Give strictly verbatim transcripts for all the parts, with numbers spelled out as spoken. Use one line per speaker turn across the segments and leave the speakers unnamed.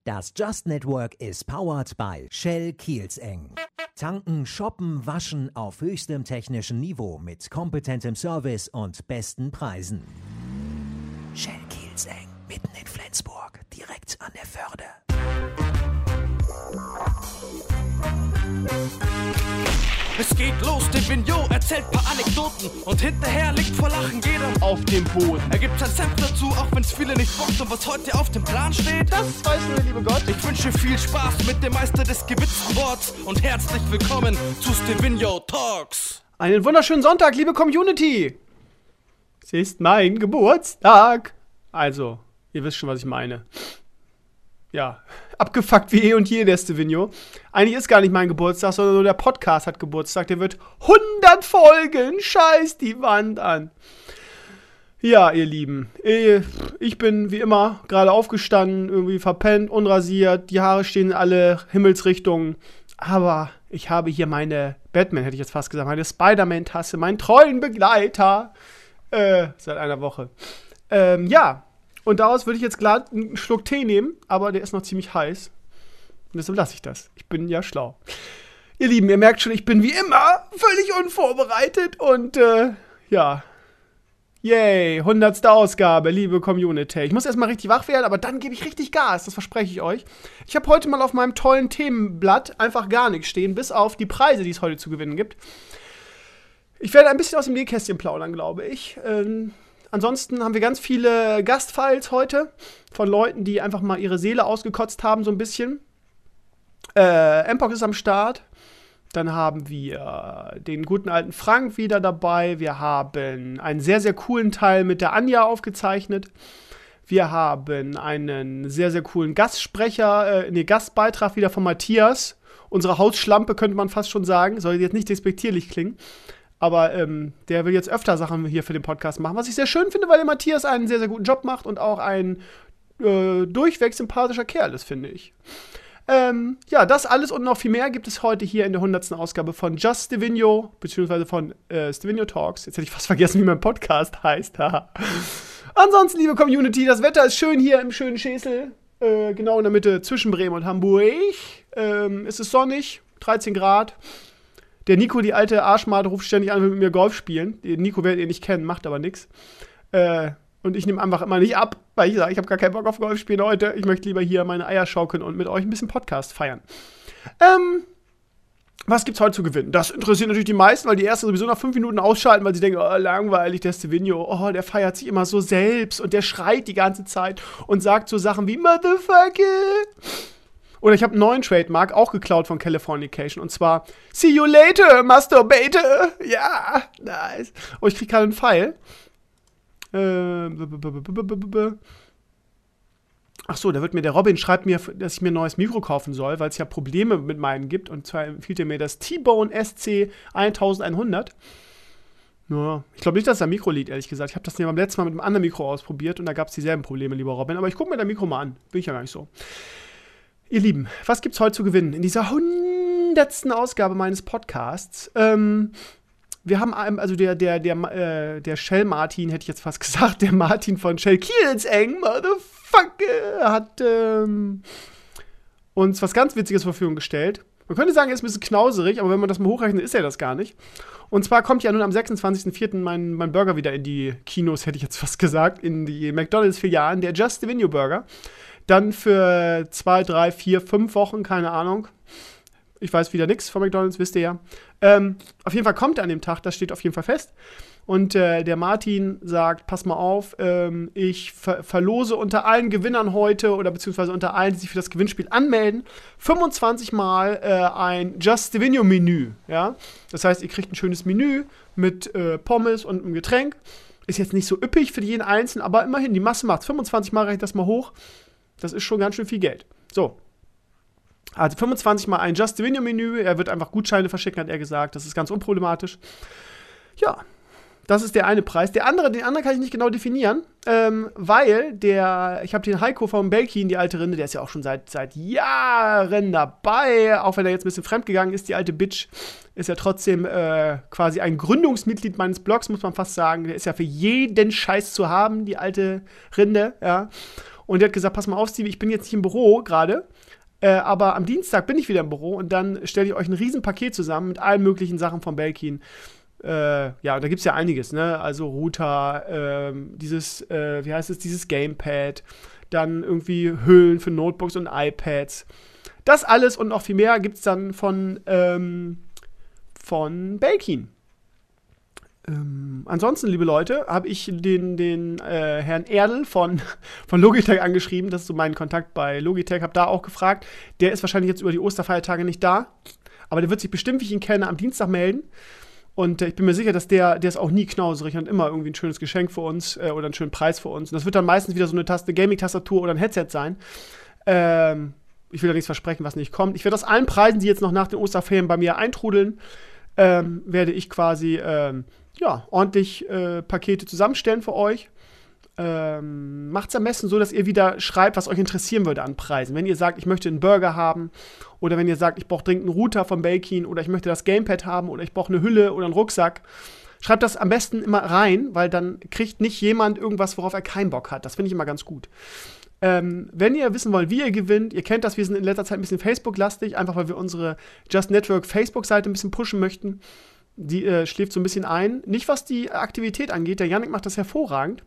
Das Just Network is powered by Shell Kielzeng. Tanken, shoppen, waschen auf höchstem technischen Niveau mit kompetentem Service und besten Preisen. Shell Kielzeng, mitten in Flensburg, direkt an der Förde.
Es geht los, der Vigneault erzählt paar Anekdoten und hinterher liegt vor Lachen jeder auf dem Boden. Er gibt sein Senf dazu, auch wenn's viele nicht bockt. Und was heute auf dem Plan steht, das weiß nur der liebe Gott. Ich wünsche viel Spaß mit dem Meister des gewitzten Worts und herzlich willkommen zu Stevino Talks.
Einen wunderschönen Sonntag, liebe Community. Es ist mein Geburtstag. Also, ihr wisst schon, was ich meine. Ja, abgefuckt wie eh und je, der Stevino. Eigentlich ist gar nicht mein Geburtstag, sondern nur der Podcast hat Geburtstag. Der wird hundert Folgen. Scheiß die Wand an. Ja, ihr Lieben. Ich bin wie immer gerade aufgestanden, irgendwie verpennt, unrasiert. Die Haare stehen in alle Himmelsrichtungen. Aber ich habe hier meine Batman, hätte ich jetzt fast gesagt, meine Spider-Man-Tasse, meinen treuen Begleiter. Äh, seit einer Woche. Ähm, ja. Und daraus würde ich jetzt glatt einen Schluck Tee nehmen, aber der ist noch ziemlich heiß. Und deshalb lasse ich das. Ich bin ja schlau. Ihr Lieben, ihr merkt schon, ich bin wie immer völlig unvorbereitet. Und äh, ja, yay, hundertste Ausgabe, liebe Community. Ich muss erstmal richtig wach werden, aber dann gebe ich richtig Gas, das verspreche ich euch. Ich habe heute mal auf meinem tollen Themenblatt einfach gar nichts stehen, bis auf die Preise, die es heute zu gewinnen gibt. Ich werde ein bisschen aus dem Nähkästchen plaudern, glaube ich. Ähm, Ansonsten haben wir ganz viele Gastfiles heute von Leuten, die einfach mal ihre Seele ausgekotzt haben, so ein bisschen. Äh, Mpox ist am Start. Dann haben wir den guten alten Frank wieder dabei. Wir haben einen sehr, sehr coolen Teil mit der Anja aufgezeichnet. Wir haben einen sehr, sehr coolen Gastsprecher, äh, nee, Gastbeitrag wieder von Matthias. Unsere Hausschlampe, könnte man fast schon sagen. Soll jetzt nicht despektierlich klingen. Aber ähm, der will jetzt öfter Sachen hier für den Podcast machen, was ich sehr schön finde, weil der Matthias einen sehr, sehr guten Job macht und auch ein äh, durchweg sympathischer Kerl ist, finde ich. Ähm, ja, das alles und noch viel mehr gibt es heute hier in der hundertsten Ausgabe von Just Stevino, beziehungsweise von äh, Stevino Talks. Jetzt hätte ich fast vergessen, wie mein Podcast heißt. Ansonsten, liebe Community, das Wetter ist schön hier im schönen Schesel, äh, genau in der Mitte zwischen Bremen und Hamburg. Ähm, es ist sonnig, dreizehn Grad. Der Nico, die alte Arschmate, ruft ständig an, will mit mir Golf spielen. Den Nico werdet ihr nicht kennen, macht aber nix. Äh, und ich nehme einfach immer nicht ab, weil ich sage, ich habe gar keinen Bock auf Golf spielen heute. Ich möchte lieber hier meine Eier schaukeln und mit euch ein bisschen Podcast feiern. Ähm, was gibt's heute zu gewinnen? Das interessiert natürlich die meisten, weil die erste sowieso nach fünf Minuten ausschalten, weil sie denken, oh, langweilig, der Stevino, oh, der feiert sich immer so selbst und der schreit die ganze Zeit und sagt so Sachen wie Motherfucker. Oder ich habe einen neuen Trademark, auch geklaut von Californication. Und zwar, see you later, Masturbator. Ja, nice. Oh, ich krieg gerade einen Pfeil. Äh, Ach so, da wird mir, der Robin schreibt mir, dass ich mir ein neues Mikro kaufen soll, weil es ja Probleme mit meinen gibt. Und zwar empfiehlt er mir das T-Bone S C elfhundert. Ja, ich glaube nicht, dass es ein Mikro liegt, ehrlich gesagt. Ich habe das ja beim letzten Mal mit einem anderen Mikro ausprobiert und da gab es dieselben Probleme, lieber Robin. Aber ich gucke mir das Mikro mal an. Bin ich ja gar nicht so. Ihr Lieben, was gibt's heute zu gewinnen? In dieser hundertsten Ausgabe meines Podcasts. Ähm, wir haben, also der, der, der, äh, der Shell Martin, hätte ich jetzt fast gesagt, der Martin von Shell Kielzeng, Motherfucker, hat ähm, uns was ganz Witziges zur Verfügung gestellt. Man könnte sagen, er ist ein bisschen knauserig, aber wenn man das mal hochrechnet, ist er das gar nicht. Und zwar kommt ja nun am sechsundzwanzigsten vierten mein, mein Burger wieder in die Kinos, hätte ich jetzt fast gesagt, in die McDonalds-Filialen, der Just Stevino Burger. Dann für zwei, drei, vier, fünf Wochen, keine Ahnung. Ich weiß wieder nichts von McDonald's, wisst ihr ja. Ähm, auf jeden Fall kommt er an dem Tag, das steht auf jeden Fall fest. Und äh, der Martin sagt, pass mal auf, ähm, ich ver- verlose unter allen Gewinnern heute, oder beziehungsweise unter allen, die sich für das Gewinnspiel anmelden, fünfundzwanzig Mal äh, ein Just Stevino Menü. Ja? Das heißt, ihr kriegt ein schönes Menü mit äh, Pommes und einem Getränk. Ist jetzt nicht so üppig für jeden Einzelnen, aber immerhin, die Masse macht fünfundzwanzig Mal, rechnet das mal hoch. Das ist schon ganz schön viel Geld. So. Also fünfundzwanzig Mal ein Just Stevino Menü. Er wird einfach Gutscheine verschicken, hat er gesagt. Das ist ganz unproblematisch. Ja, das ist der eine Preis. Der andere, den anderen kann ich nicht genau definieren, ähm, weil der, ich habe den Heiko vom Belkin, die alte Rinde, der ist ja auch schon seit, seit Jahren dabei. Auch wenn er jetzt ein bisschen fremdgegangen ist, die alte Bitch, ist ja trotzdem äh, quasi ein Gründungsmitglied meines Blogs, muss man fast sagen. Der ist ja für jeden Scheiß zu haben, die alte Rinde, ja. Und der hat gesagt, pass mal auf, Stevie, ich bin jetzt nicht im Büro gerade, äh, aber am Dienstag bin ich wieder im Büro und dann stelle ich euch ein riesen Paket zusammen mit allen möglichen Sachen von Belkin. Äh, ja, da gibt es ja einiges, ne? Also Router, äh, dieses, äh, wie heißt es, dieses Gamepad, dann irgendwie Hüllen für Notebooks und iPads. Das alles und noch viel mehr gibt es dann von, ähm, von Belkin. Ähm, ansonsten, liebe Leute, habe ich den, den äh, Herrn Erdl von, von Logitech angeschrieben. Das ist so mein Kontakt bei Logitech. Habe da auch gefragt. Der ist wahrscheinlich jetzt über die Osterfeiertage nicht da. Aber der wird sich bestimmt, wie ich ihn kenne, am Dienstag melden. Und äh, ich bin mir sicher, dass der, der ist auch nie knauserig und immer irgendwie ein schönes Geschenk für uns äh, oder einen schönen Preis für uns. Und das wird dann meistens wieder so eine Taste, Gaming-Tastatur oder ein Headset sein. Ähm, ich will da nichts versprechen, was nicht kommt. Ich werde aus allen Preisen, die jetzt noch nach den Osterferien bei mir eintrudeln, ähm, werde ich quasi ähm, ja, ordentlich äh, Pakete zusammenstellen für euch. Ähm, macht's am besten so, dass ihr wieder schreibt, was euch interessieren würde an Preisen. Wenn ihr sagt, ich möchte einen Burger haben oder wenn ihr sagt, ich brauche dringend einen Router von Belkin oder ich möchte das Gamepad haben oder ich brauche eine Hülle oder einen Rucksack, schreibt das am besten immer rein, weil dann kriegt nicht jemand irgendwas, worauf er keinen Bock hat. Das finde ich immer ganz gut. Ähm, wenn ihr wissen wollt, wie ihr gewinnt, ihr kennt das, wir sind in letzter Zeit ein bisschen Facebook-lastig, einfach weil wir unsere Just Network Facebook-Seite ein bisschen pushen möchten. Die äh, schläft so ein bisschen ein. Nicht, was die Aktivität angeht, der Yannick macht das hervorragend,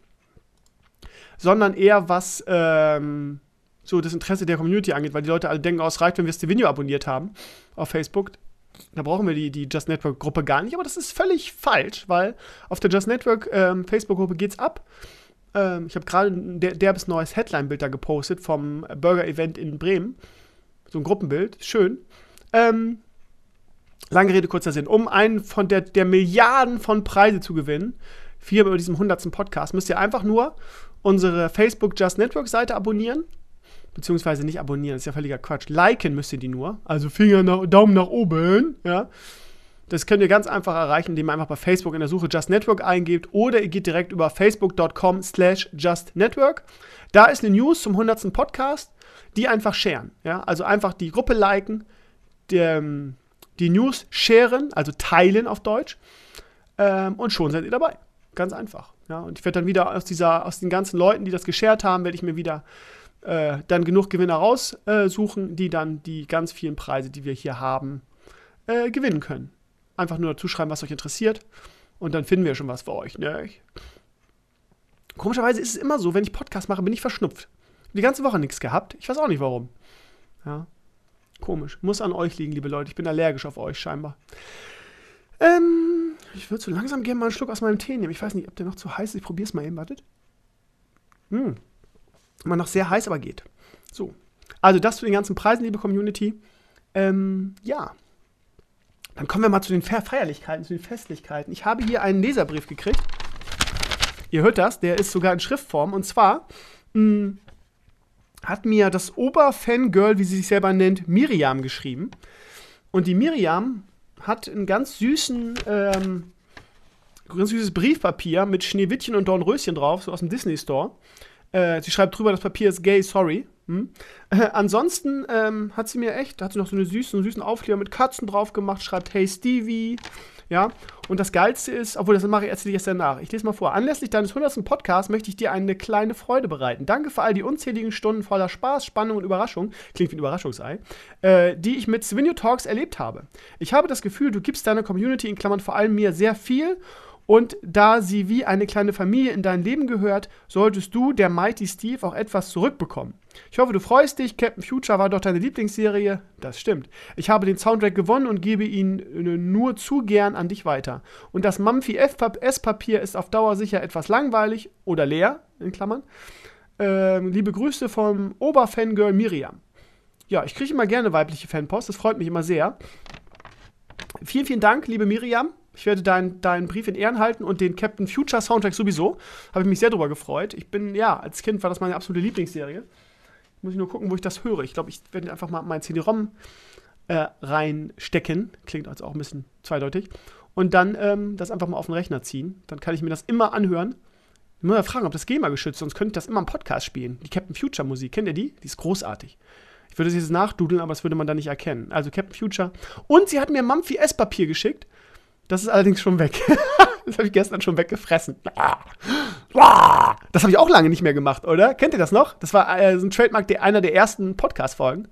sondern eher, was ähm, so das Interesse der Community angeht, weil die Leute alle denken, oh, es reicht, wenn wir das Video abonniert haben auf Facebook. Da brauchen wir die, die Just Network-Gruppe gar nicht, aber das ist völlig falsch, weil auf der Just Network ähm, Facebook-Gruppe geht's ab. Ähm, ich habe gerade ein der, derbes neues Headline-Bild da gepostet vom Burger-Event in Bremen. So ein Gruppenbild, schön. Ähm, Lange Rede, kurzer Sinn. Um einen von der, der Milliarden von Preise zu gewinnen, hier bei diesem hundertsten Podcast, müsst ihr einfach nur unsere Facebook Just Network Seite abonnieren. Beziehungsweise nicht abonnieren, das ist ja völliger Quatsch. Liken müsst ihr die nur. Also Finger nach, Daumen nach oben. Ja. Das könnt ihr ganz einfach erreichen, indem ihr einfach bei Facebook in der Suche Just Network eingebt. Oder ihr geht direkt über facebook.com slash Just Network. Da ist eine News zum hundertsten Podcast. Die einfach sharen. Ja. Also einfach die Gruppe liken. Der die News sharen, also teilen auf Deutsch, ähm, und schon seid ihr dabei. Ganz einfach. Ja, und ich werde dann wieder aus dieser, aus den ganzen Leuten, die das geshared haben, werde ich mir wieder äh, dann genug Gewinner raussuchen, äh, die dann die ganz vielen Preise, die wir hier haben, äh, gewinnen können. Einfach nur dazu schreiben, was euch interessiert, und dann finden wir schon was für euch. Ne? Komischerweise ist es immer so, wenn ich Podcast mache, bin ich verschnupft. Die ganze Woche nichts gehabt. Ich weiß auch nicht, warum. Ja. Komisch. Muss an euch liegen, liebe Leute. Ich bin allergisch auf euch, scheinbar. Ähm, ich würde so langsam gerne mal einen Schluck aus meinem Tee nehmen. Ich weiß nicht, ob der noch zu heiß ist. Ich probiere es mal eben. Wartet. Hm. Immer noch sehr heiß, aber geht. So. Also das zu den ganzen Preisen, liebe Community. Ähm, ja. Dann kommen wir mal zu den Feierlichkeiten, zu den Festlichkeiten. Ich habe hier einen Leserbrief gekriegt. Ihr hört das. Der ist sogar in Schriftform. Und zwar mh, hat mir das Oberfangirl, wie sie sich selber nennt, Miriam geschrieben. Und die Miriam hat ein ganz süßen, ähm, ganz süßes Briefpapier mit Schneewittchen und Dornröschen drauf, so aus dem Disney Store. Äh, sie schreibt drüber, das Papier ist gay, sorry. Hm? Äh, ansonsten ähm, hat sie mir echt, da hat sie noch so eine süßen, süßen Aufkleber mit Katzen drauf gemacht, schreibt Hey Stevie. Ja, und das Geilste ist, obwohl das mache ich, erzähle ich erst danach. Ich lese mal vor. Anlässlich deines hundertsten Podcasts möchte ich dir eine kleine Freude bereiten. Danke für all die unzähligen Stunden voller Spaß, Spannung und Überraschung, klingt wie ein Überraschungsei, äh, die ich mit Svenio Talks erlebt habe. Ich habe das Gefühl, du gibst deiner Community, in Klammern vor allem mir, sehr viel. Und da sie wie eine kleine Familie in dein Leben gehört, solltest du, der Mighty Steve, auch etwas zurückbekommen. Ich hoffe, du freust dich. Captain Future war doch deine Lieblingsserie. Das stimmt. Ich habe den Soundtrack gewonnen und gebe ihn nur zu gern an dich weiter. Und das Mampfi S-Papier ist auf Dauer sicher etwas langweilig oder leer, in Klammern. Ähm, liebe Grüße vom Oberfangirl Miriam. Ja, ich kriege immer gerne weibliche Fanpost. Das freut mich immer sehr. Vielen, vielen Dank, liebe Miriam. Ich werde deinen dein Brief in Ehren halten und den Captain Future Soundtrack sowieso. Habe ich mich sehr drüber gefreut. Ich bin, ja, als Kind war das meine absolute Lieblingsserie. Muss ich nur gucken, wo ich das höre. Ich glaube, ich werde einfach mal mein C D-ROM äh, reinstecken. Klingt also auch ein bisschen zweideutig. Und dann ähm, das einfach mal auf den Rechner ziehen. Dann kann ich mir das immer anhören. Ich muss mal fragen, ob das GEMA geschützt ist, sonst könnte ich das immer im Podcast spielen. Die Captain Future Musik. Kennt ihr die? Die ist großartig. Ich würde sie jetzt nachdudeln, aber das würde man dann nicht erkennen. Also Captain Future. Und sie hat mir Mampfi S-Papier geschickt. Das ist allerdings schon weg. Das habe ich gestern schon weggefressen. Das habe ich auch lange nicht mehr gemacht, oder? Kennt ihr das noch? Das war äh, so ein Trademark der, einer der ersten Podcast-Folgen.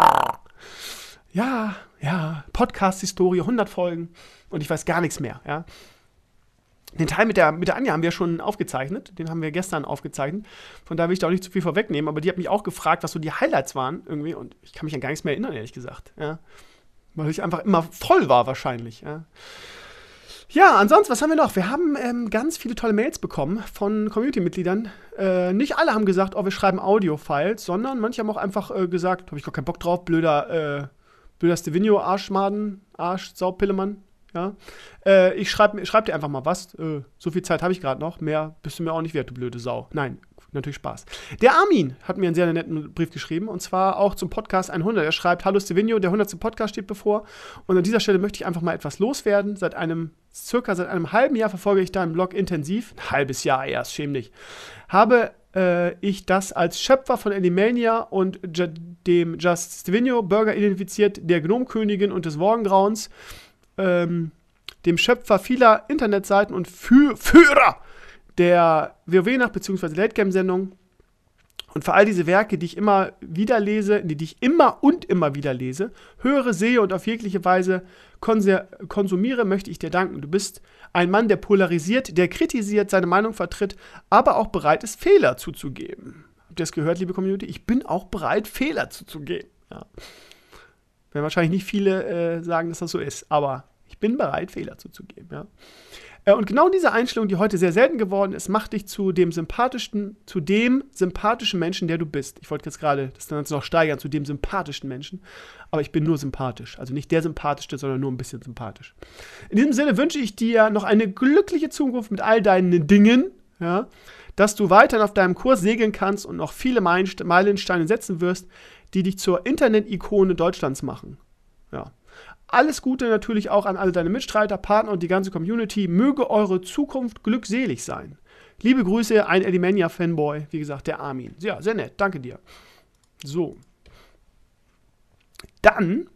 Ja, ja, Podcast-Historie, hundert Folgen und ich weiß gar nichts mehr, ja. Den Teil mit der, mit der Anja haben wir schon aufgezeichnet, den haben wir gestern aufgezeichnet, von daher will ich da auch nicht zu viel vorwegnehmen, aber die hat mich auch gefragt, was so die Highlights waren irgendwie und ich kann mich an gar nichts mehr erinnern, ehrlich gesagt, ja. Weil ich einfach immer voll war wahrscheinlich, ja. Ja, ansonsten, was haben wir noch? Wir haben ähm, ganz viele tolle Mails bekommen von Community-Mitgliedern. Äh, nicht alle haben gesagt, oh, wir schreiben Audio-Files, sondern manche haben auch einfach äh, gesagt, habe ich gar keinen Bock drauf, blöder, äh, blöder Stevino, Arschmaden, Arsch, Saupillemann, ja. Äh, ich schreibe schreib dir einfach mal was. Äh, so viel Zeit habe ich gerade noch. Mehr bist du mir auch nicht wert, du blöde Sau. Nein, natürlich Spaß. Der Armin hat mir einen sehr netten Brief geschrieben und zwar auch zum Podcast hundert. Er schreibt, hallo Stevino, der hundertste Podcast steht bevor und an dieser Stelle möchte ich einfach mal etwas loswerden. Seit einem, circa seit einem halben Jahr verfolge ich deinen Blog intensiv. Ein halbes Jahr erst, schäm dich. Habe äh, ich das als Schöpfer von Alimania und J- dem Just Stevino Burger identifiziert, der Gnomkönigin und des Worgengrauens, ähm, dem Schöpfer vieler Internetseiten und Fü- Führer der WoW-Nacht bzw. Late-Game-Sendung und für all diese Werke, die ich immer wieder lese, die ich immer und immer wieder lese, höre, sehe und auf jegliche Weise konser- konsumiere, möchte ich dir danken. Du bist ein Mann, der polarisiert, der kritisiert, seine Meinung vertritt, aber auch bereit ist, Fehler zuzugeben. Habt ihr das gehört, liebe Community? Ich bin auch bereit, Fehler zuzugeben. Ja. Werden wahrscheinlich nicht viele äh, sagen, dass das so ist, aber ich bin bereit, Fehler zuzugeben. Ja. Und genau diese Einstellung, die heute sehr selten geworden ist, macht dich zu dem sympathischsten, zu dem sympathischen Menschen, der du bist. Ich wollte jetzt gerade das Ganze noch steigern, zu dem sympathischen Menschen, aber ich bin nur sympathisch. Also nicht der sympathischste, sondern nur ein bisschen sympathisch. In diesem Sinne wünsche ich dir noch eine glückliche Zukunft mit all deinen Dingen, ja, dass du weiterhin auf deinem Kurs segeln kannst und noch viele Meilensteine setzen wirst, die dich zur Internet-Ikone Deutschlands machen. Ja. Alles Gute natürlich auch an alle deine Mitstreiter, Partner und die ganze Community. Möge eure Zukunft glückselig sein. Liebe Grüße, ein Alimania-Fanboy, wie gesagt, der Armin. Ja, sehr nett, danke dir. So. Dann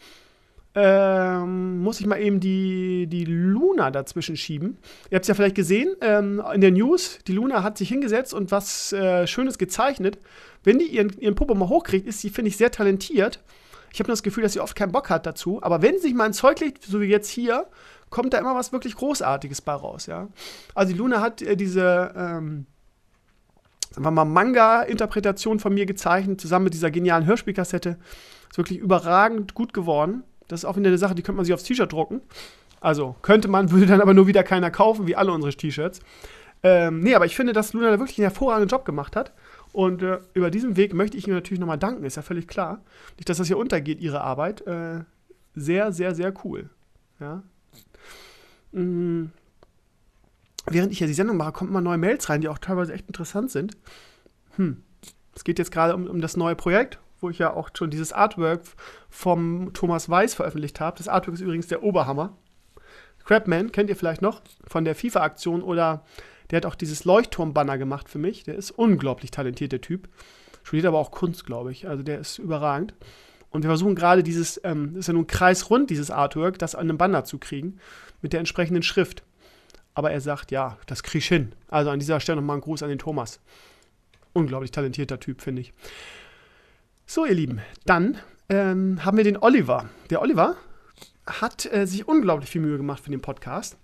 ähm, muss ich mal eben die, die Luna dazwischen schieben. Ihr habt es ja vielleicht gesehen ähm, in der News. Die Luna hat sich hingesetzt und was äh, Schönes gezeichnet. Wenn die ihren, ihren Popo mal hochkriegt, ist sie, finde ich, sehr talentiert. Ich habe nur das Gefühl, dass sie oft keinen Bock hat dazu. Aber wenn sie sich mal ins Zeug legt, so wie jetzt hier, kommt da immer was wirklich Großartiges bei raus, ja. Also die Luna hat äh, diese, ähm, sagen wir mal, Manga-Interpretation von mir gezeichnet, zusammen mit dieser genialen Hörspielkassette. Ist wirklich überragend gut geworden. Das ist auch wieder eine Sache, die könnte man sich aufs T-Shirt drucken. Also könnte man, würde dann aber nur wieder keiner kaufen, wie alle unsere T-Shirts. Ähm, nee, aber ich finde, dass Luna da wirklich einen hervorragenden Job gemacht hat. Und äh, über diesen Weg möchte ich ihr natürlich nochmal danken, ist ja völlig klar. Nicht, dass das hier untergeht, ihre Arbeit. Äh, sehr, sehr, sehr cool. Ja. Mhm. Während ich ja die Sendung mache, kommen immer neue Mails rein, die auch teilweise echt interessant sind. Hm. Es geht jetzt gerade um, um das neue Projekt, wo ich ja auch schon dieses Artwork vom Thomas Weiß veröffentlicht habe. Das Artwork ist übrigens der Oberhammer. Crabman, kennt ihr vielleicht noch, von der FIFA-Aktion oder der hat auch dieses Leuchtturm-Banner gemacht für mich. Der ist unglaublich talentiert, der Typ. Studiert aber auch Kunst, glaube ich. Also der ist überragend. Und wir versuchen gerade dieses, ähm, das ist ja nun kreisrund, dieses Artwork, das an einem Banner zu kriegen, mit der entsprechenden Schrift. Aber er sagt, ja, das krieg ich hin. Also an dieser Stelle nochmal ein Gruß an den Thomas. Unglaublich talentierter Typ, finde ich. So, ihr Lieben, dann ähm, haben wir den Oliver. Der Oliver hat äh, sich unglaublich viel Mühe gemacht für den Podcast.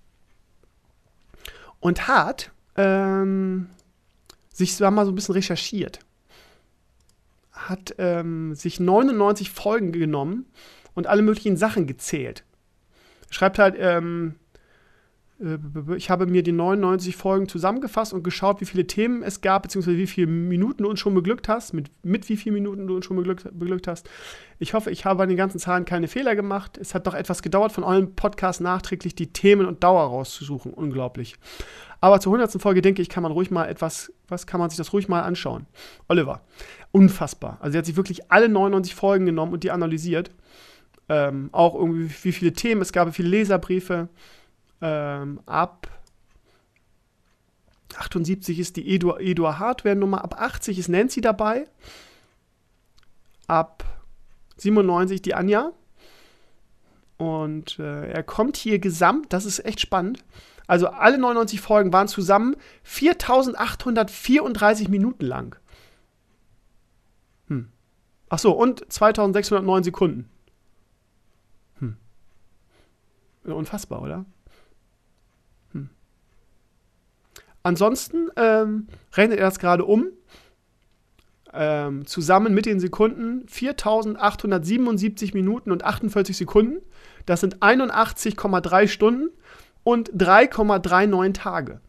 Und hat ähm, sich so mal so ein bisschen recherchiert. Hat ähm, sich neunundneunzig Folgen genommen und alle möglichen Sachen gezählt. Er schreibt halt, ähm, äh, ich habe mir die neunundneunzig Folgen zusammengefasst und geschaut, wie viele Themen es gab, beziehungsweise wie viele Minuten du uns schon beglückt hast, mit, mit wie vielen Minuten du uns schon beglückt, beglückt hast. Ich hoffe, ich habe an den ganzen Zahlen keine Fehler gemacht. Es hat doch etwas gedauert, von eurem Podcast nachträglich die Themen und Dauer rauszusuchen. Unglaublich. Aber zur hundertsten Folge, denke ich, kann man ruhig mal etwas, was kann man sich das ruhig mal anschauen. Oliver, unfassbar. Also er hat sich wirklich alle neunundneunzig Folgen genommen und die analysiert. Ähm, auch irgendwie, wie viele Themen es gab, wie viele Leserbriefe. Ähm, ab achtundsiebzig ist die Edu, Edu Hardware-Nummer, ab achtzig ist Nancy dabei. Ab siebenundneunzig die Anja. Und äh, er kommt hier gesamt, das ist echt spannend. Also alle neunundneunzig Folgen waren zusammen viertausendachthundertvierunddreißig Minuten lang. Hm. Ach so, und zweitausendsechshundertneun Sekunden. Hm. Unfassbar, oder? Hm. Ansonsten ähm, rechnet er das gerade um. Ähm, zusammen mit den Sekunden viertausendachthundertsiebenundsiebzig Minuten und achtundvierzig Sekunden. Das sind einundachtzig Komma drei Stunden und drei Komma neununddreißig Tage.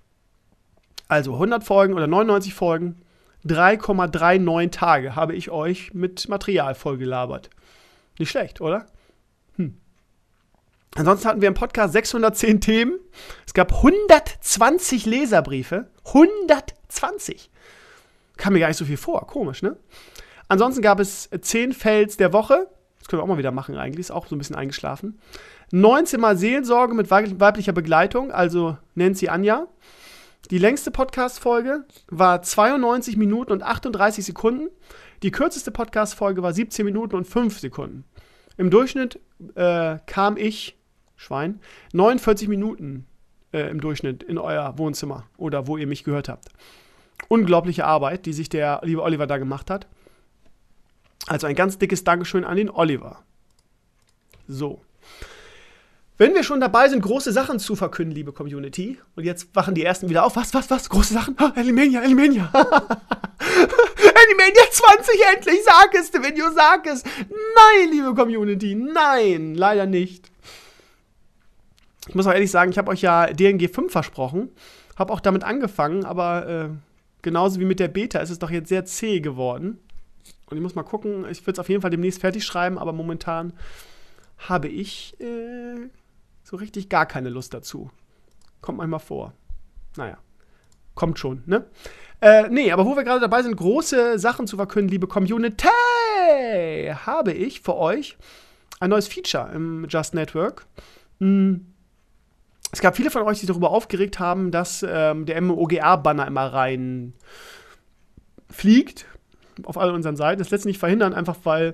Also hundert Folgen oder neunundneunzig Folgen, drei Komma neununddreißig Tage habe ich euch mit Material vollgelabert. Nicht schlecht, oder? Hm. Ansonsten hatten wir im Podcast sechshundertzehn Themen. Es gab hundertzwanzig Leserbriefe. hundertzwanzig. Kam mir gar nicht so viel vor. Komisch, ne? Ansonsten gab es zehn Fails der Woche. Das können wir auch mal wieder machen eigentlich. Ist auch so ein bisschen eingeschlafen. neunzehn Mal Seelsorge mit weiblicher Begleitung, also Nancy Anja. Die längste Podcast-Folge war zweiundneunzig Minuten und achtunddreißig Sekunden. Die kürzeste Podcast-Folge war siebzehn Minuten und fünf Sekunden. Im Durchschnitt äh, kam ich, Schwein, neunundvierzig Minuten äh, im Durchschnitt in euer Wohnzimmer oder wo ihr mich gehört habt. Unglaubliche Arbeit, die sich der liebe Oliver da gemacht hat. Also ein ganz dickes Dankeschön an den Oliver. So. Wenn wir schon dabei sind, große Sachen zu verkünden, liebe Community, und jetzt wachen die Ersten wieder auf. Was, was, was? Große Sachen? Oh, Elimania, Elimania. Elimania zwanzig, endlich, sag es, Devinio, sag es. Nein, liebe Community, nein, leider nicht. Ich muss auch ehrlich sagen, ich habe euch ja D N G fünf versprochen, habe auch damit angefangen, aber äh, genauso wie mit der Beta ist es doch jetzt sehr zäh geworden. Und ich muss mal gucken, ich würde es auf jeden Fall demnächst fertig schreiben, aber momentan habe ich äh, so richtig gar keine Lust dazu. Kommt manchmal vor. Naja, kommt schon, ne? Äh, nee, aber wo wir gerade dabei sind, große Sachen zu verkünden, liebe Community, habe ich für euch ein neues Feature im Just Network. Hm. Es gab viele von euch, die sich darüber aufgeregt haben, dass ähm, der M M O G A-Banner immer rein fliegt auf all unseren Seiten. Das lässt sich nicht verhindern, einfach weil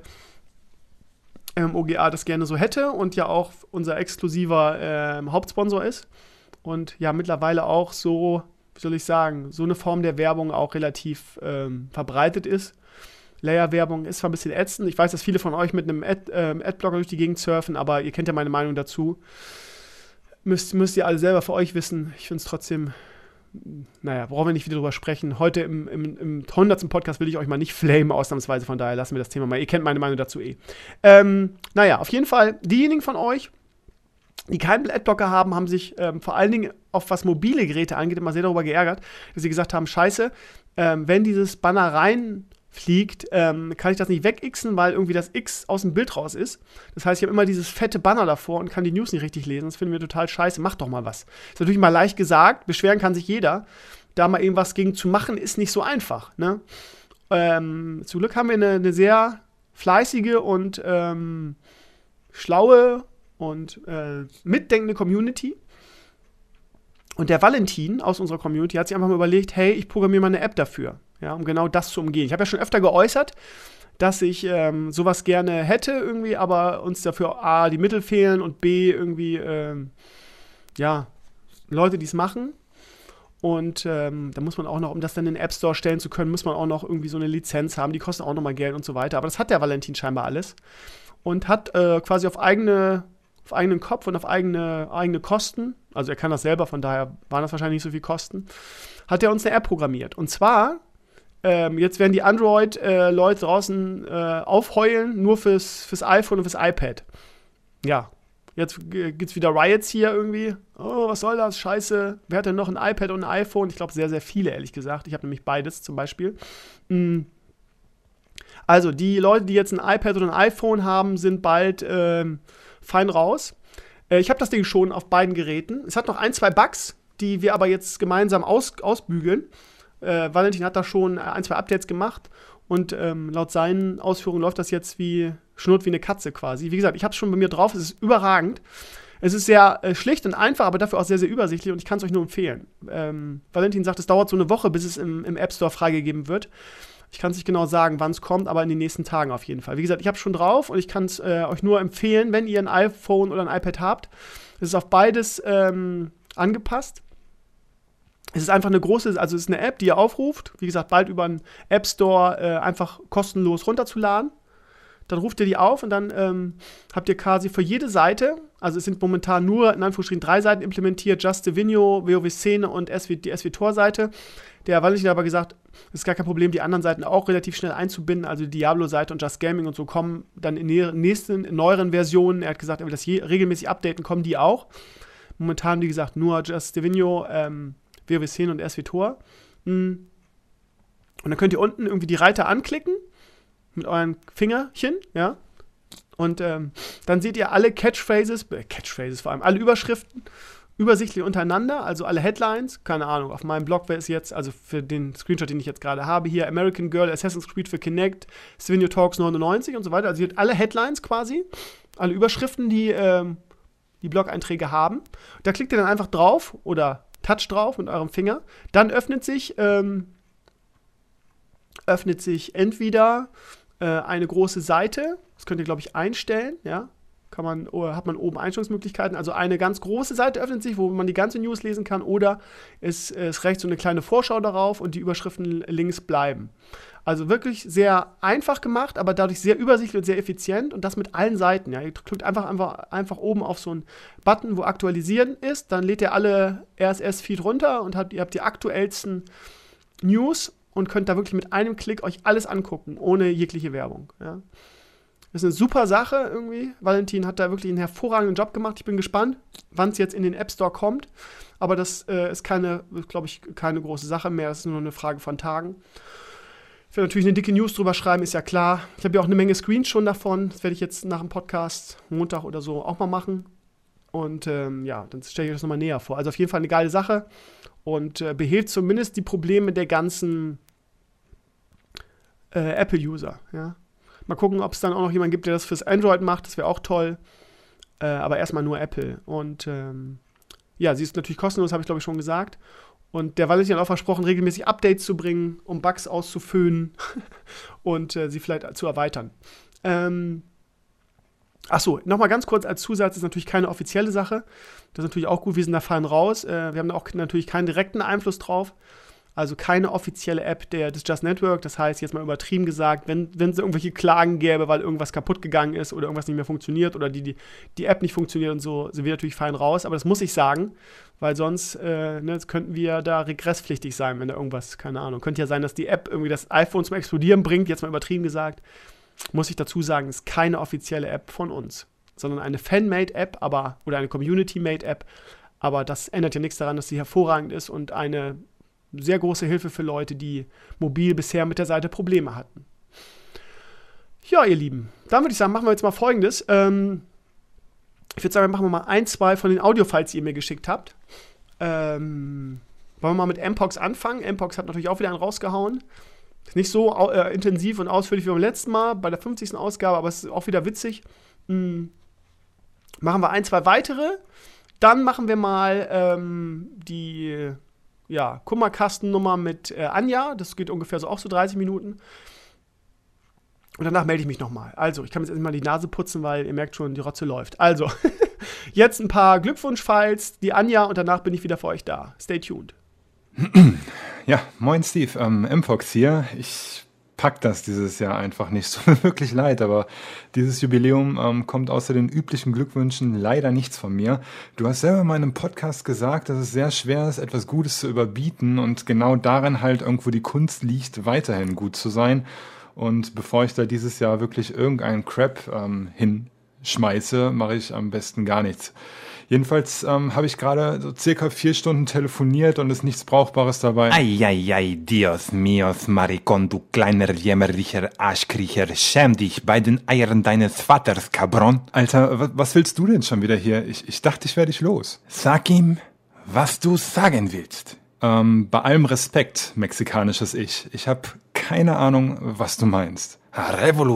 M M O G A das gerne so hätte und ja auch unser exklusiver ähm, Hauptsponsor ist. Und ja, mittlerweile auch so, wie soll ich sagen, so eine Form der Werbung auch relativ ähm, verbreitet ist. Layer-Werbung ist zwar ein bisschen ätzend. Ich weiß, dass viele von euch mit einem Ad, ähm, Adblocker durch die Gegend surfen, aber ihr kennt ja meine Meinung dazu. Müsst, müsst ihr alle selber für euch wissen. Ich finde es trotzdem, naja, brauchen wir nicht wieder drüber sprechen. Heute im, im, im hundertsten Podcast will ich euch mal nicht flamen, ausnahmsweise. Von daher lassen wir das Thema mal. Ihr kennt meine Meinung dazu eh. Ähm, naja, auf jeden Fall, diejenigen von euch, die keinen Adblocker haben, haben sich ähm, vor allen Dingen auf was mobile Geräte angeht, immer sehr darüber geärgert, dass sie gesagt haben, scheiße, ähm, wenn dieses Banner reinfliegt, ähm, kann ich das nicht wegixen, weil irgendwie das X aus dem Bild raus ist. Das heißt, ich habe immer dieses fette Banner davor und kann die News nicht richtig lesen. Das finden wir total scheiße. Macht doch mal was. Ist natürlich mal leicht gesagt, beschweren kann sich jeder. Da mal irgendwas gegen zu machen, ist nicht so einfach. Ne? Ähm, zum Glück haben wir eine, eine sehr fleißige und ähm, schlaue und äh, mitdenkende Community. Und der Valentin aus unserer Community hat sich einfach mal überlegt, hey, ich programmiere mal eine App dafür, ja, um genau das zu umgehen. Ich habe ja schon öfter geäußert, dass ich ähm, sowas gerne hätte irgendwie, aber uns dafür A, die Mittel fehlen und B, irgendwie, ähm, ja, Leute, die es machen. Und ähm, da muss man auch noch, um das dann in den App Store stellen zu können, muss man auch noch irgendwie so eine Lizenz haben, die kostet auch noch mal Geld und so weiter. Aber das hat der Valentin scheinbar alles. Und hat äh, quasi auf eigene auf eigenen Kopf und auf eigene, eigene Kosten, also er kann das selber, von daher waren das wahrscheinlich nicht so viel Kosten, hat er uns eine App programmiert. Und zwar, ähm, jetzt werden die Android-Leute äh, draußen äh, aufheulen, nur fürs, fürs iPhone und fürs iPad. Ja, jetzt g- gibt's wieder Riots hier irgendwie. Oh, was soll das? Scheiße. Wer hat denn noch ein iPad und ein iPhone? Ich glaube, sehr, sehr viele, ehrlich gesagt. Ich habe nämlich beides zum Beispiel. Mhm. Also, die Leute, die jetzt ein iPad oder ein iPhone haben, sind bald ähm, fein raus. Äh, ich habe das Ding schon auf beiden Geräten. Es hat noch ein, zwei Bugs, die wir aber jetzt gemeinsam aus, ausbügeln. Äh, Valentin hat da schon ein, zwei Updates gemacht und ähm, laut seinen Ausführungen läuft das jetzt wie, schnurrt wie eine Katze quasi. Wie gesagt, ich habe es schon bei mir drauf, es ist überragend. Es ist sehr äh, schlicht und einfach, aber dafür auch sehr, sehr übersichtlich und ich kann es euch nur empfehlen. Ähm, Valentin sagt, es dauert so eine Woche, bis es im, im App Store freigegeben wird. Ich kann es nicht genau sagen, wann es kommt, aber in den nächsten Tagen auf jeden Fall. Wie gesagt, ich habe es schon drauf und ich kann es äh, euch nur empfehlen, wenn ihr ein iPhone oder ein iPad habt. Es ist auf beides ähm, angepasst. Es ist einfach eine große, also es ist eine App, die ihr aufruft. Wie gesagt, bald über einen App Store äh, einfach kostenlos runterzuladen. Dann ruft ihr die auf und dann ähm, habt ihr quasi für jede Seite, also es sind momentan nur in Anführungsstrichen drei Seiten implementiert, Just Divino, WoW-Szene und S W, die S W Tor-Seite. Der Valentin hat aber gesagt, es ist gar kein Problem, die anderen Seiten auch relativ schnell einzubinden, also die Diablo-Seite und Just Gaming und so kommen dann in den nächsten, in neueren Versionen, er hat gesagt, er will das je, regelmäßig updaten, kommen die auch. Momentan, wie gesagt, nur Just Divino, ähm, WoW-Szene und S W Tor. Und dann könnt ihr unten irgendwie die Reiter anklicken mit euren Fingerchen, ja. Und ähm, dann seht ihr alle Catchphrases, äh, Catchphrases vor allem, alle Überschriften übersichtlich untereinander, also alle Headlines, keine Ahnung, auf meinem Blog wäre es jetzt, also für den Screenshot, den ich jetzt gerade habe, hier American Girl, Assassin's Creed für Kinect, Svenio Talks neunundneunzig und so weiter, also ihr habt alle Headlines quasi, alle Überschriften, die ähm, die Blog-Einträge haben. Da klickt ihr dann einfach drauf oder Touch drauf mit eurem Finger, dann öffnet sich ähm, öffnet sich entweder äh, eine große Seite, das könnt ihr, glaube ich, einstellen, ja, kann man, oder hat man oben Einstellungsmöglichkeiten, also eine ganz große Seite öffnet sich, wo man die ganze News lesen kann, oder es ist rechts so eine kleine Vorschau darauf und die Überschriften links bleiben. Also wirklich sehr einfach gemacht, aber dadurch sehr übersichtlich und sehr effizient und das mit allen Seiten. Ja. Ihr klickt einfach, einfach, einfach oben auf so einen Button, wo aktualisieren ist, dann lädt ihr alle R S S-Feed runter und habt, ihr habt die aktuellsten News und könnt da wirklich mit einem Klick euch alles angucken, ohne jegliche Werbung. Ja. Das ist eine super Sache irgendwie. Valentin hat da wirklich einen hervorragenden Job gemacht. Ich bin gespannt, wann es jetzt in den App Store kommt. Aber das äh, ist keine, glaube ich, keine große Sache mehr. Das ist nur eine Frage von Tagen. Ich werde natürlich eine dicke News drüber schreiben, ist ja klar. Ich habe ja auch eine Menge Screens schon davon. Das werde ich jetzt nach dem Podcast, Montag oder so, auch mal machen. Und ähm, ja, dann stelle ich euch das nochmal näher vor. Also auf jeden Fall eine geile Sache. Und äh, behilft zumindest die Probleme der ganzen äh, Apple-User, ja. Mal gucken, ob es dann auch noch jemanden gibt, der das fürs Android macht. Das wäre auch toll. Äh, aber erstmal nur Apple. Und ähm, ja, sie ist natürlich kostenlos, habe ich glaube ich schon gesagt. Und der Valentin hat auch versprochen, regelmäßig Updates zu bringen, um Bugs auszufüllen und äh, sie vielleicht zu erweitern. Ähm, Achso, nochmal ganz kurz als Zusatz, das ist natürlich keine offizielle Sache. Das ist natürlich auch gut, wir sind da fein raus. Äh, wir haben da auch natürlich keinen direkten Einfluss drauf. Also keine offizielle App der, des Just Network. Das heißt, jetzt mal übertrieben gesagt, wenn wenn es irgendwelche Klagen gäbe, weil irgendwas kaputt gegangen ist oder irgendwas nicht mehr funktioniert oder die, die, die App nicht funktioniert und so, sind wir natürlich fein raus. Aber das muss ich sagen, weil sonst äh, ne, könnten wir da regresspflichtig sein, wenn da irgendwas, keine Ahnung. Könnte ja sein, dass die App irgendwie das iPhone zum Explodieren bringt, jetzt mal übertrieben gesagt. Muss ich dazu sagen, ist keine offizielle App von uns, sondern eine Fan-Made-App, aber oder eine Community-Made-App. Aber das ändert ja nichts daran, dass sie hervorragend ist und eine sehr große Hilfe für Leute, die mobil bisher mit der Seite Probleme hatten. Ja, ihr Lieben, dann würde ich sagen, machen wir jetzt mal Folgendes. Ähm, ich würde sagen, machen wir mal ein, zwei von den Audio-Files, die ihr mir geschickt habt. Ähm, wollen wir mal mit Mpox anfangen? Mpox hat natürlich auch wieder einen rausgehauen. Ist nicht so äh, intensiv und ausführlich wie beim letzten Mal, bei der fünfzigsten Ausgabe, aber es ist auch wieder witzig. Mhm. Machen wir ein, zwei weitere. Dann machen wir mal ähm, die ja, Kummerkastennummer mit äh, Anja. Das geht ungefähr so auch so dreißig Minuten. Und danach melde ich mich nochmal. Also, ich kann jetzt erstmal die Nase putzen, weil ihr merkt schon, die Rotze läuft. Also, jetzt ein paar Glückwunsch-Files, die Anja, und danach bin ich wieder für euch da. Stay tuned.
Ja, moin Steve, ähm, Mpox hier. Ich pack das dieses Jahr einfach nicht, so wirklich leid, aber dieses Jubiläum ähm, kommt außer den üblichen Glückwünschen leider nichts von mir. Du hast selber in meinem Podcast gesagt, dass es sehr schwer ist, etwas Gutes zu überbieten und genau darin halt irgendwo die Kunst liegt, weiterhin gut zu sein. Und bevor ich da dieses Jahr wirklich irgendeinen Crap ähm, hinschmeiße, mache ich am besten gar nichts. Jedenfalls ähm, habe ich gerade so circa vier Stunden telefoniert und ist nichts Brauchbares dabei.
Eieiei, Dios míos, Maricón, du kleiner jämmerlicher Arschkriecher, schäm dich bei den Eiern deines Vaters, Cabron.
Alter, was, was willst du denn schon wieder hier? Ich, ich dachte, ich wäre dich los.
Sag ihm, was du sagen willst.
Ähm, bei allem Respekt, mexikanisches Ich. Ich habe keine Ahnung, was du meinst.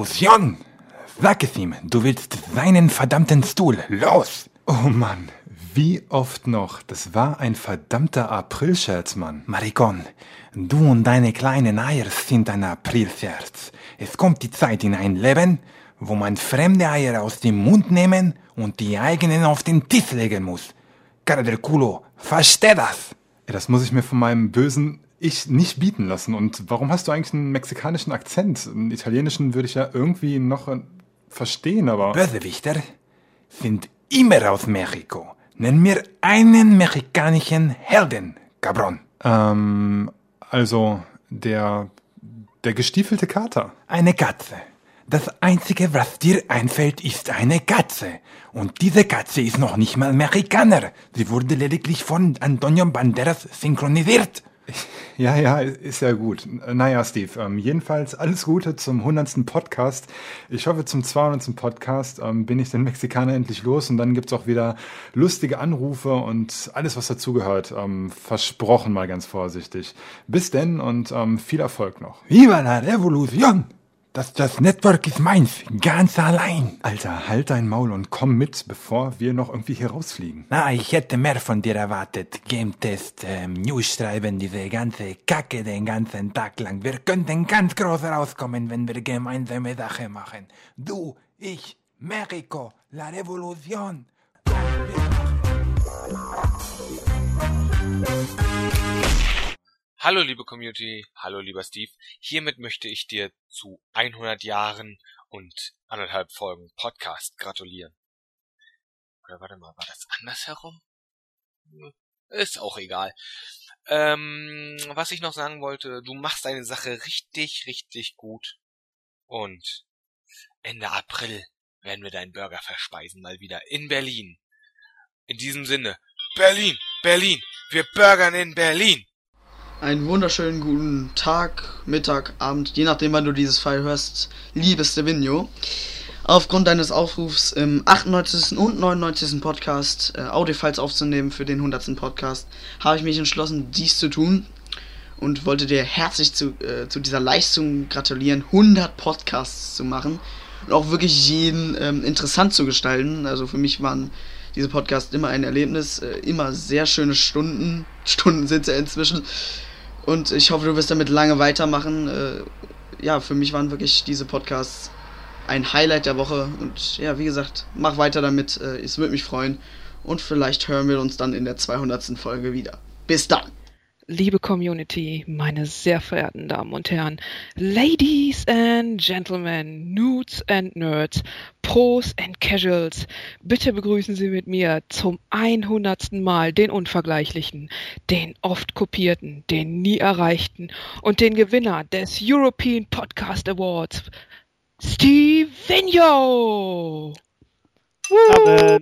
Revolution! Sag es ihm, du willst seinen verdammten Stuhl. Los!
Oh Mann, Wie oft noch? Das war ein verdammter Aprilscherz, Mann.
Maricon, du und deine kleinen Eier sind ein Aprilscherz. Es kommt die Zeit in ein Leben, wo man fremde Eier aus dem Mund nehmen und die eigenen auf den Tisch legen muss. Cara del culo, versteh das?
Ja, das muss ich mir von meinem bösen Ich nicht bieten lassen. Und warum hast du eigentlich einen mexikanischen Akzent? Einen italienischen würde ich ja irgendwie noch äh, verstehen, aber...
Bösewichter sind immer aus Mexiko. Nenn mir einen mexikanischen Helden, Cabron.
Ähm, also der, der gestiefelte Kater.
Eine Katze. Das Einzige, was dir einfällt, ist eine Katze. Und diese Katze ist noch nicht mal Mexikaner. Sie wurde lediglich von Antonio Banderas synchronisiert.
Ja, ja, ist ja gut. Naja, Steve, ähm, jedenfalls alles Gute zum hundertsten Podcast. Ich hoffe, zum zweihundertsten Podcast ähm, bin ich den Mexikaner endlich los und dann gibt's auch wieder lustige Anrufe und alles, was dazugehört. Ähm, versprochen mal ganz vorsichtig. Bis denn und ähm, viel Erfolg noch.
Viva la Revolution! Das, das Network ist meins, ganz allein.
Alter, halt dein Maul und komm mit, bevor wir noch irgendwie hier rausfliegen.
Na, ich hätte mehr von dir erwartet. Game-Test, ähm, News schreiben, diese ganze Kacke den ganzen Tag lang. Wir könnten ganz groß rauskommen, wenn wir gemeinsame Sache machen. Du, ich, Mexiko, la Revolution.
Hallo liebe Community, hallo lieber Steve, hiermit möchte ich dir zu hundert Jahren und anderthalb Folgen Podcast gratulieren. Oder warte mal, war das andersherum? Ist auch egal. Ähm, was ich noch sagen wollte, du machst deine Sache richtig, richtig gut. Und Ende April werden wir deinen Burger verspeisen, mal wieder in Berlin. In diesem Sinne, Berlin, Berlin, wir burgern in Berlin.
Einen wunderschönen guten Tag, Mittag, Abend, je nachdem, wann du dieses File hörst, liebes Devinio. Aufgrund deines Aufrufs im achtundneunzigsten und neunundneunzigsten Podcast äh, Audiofiles aufzunehmen für den hundertsten Podcast, habe ich mich entschlossen, dies zu tun und wollte dir herzlich zu, äh, zu dieser Leistung gratulieren, hundert Podcasts zu machen und auch wirklich jeden ähm, interessant zu gestalten. Also für mich waren diese Podcasts immer ein Erlebnis, äh, immer sehr schöne Stunden, Stunden sind es ja inzwischen. Und ich hoffe, du wirst damit lange weitermachen. Äh, ja, für mich waren wirklich diese Podcasts ein Highlight der Woche. Und ja, wie gesagt, mach weiter damit. Äh, es würde mich freuen. Und vielleicht hören wir uns dann in der zweihundertsten Folge wieder. Bis dann!
Liebe Community, meine sehr verehrten Damen und Herren, Ladies and Gentlemen, Nudes and Nerds, Pros and Casuals, bitte begrüßen Sie mit mir zum hundertsten Mal den Unvergleichlichen, den oft kopierten, den nie erreichten und den Gewinner des European Podcast Awards, Steve Vigno!
Abend.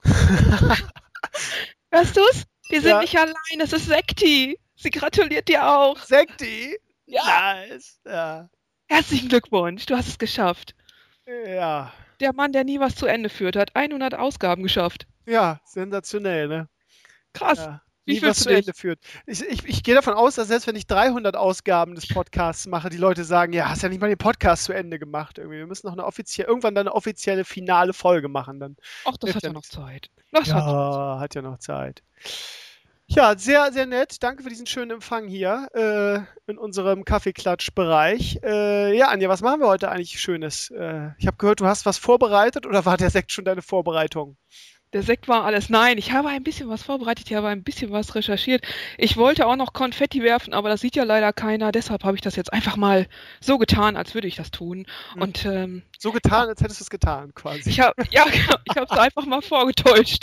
Hörst du's? Wir sind
Ja.
nicht allein, es ist Sekti. Sie gratuliert dir auch.
Sekti?
Ja.
Nice. Ja.
Herzlichen Glückwunsch, du hast es geschafft.
Ja.
Der Mann, der nie was zu Ende führt, hat hundert Ausgaben geschafft.
Ja, sensationell, ne?
Krass.
Ja.
Wie
Nie
fühlst
was
du
zu
dich?
Ende führt. Ich, ich, ich gehe davon aus, dass selbst wenn ich dreihundert Ausgaben des Podcasts mache, die Leute sagen, ja, hast ja nicht mal den Podcast zu Ende gemacht. Irgendwie. Wir müssen noch eine offizielle, irgendwann dann eine offizielle finale Folge machen. Dann.
Ach, das
Hilft
hat
ja
ja noch
nichts.
Zeit. Das hat
Ja, hat ja noch Zeit. Ja, sehr, sehr nett. Danke für diesen schönen Empfang hier äh, in unserem Kaffeeklatsch-Bereich. Äh, ja, Anja, was machen wir heute eigentlich Schönes? Äh, ich habe gehört, du hast was vorbereitet oder war der Sekt schon deine Vorbereitung?
Der Sekt war alles. Nein, ich habe ein bisschen was vorbereitet, ich habe ein bisschen was recherchiert. Ich wollte auch noch Konfetti werfen, aber das sieht ja leider keiner. Deshalb habe ich das jetzt einfach mal so getan, als würde ich das tun.
Mhm.
Und ähm,
So getan, als hättest du es getan, quasi.
ich habe ja, ich habe es einfach mal vorgetäuscht.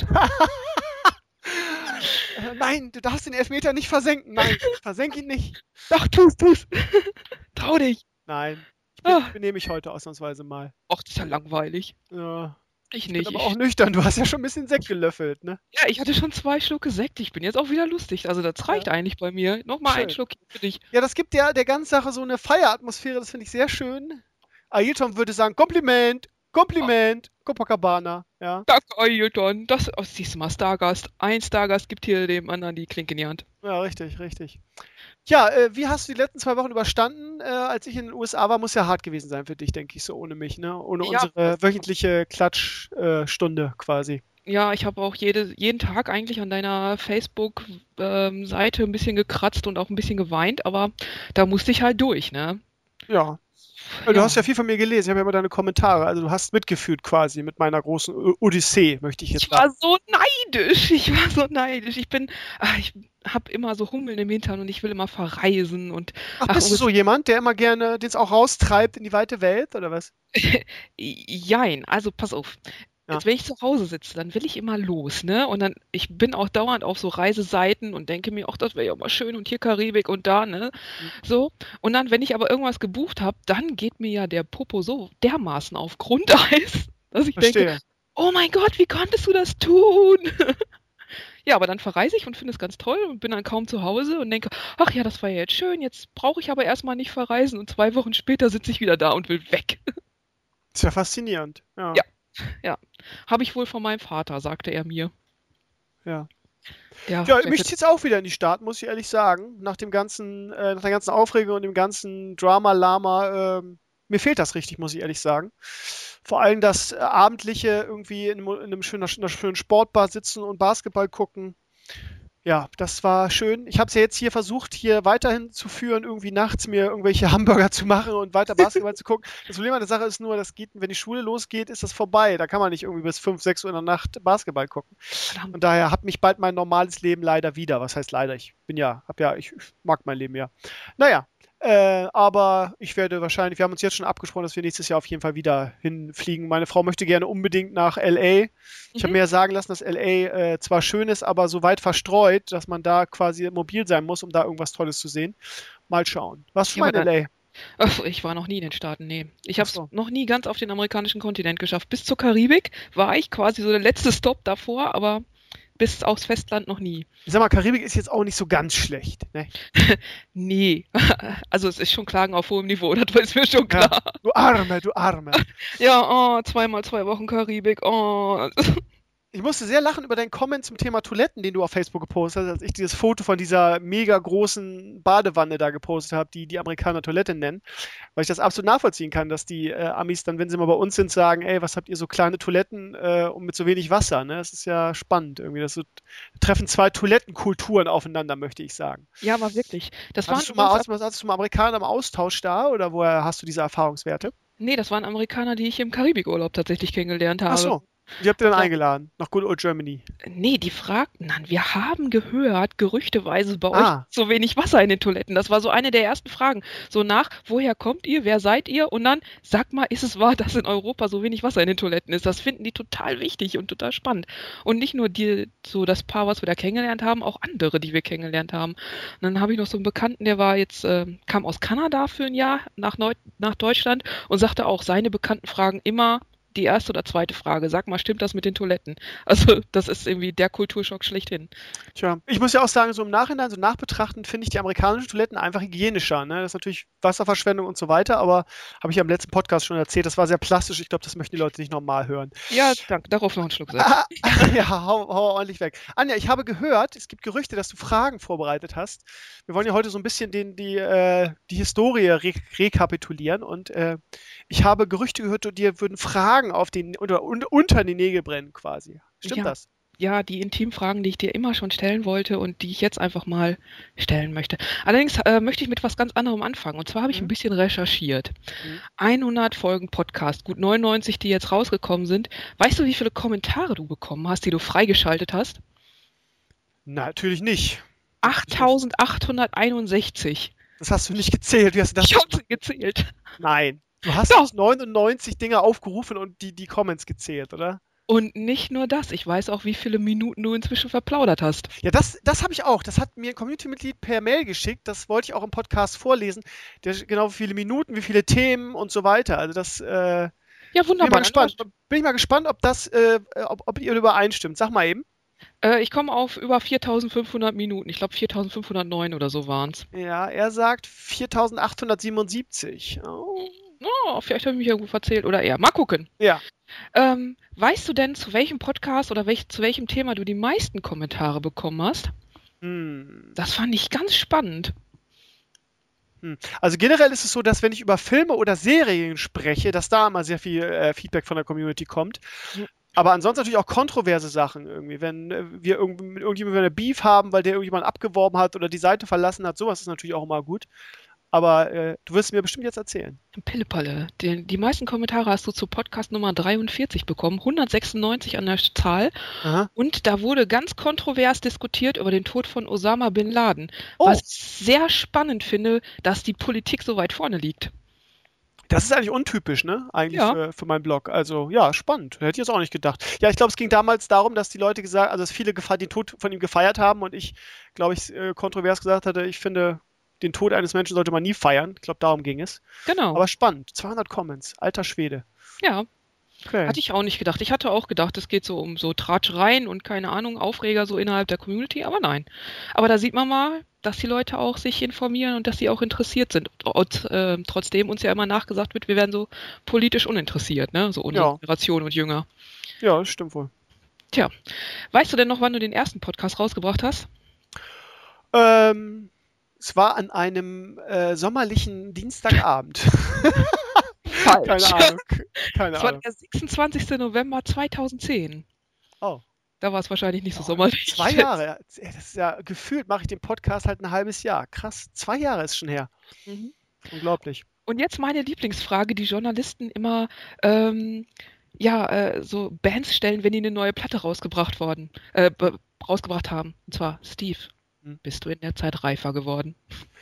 Äh, nein, du darfst den Elfmeter nicht versenken. Nein, versenk ihn nicht.
Doch, tu's, tu's. Trau dich.
Nein, ich bin,
Ah.
benehme mich heute ausnahmsweise mal.
Och, das ist ja langweilig.
Ja,
Ich
ich
nicht.
bin aber
Ich,
auch nüchtern. Du hast ja schon ein bisschen Sekt gelöffelt, ne?
ja, ich hatte schon zwei Schlucke Sekt. Ich bin jetzt auch wieder lustig. Also das reicht eigentlich bei mir. Nochmal
Schön.
ein Schluck für dich.
Ja, das gibt ja der ganzen Sache so eine Feieratmosphäre. Das finde ich sehr schön. Ailton würde sagen, Kompliment, Kompliment, Copacabana. Ja,
Danke, Ailton. Das, oh, siehst du mal, Stargast. Ein Stargast gibt hier dem anderen die Klinke in die Hand.
ja, richtig, richtig. Ja, äh, wie hast du die letzten zwei Wochen überstanden? Äh, als ich in den U S A war, muss ja hart gewesen sein für dich, denke ich, so ohne mich, ne? Ohne
Ja.
unsere wöchentliche Klatschstunde äh, Stunde quasi.
Ja, ich habe auch jede, jeden Tag eigentlich an deiner Facebook-Seite ein bisschen gekratzt und auch ein bisschen geweint, aber da musste ich halt durch, ne?
Ja. Du
Ja.
hast ja viel von mir gelesen, ich habe ja immer deine Kommentare, also du hast mitgefühlt quasi mit meiner großen O- Odyssee, möchte ich jetzt
Ich war
sagen.
so neidisch. Ich war so neidisch. Ich bin, ach, ich habe immer so Hummeln im Hintern und ich will immer verreisen und
Ach,
ach,
bist du
und
so jemand, der immer gerne, den es auch raustreibt in die weite Welt, oder was?
jein, also pass auf.
Ja.
Jetzt, wenn ich zu Hause sitze, dann will ich immer los, ne? Und dann, ich bin auch dauernd auf so Reiseseiten und denke mir, ach, das wäre ja mal schön und hier Karibik und da, ne?
Mhm.
So. Und dann, wenn ich aber irgendwas gebucht habe, dann geht mir ja der Popo so dermaßen auf Grundeis, dass ich denke,
Verstehe.
oh mein Gott, wie konntest du das tun? Ja, aber dann verreise ich und finde es ganz toll und bin dann kaum zu Hause und denke, ach ja, das war ja jetzt schön, jetzt brauche ich aber erstmal nicht verreisen und zwei Wochen später sitze ich wieder da und will weg.
Ist ja faszinierend. Ja.
Ja. Ja, habe ich wohl von meinem Vater, sagte er mir.
Ja.
Ja,
Ja,
der
mich
wird-
zieht es auch wieder in die Staaten, muss ich ehrlich sagen. Nach dem ganzen, äh, nach der ganzen Aufregung und dem ganzen Drama-Lama, ähm, mir fehlt das richtig, muss ich ehrlich sagen. Vor allem das äh, abendliche irgendwie in, einem- in einem schönen, in einer schönen Sportbar sitzen und Basketball gucken. Ja, das war schön. Ich habe es ja jetzt hier versucht, hier weiterhin zu führen, irgendwie nachts mir irgendwelche Hamburger zu machen und weiter Basketball zu gucken. Das Problem an der Sache ist nur, das geht, wenn die Schule losgeht, ist das vorbei. Da kann man nicht irgendwie bis fünf, sechs Uhr in der Nacht Basketball gucken.
Verdammt.
Und daher hat mich bald mein normales Leben leider wieder. Was heißt leider? Ich bin ja, hab ja, ich mag mein Leben ja. Naja, äh, aber ich werde wahrscheinlich, wir haben uns jetzt schon abgesprochen, dass wir nächstes Jahr auf jeden Fall wieder hinfliegen. Meine Frau möchte gerne unbedingt nach L A. Ich habe
Mhm.
mir ja sagen lassen, dass L A äh, zwar schön ist, aber so weit verstreut, dass man da quasi mobil sein muss, um da irgendwas Tolles zu sehen. Mal schauen. Warst du
Ja,
mal in
aber
L A?
Ach, ich war noch nie in den Staaten, nee. Ich habe es
Ach so.
noch nie ganz auf den amerikanischen Kontinent geschafft. Bis zur Karibik war ich quasi so der letzte Stopp davor, aber bis aufs Festland noch nie.
Ich sag mal, Karibik ist jetzt auch nicht so ganz schlecht. Ne?
Nee. Also es ist schon Klagen auf hohem Niveau, das ist mir schon
Ja.
klar.
Du Arme, du Arme.
Ja, oh, zweimal zwei Wochen Karibik, oh.
Ich musste sehr lachen über deinen Comment zum Thema Toiletten, den du auf Facebook gepostet hast, als ich dieses Foto von dieser mega großen Badewanne da gepostet habe, die die Amerikaner Toilette nennen, weil ich das absolut nachvollziehen kann, dass die äh, Amis dann, wenn sie mal bei uns sind, sagen, ey, was habt ihr so kleine Toiletten äh, und mit so wenig Wasser, ne? Das ist ja spannend irgendwie, das so, treffen zwei Toilettenkulturen aufeinander, möchte ich sagen.
Ja, aber wirklich. Das waren
Hattest du, mal,
übrigens-
hast, hattest du mal Amerikaner im Austausch da oder woher hast du diese Erfahrungswerte?
nee, das waren Amerikaner, die ich im Karibikurlaub tatsächlich kennengelernt habe.
Ach so, wie habt ihr denn
Ja.
eingeladen? Nach Good Old Germany.
Nee, die fragten dann, wir haben gehört, gerüchteweise bei
Ah.
euch so wenig Wasser in den Toiletten. Das war so eine der ersten Fragen. So nach, woher kommt ihr, wer seid ihr? Und dann, sag mal, ist es wahr, dass in Europa so wenig Wasser in den Toiletten ist? Das finden die total wichtig und total spannend. Und nicht nur die, so das Paar, was wir da kennengelernt haben, auch andere, die wir kennengelernt haben. Und dann habe ich noch so einen Bekannten, der war jetzt, ähm, kam aus Kanada für ein Jahr nach, Neu nach Deutschland und sagte auch, seine Bekannten fragen immer, die erste oder zweite Frage, sag mal, stimmt das mit den Toiletten? Also das ist irgendwie der Kulturschock schlechthin.
Tja, ich muss ja auch sagen, so im Nachhinein, so nachbetrachtend, finde ich die amerikanischen Toiletten einfach hygienischer. Ne? Das ist natürlich Wasserverschwendung und so weiter, aber habe ich ja im letzten Podcast schon erzählt, das war sehr plastisch. Ich glaube, das möchten die Leute nicht normal hören.
Ja, danke. Darauf noch einen Schluck Sekt.
Ah, ja, hau, hau ordentlich weg. Anja, ich habe gehört, es gibt Gerüchte, dass du Fragen vorbereitet hast. Wir wollen ja heute so ein bisschen den, die, äh, die Historie re rekapitulieren und äh, ich habe Gerüchte gehört, dir würden Fragen auf den, unter, un, unter die Nägel brennen quasi. Stimmt
Ja.
das?
Ja, die Intimfragen, die ich dir immer schon stellen wollte und die ich jetzt einfach mal stellen möchte. Allerdings äh, möchte ich mit was ganz anderem anfangen. Und zwar habe ich
Mhm.
ein bisschen recherchiert.
Mhm.
hundert Folgen Podcast, gut neunundneunzig, die jetzt rausgekommen sind. Weißt du, wie viele Kommentare du bekommen hast, die du freigeschaltet hast?
Natürlich nicht.
achttausendachthunderteinundsechzig.
Das hast du nicht gezählt. Wie hast du das
Ich habe sie gezählt.
Nein. Du hast
Doch.
nicht neunundneunzig Dinge aufgerufen und die, die Comments gezählt, oder?
Und nicht nur das, ich weiß auch, wie viele Minuten du inzwischen verplaudert hast.
Ja, das, das habe ich auch. Das hat mir ein Community-Mitglied per Mail geschickt. Das wollte ich auch im Podcast vorlesen. Der, genau, wie viele Minuten, wie viele Themen und so weiter. Also das äh,
Ja,
bin ich mal
wunderbar.
gespannt. Bin ich mal gespannt, ob das, äh, ob, ob ihr übereinstimmt. Sag mal eben.
Äh, ich komme auf über viertausendfünfhundert Minuten. Ich glaube viertausendfünfhundertneun oder so waren es.
Ja, er sagt viertausendachthundertsiebenundsiebzig. Oh.
Oh, vielleicht habe ich mich ja gut verzählt oder eher. Mal gucken.
Ja.
Ähm, weißt du denn, zu welchem Podcast oder welch, zu welchem Thema du die meisten Kommentare bekommen hast?
Hm.
Das fand ich ganz spannend.
Hm. Also generell ist es so, dass wenn ich über Filme oder Serien spreche, dass da immer sehr viel äh, Feedback von der Community kommt.
Mhm.
Aber ansonsten natürlich auch kontroverse Sachen irgendwie. Wenn äh, wir irgend, mit irgendjemandem eine Beef haben, weil der irgendjemand abgeworben hat oder die Seite verlassen hat, sowas ist natürlich auch immer gut. Aber äh, du wirst mir bestimmt jetzt erzählen.
Pillepalle. Die, die meisten Kommentare hast du zu Podcast Nummer dreiundvierzig bekommen, hundertsechsundneunzig an der Zahl.
Aha.
Und da wurde ganz kontrovers diskutiert über den Tod von Osama Bin Laden.
Oh.
Was ich sehr spannend finde, dass die Politik so weit vorne liegt.
Das ist eigentlich untypisch, ne? Eigentlich
Ja.
für, für meinen Blog. Also, ja, spannend. Hätte ich jetzt auch nicht gedacht. Ja, ich glaube, es ging damals darum, dass die Leute gesagt, also dass viele gefe- den Tod von ihm gefeiert haben und ich, glaube ich, äh, kontrovers gesagt hatte, ich finde, den Tod eines Menschen sollte man nie feiern. Ich glaube, darum ging es.
Genau.
Aber spannend. zweihundert Comments. Alter Schwede.
ja.
Okay.
Hatte ich auch nicht gedacht. Ich hatte auch gedacht, es geht so um so Tratschereien und keine Ahnung, Aufreger so innerhalb der Community, aber nein. Aber da sieht man mal, dass die Leute auch sich informieren und dass sie auch interessiert sind. Und äh, trotzdem uns ja immer nachgesagt wird, wir werden so politisch uninteressiert, ne? So unsere
Ja.
Generation und jünger.
Ja, das stimmt wohl.
Tja, weißt du denn noch, wann du den ersten Podcast rausgebracht hast?
Ähm, es war an einem äh, sommerlichen Dienstagabend. Keine Ahnung. Keine
Das war
Ahnung.
der sechsundzwanzigster November zweitausendzehn.
Oh.
Da war es wahrscheinlich nicht so
Oh,
sommerlich.
Zwei Jahre. Das ist ja gefühlt, mache ich den Podcast halt ein halbes Jahr. Krass. Zwei Jahre ist schon her.
Mhm.
Unglaublich.
Und jetzt meine Lieblingsfrage, die Journalisten immer ähm, ja, äh, so Bands stellen, wenn die eine neue Platte rausgebracht worden, äh, be- rausgebracht haben. Und zwar, Steve,
Hm.
bist du in der Zeit reifer geworden?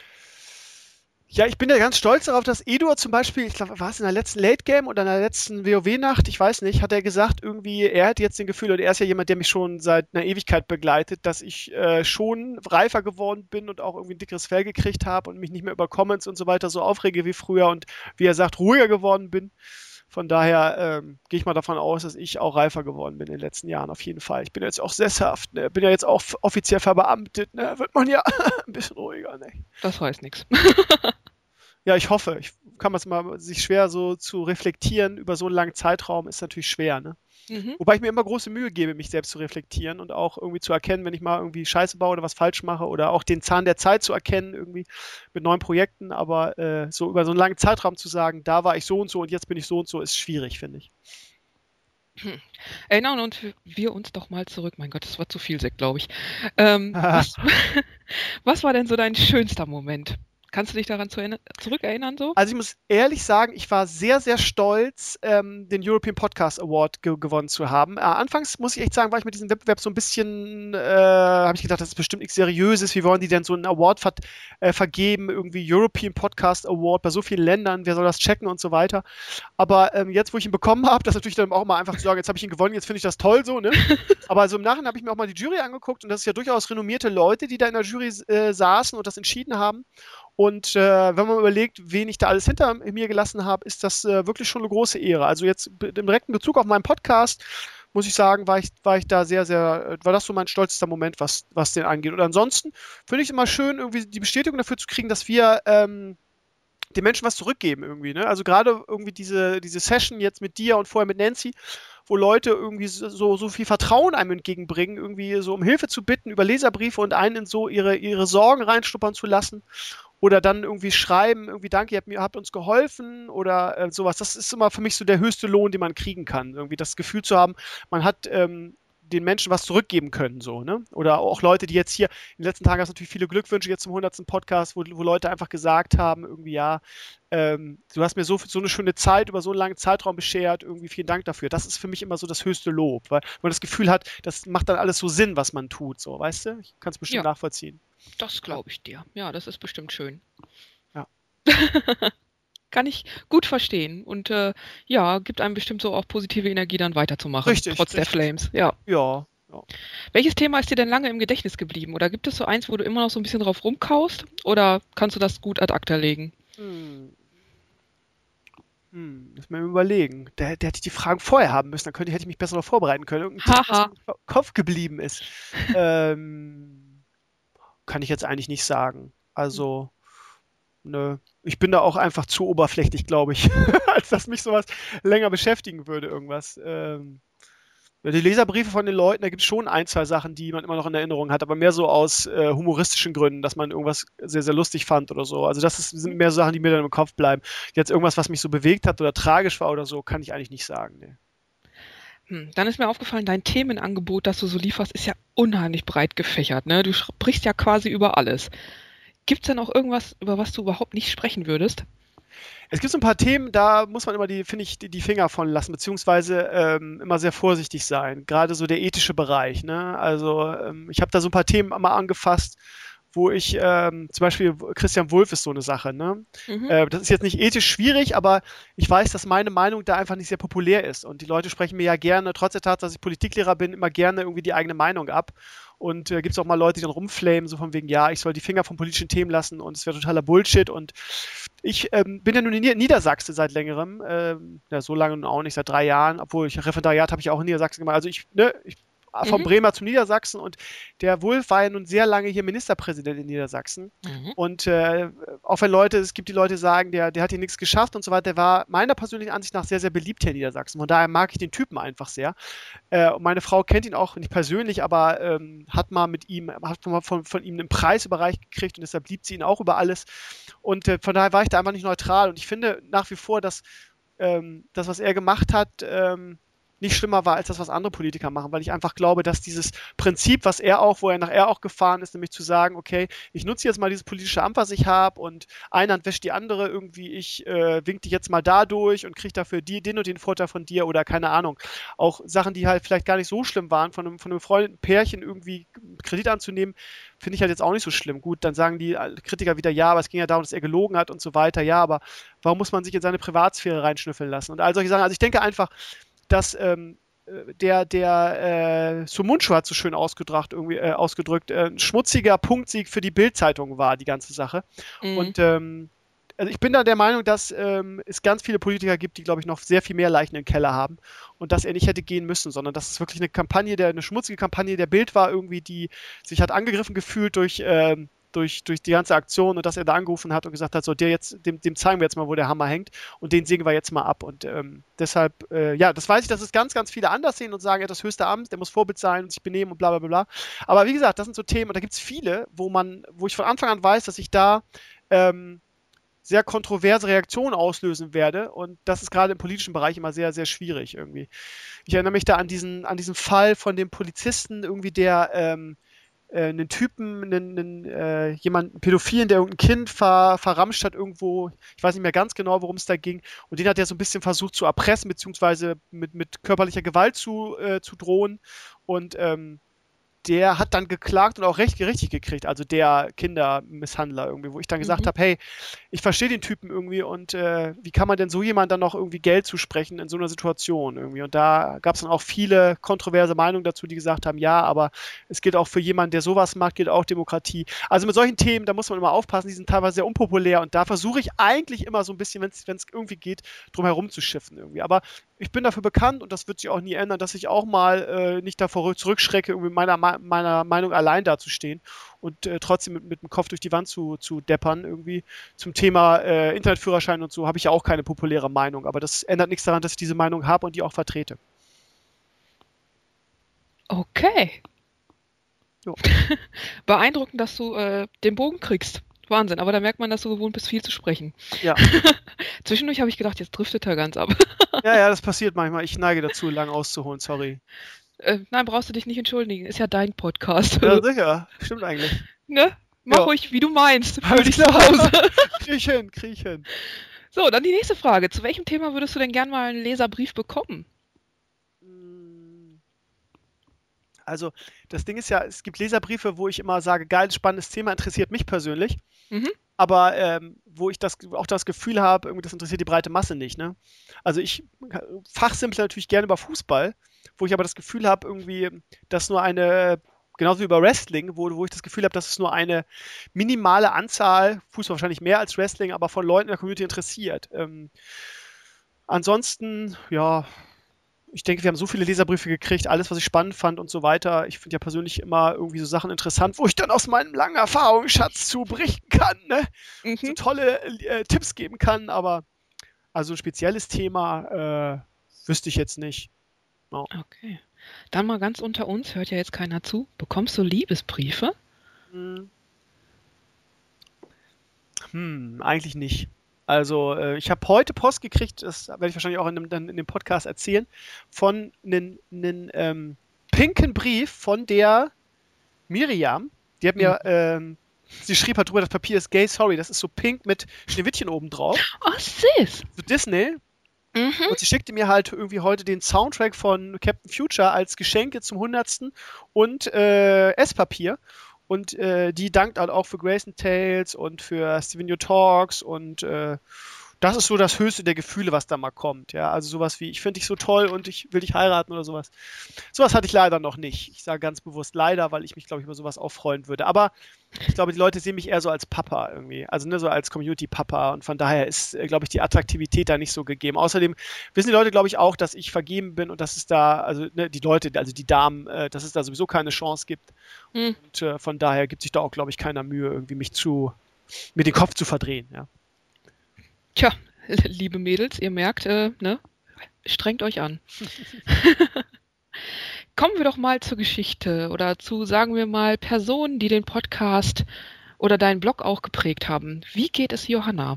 Ja, ich bin ja ganz stolz darauf, dass Eduard zum Beispiel, ich glaube, war es in der letzten Late Game oder in der letzten WoW-Nacht, ich weiß nicht, hat er gesagt, irgendwie, er hat jetzt den Gefühl, und er ist ja jemand, der mich schon seit einer Ewigkeit begleitet, dass ich äh, schon reifer geworden bin und auch irgendwie ein dickeres Fell gekriegt habe und mich nicht mehr über Comments und so weiter so aufrege wie früher und wie er sagt, ruhiger geworden bin. Von daher ähm, gehe ich mal davon aus, dass ich auch reifer geworden bin in den letzten Jahren, auf jeden Fall. Ich bin jetzt auch sesshaft, ne? Bin ja jetzt auch f- offiziell verbeamtet, ne? Wird man ja ein bisschen ruhiger, ne?
Das heißt nichts.
Ja, ich hoffe. Ich kann es mal sich schwer so zu reflektieren über so einen langen Zeitraum ist natürlich schwer, ne?
Mhm.
Wobei ich mir immer große Mühe gebe, mich selbst zu reflektieren und auch irgendwie zu erkennen, wenn ich mal irgendwie Scheiße baue oder was falsch mache oder auch den Zahn der Zeit zu erkennen irgendwie mit neuen Projekten. Aber äh, so über so einen langen Zeitraum zu sagen, da war ich so und so und jetzt bin ich so und so, ist schwierig, finde ich.
Erinnern und wir uns doch mal zurück. Mein Gott, das war zu viel Sekt, glaube ich. Ähm, was, was war denn so dein schönster Moment? Kannst du dich daran zu erinner- zurückerinnern so?
Also ich muss ehrlich sagen, ich war sehr, sehr stolz, ähm, den European Podcast Award ge gewonnen zu haben. Äh, anfangs muss ich echt sagen, war ich mit diesem Wettbewerb so ein bisschen, äh, habe ich gedacht, das ist bestimmt nichts Seriöses. Wie wollen die denn so einen Award ver äh, vergeben? Irgendwie European Podcast Award bei so vielen Ländern, wer soll das checken und so weiter. Aber ähm, jetzt, wo ich ihn bekommen habe, das ist natürlich dann auch mal einfach zu sagen, jetzt habe ich ihn gewonnen, jetzt finde ich das toll so, ne? Aber so im Nachhinein habe ich mir auch mal die Jury angeguckt und das ist ja durchaus renommierte Leute, die da in der Jury äh, saßen und das entschieden haben. Und äh, wenn man überlegt, wen ich da alles hinter mir gelassen habe, ist das äh, wirklich schon eine große Ehre. Also jetzt im direkten Bezug auf meinen Podcast, muss ich sagen, war ich, war ich da sehr, sehr, war das so mein stolzester Moment, was, was den angeht. Und ansonsten finde ich es immer schön, irgendwie die Bestätigung dafür zu kriegen, dass wir ähm, den Menschen was zurückgeben irgendwie. Ne? Also gerade irgendwie diese, diese Session jetzt mit dir und vorher mit Nancy, wo Leute irgendwie so, so viel Vertrauen einem entgegenbringen, irgendwie so um Hilfe zu bitten über Leserbriefe und einen in so ihre, ihre Sorgen reinschnuppern zu lassen. Oder dann irgendwie schreiben, irgendwie danke, ihr habt, mir, habt uns geholfen oder äh, sowas. Das ist immer für mich so der höchste Lohn, den man kriegen kann. Irgendwie das Gefühl zu haben, man hat ähm, den Menschen was zurückgeben können. So, ne? Oder auch Leute, die jetzt hier, in den letzten Tagen hast du natürlich viele Glückwünsche jetzt zum hundertsten Podcast, wo, wo Leute einfach gesagt haben, irgendwie ja, ähm, du hast mir so, so eine schöne Zeit über so einen langen Zeitraum beschert, irgendwie vielen Dank dafür. Das ist für mich immer so das höchste Lob, weil man das Gefühl hat, das macht dann alles so Sinn, was man tut. So, weißt du? Ich kann es bestimmt
Ja.
nachvollziehen.
Das glaube ich dir. Ja, das ist bestimmt schön.
Ja.
Kann ich gut verstehen. Und äh, ja, gibt einem bestimmt so auch positive Energie, dann weiterzumachen.
Richtig,
Trotz der
richtig.
Flames. Ja.
Ja. ja.
Welches Thema ist dir denn lange im Gedächtnis geblieben? Oder gibt es so eins, wo du immer noch so ein bisschen drauf rumkaust? Oder kannst du das gut ad acta legen?
Hm. Hm, muss man überlegen. Der, der hätte ich die Fragen vorher haben müssen, dann könnte, hätte ich mich besser darauf vorbereiten können. Irgendein Thema,
Haha.
was mir im Kopf geblieben ist. ähm, kann ich jetzt eigentlich nicht sagen. Also, nö. Ich bin da auch einfach zu oberflächlich, glaube ich, als dass mich sowas länger beschäftigen würde, irgendwas. Ähm, ja, die Leserbriefe von den Leuten, da gibt es schon ein, zwei Sachen, die man immer noch in Erinnerung hat, aber mehr so aus äh, humoristischen Gründen, dass man irgendwas sehr, sehr lustig fand oder so. Also das ist, sind mehr so Sachen, die mir dann im Kopf bleiben. Jetzt irgendwas, was mich so bewegt hat oder tragisch war oder so, kann ich eigentlich nicht sagen. Nee.
Hm, dann ist mir aufgefallen, dein Themenangebot, das du so lieferst, ist ja unheimlich breit gefächert, ne? Du sprichst ja quasi über alles. Gibt's denn auch irgendwas, über was du überhaupt nicht sprechen würdest?
Es gibt so ein paar Themen, da muss man immer die, finde ich, die, die Finger von lassen, beziehungsweise ähm, immer sehr vorsichtig sein. Gerade so der ethische Bereich, ne? Also ähm, ich habe da so ein paar Themen mal angefasst, wo ich, ähm, zum Beispiel Christian Wulff ist so eine Sache, ne?
Mhm.
Äh, das ist jetzt nicht ethisch schwierig, aber ich weiß, dass meine Meinung da einfach nicht sehr populär ist. Und die Leute sprechen mir ja gerne, trotz der Tatsache, dass ich Politiklehrer bin, immer gerne irgendwie die eigene Meinung ab. Und äh, gibt es auch mal Leute, die dann rumflamen, so von wegen, ja, ich soll die Finger von politischen Themen lassen und es wäre totaler Bullshit. Und ich ähm, bin ja nun in Nieder- Niedersachse seit längerem, ähm, ja, so lange nun auch nicht, seit drei Jahren, obwohl ich Referendariat habe ich auch in Niedersachsen gemacht. Also ich, ne, ich vom
Mhm.
Bremer zum Niedersachsen und der Wulff war ja nun sehr lange hier Ministerpräsident in Niedersachsen.
Mhm.
Und äh, auch wenn Leute, es gibt die Leute, die sagen, der, der hat hier nichts geschafft und so weiter, der war meiner persönlichen Ansicht nach sehr, sehr beliebt hier in Niedersachsen. Von daher mag ich den Typen einfach sehr. Äh, und meine Frau kennt ihn auch nicht persönlich, aber ähm, hat mal mit ihm, hat mal von, von ihm einen Preis überreicht gekriegt und deshalb liebt sie ihn auch über alles. Und äh, von daher war ich da einfach nicht neutral. Und ich finde nach wie vor, dass ähm, das, was er gemacht hat, ähm, nicht schlimmer war als das, was andere Politiker machen, weil ich einfach glaube, dass dieses Prinzip, was er auch, wo er nachher auch gefahren ist, nämlich zu sagen, okay, ich nutze jetzt mal dieses politische Amt, was ich habe und eine Hand wäscht die andere, irgendwie ich äh, wink dich jetzt mal da durch und kriege dafür die, den und den Vorteil von dir oder keine Ahnung. Auch Sachen, die halt vielleicht gar nicht so schlimm waren, von einem, von einem befreundeten Pärchen irgendwie Kredit anzunehmen, finde ich halt jetzt auch nicht so schlimm. Gut, dann sagen die Kritiker wieder, ja, aber es ging ja darum, dass er gelogen hat und so weiter. Ja, aber warum muss man sich in seine Privatsphäre reinschnüffeln lassen? Und all solche Sachen. Also ich denke einfach, dass ähm, der, der äh, Sumunchu hat so schön ausgedrückt, irgendwie, äh, ausgedrückt, äh, ein schmutziger Punktsieg für die Bild-Zeitung war, die ganze Sache.
Mhm.
Und ähm, also ich bin da der Meinung, dass ähm, es ganz viele Politiker gibt, die, glaube ich, noch sehr viel mehr Leichen im Keller haben und dass er nicht hätte gehen müssen, sondern dass es wirklich eine Kampagne, der, eine schmutzige Kampagne der Bild war, irgendwie, die sich hat angegriffen gefühlt durch ähm, Durch, durch die ganze Aktion und dass er da angerufen hat und gesagt hat, so, der jetzt, dem, dem zeigen wir jetzt mal, wo der Hammer hängt und den sägen wir jetzt mal ab. Und ähm, deshalb, äh, ja, das weiß ich, dass es ganz, ganz viele anders sehen und sagen, er hat das höchste Amt, der muss Vorbild sein und sich benehmen und bla bla bla bla. Aber wie gesagt, das sind so Themen und da gibt es viele, wo man, wo ich von Anfang an weiß, dass ich da ähm, sehr kontroverse Reaktionen auslösen werde und das ist gerade im politischen Bereich immer sehr, sehr schwierig irgendwie. Ich erinnere mich da an diesen, an diesen Fall von dem Polizisten irgendwie, der ähm, einen Typen, einen, einen, äh, jemanden, Pädophilen, der irgendein Kind ver, verramscht hat irgendwo, ich weiß nicht mehr ganz genau, worum es da ging, und den hat er so ein bisschen versucht zu erpressen, beziehungsweise mit, mit körperlicher Gewalt zu, äh, zu drohen und ähm, der hat dann geklagt und auch recht richtig gekriegt, also der Kindermisshandler irgendwie, wo ich dann gesagt
Mhm.
habe, hey, ich verstehe den Typen irgendwie und äh, wie kann man denn so jemand dann noch irgendwie Geld zusprechen in so einer Situation irgendwie? Und da gab es dann auch viele kontroverse Meinungen dazu, die gesagt haben, ja, aber es gilt auch für jemanden, der sowas macht, gilt auch Demokratie. Also mit solchen Themen, da muss man immer aufpassen, die sind teilweise sehr unpopulär und da versuche ich eigentlich immer so ein bisschen, wenn es irgendwie geht, drum herum zu schiffen irgendwie. Aber ich bin dafür bekannt und das wird sich auch nie ändern, dass ich auch mal äh, nicht davor zurückschrecke, irgendwie meiner, meiner Meinung allein dazustehen und äh, trotzdem mit, mit dem Kopf durch die Wand zu, zu deppern irgendwie. Zum Thema äh, Internetführerschein und so habe ich ja auch keine populäre Meinung, aber das ändert nichts daran, dass ich diese Meinung habe und die auch vertrete.
Okay.
Jo.
Beeindruckend, dass du äh, den Bogen kriegst. Wahnsinn, aber da merkt man, dass du gewohnt bist, viel zu sprechen.
Ja.
Zwischendurch habe ich gedacht, jetzt driftet er ganz ab.
Ja, ja, das passiert manchmal. Ich neige dazu, lang auszuholen, sorry.
Äh, nein, brauchst du dich nicht entschuldigen. Ist ja dein Podcast.
Ja, sicher. Stimmt eigentlich.
Ne? Mach
Ja.
ruhig, wie du meinst. Fühl
Alles
dich zu
klar.
Hause.
Krieg ich hin, krieg ich hin.
So, dann die nächste Frage. Zu welchem Thema würdest du denn gern mal einen Leserbrief bekommen?
Also, das Ding ist ja, es gibt Leserbriefe, wo ich immer sage, geil, spannendes Thema, interessiert mich persönlich.
Mhm.
Aber ähm, wo ich das, auch das Gefühl habe, irgendwie das interessiert die breite Masse nicht. Ne? Also ich fachsimple natürlich gerne über Fußball, wo ich aber das Gefühl habe, irgendwie, dass nur eine, genauso wie über Wrestling, wo, wo ich das Gefühl habe, dass es nur eine minimale Anzahl, Fußball wahrscheinlich mehr als Wrestling, aber von Leuten in der Community interessiert. Ähm, ansonsten, ja, ich denke, wir haben so viele Leserbriefe gekriegt, alles, was ich spannend fand und so weiter. Ich finde ja persönlich immer irgendwie so Sachen interessant, wo ich dann aus meinem langen Erfahrungsschatz zu berichten kann, ne?
Mhm.
So tolle äh, Tipps geben kann, aber also ein spezielles Thema äh, wüsste ich jetzt nicht. No.
Okay. Dann mal ganz unter uns, hört ja jetzt keiner zu. Bekommst du Liebesbriefe?
Hm. Hm, eigentlich nicht. Also äh, ich habe heute Post gekriegt, das werde ich wahrscheinlich auch in dem, dann in dem Podcast erzählen, von einem ähm, pinken Brief von der Miriam. Die hat mir, mhm. ähm, sie schrieb halt drüber, das Papier ist gay, sorry, das ist so pink mit Schneewittchen oben drauf.
Oh, süß.
So Disney.
Mhm.
Und sie schickte mir halt irgendwie heute den Soundtrack von Captain Future als Geschenke zum hundertsten und äh, Esspapier. Und äh, die dankt halt auch für Grayson Tales und für Stevenio Talks und äh, das ist so das höchste der Gefühle, was da mal kommt. Ja, also sowas wie, ich finde dich so toll und ich will dich heiraten oder sowas. Sowas hatte ich leider noch nicht. Ich sage ganz bewusst leider, weil ich mich, glaube ich, über sowas auch freuen würde. Aber ich glaube, die Leute sehen mich eher so als Papa irgendwie. Also ne, so als Community-Papa und von daher ist, äh, glaube ich, die Attraktivität da nicht so gegeben. Außerdem wissen die Leute, glaube ich, auch, dass ich vergeben bin und dass es da, also ne, die Leute, also die Damen, äh, dass es da sowieso keine Chance gibt. Mhm. Und äh, von daher gibt sich da auch, glaube ich, keiner Mühe, irgendwie mich zu, mir den Kopf zu verdrehen, ja.
Tja, liebe Mädels, ihr merkt, äh, ne, strengt euch an. Kommen wir doch mal zur Geschichte oder zu, sagen wir mal, Personen, die den Podcast oder deinen Blog auch geprägt haben. Wie geht es Johanna?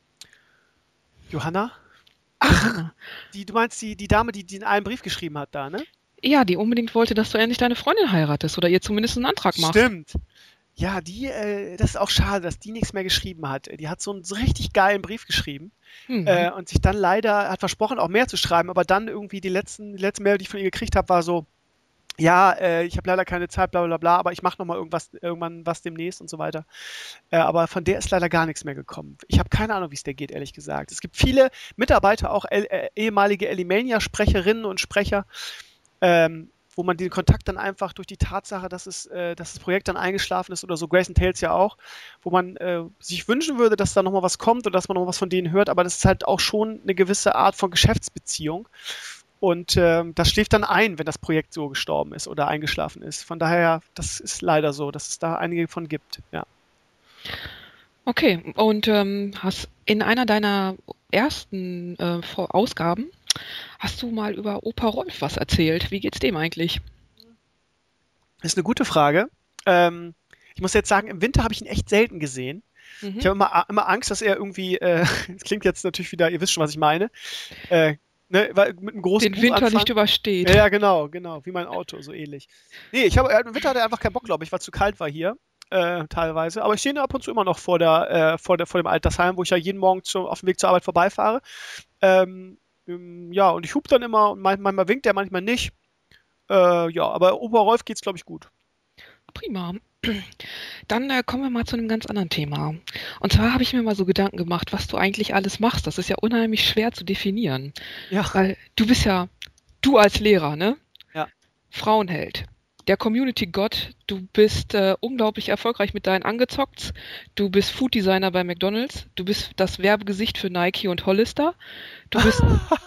Johanna?
Ach,
die, du meinst die, die Dame, die, die in einem Brief geschrieben hat da, ne?
Ja, die unbedingt wollte, dass du endlich deine Freundin heiratest oder ihr zumindest einen Antrag machst.
Stimmt. Ja, die, äh, das ist auch schade, dass die nichts mehr geschrieben hat. Die hat so einen so richtig geilen Brief geschrieben mhm. äh, und sich dann leider, hat versprochen, auch mehr zu schreiben, aber dann irgendwie die letzten, die letzte Mail, die ich von ihr gekriegt habe, war so, ja, äh, ich habe leider keine Zeit, bla bla bla, aber ich mache nochmal irgendwas, irgendwann was demnächst und so weiter. Äh, aber von der ist leider gar nichts mehr gekommen. Ich habe keine Ahnung, wie es der geht, ehrlich gesagt. Es gibt viele Mitarbeiter, auch äh, ehemalige Elimania-Sprecherinnen und Sprecher, ähm, wo man den Kontakt dann einfach durch die Tatsache, dass, es, äh, dass das Projekt dann eingeschlafen ist oder so, Grayson Tales ja auch, wo man äh, sich wünschen würde, dass da nochmal was kommt und dass man nochmal was von denen hört, aber das ist halt auch schon eine gewisse Art von Geschäftsbeziehung und äh, das schläft dann ein, wenn das Projekt so gestorben ist oder eingeschlafen ist. Von daher, das ist leider so, dass es da einige von gibt, ja.
Okay, und ähm, hast in einer deiner ersten äh, Ausgaben hast du mal über Opa Rolf was erzählt? Wie geht's dem eigentlich?
Das ist eine gute Frage. Ähm, ich muss jetzt sagen, im Winter habe ich ihn echt selten gesehen. Mhm. Ich habe immer, immer Angst, dass er irgendwie, äh, das klingt jetzt natürlich wieder, ihr wisst schon, was ich meine, äh, ne, mit einem großen
den Winter nicht übersteht.
Ja, ja, genau, genau, wie mein Auto, so ähnlich. Nee, ich habe, im Winter hatte er einfach keinen Bock, glaube ich, weil es zu kalt war hier. Äh, teilweise, aber ich stehe ab und zu immer noch vor der, äh, vor der, vor dem Altersheim, wo ich ja jeden Morgen zu, auf dem Weg zur Arbeit vorbeifahre. Ähm, Ja, und ich hub dann immer und manchmal winkt er, manchmal nicht. Äh, ja, aber Opa Rolf geht's, glaube ich, gut.
Prima. Dann äh, kommen wir mal zu einem ganz anderen Thema. Und zwar habe ich mir mal so Gedanken gemacht, was du eigentlich alles machst. Das ist ja unheimlich schwer zu definieren.
Ja.
Weil du bist ja, du als Lehrer, ne?
Ja.
Frauenheld. Der Community-Gott, du bist äh, unglaublich erfolgreich mit deinen Angezockt, du bist Food-Designer bei McDonald's, du bist das Werbegesicht für Nike und Hollister, du bist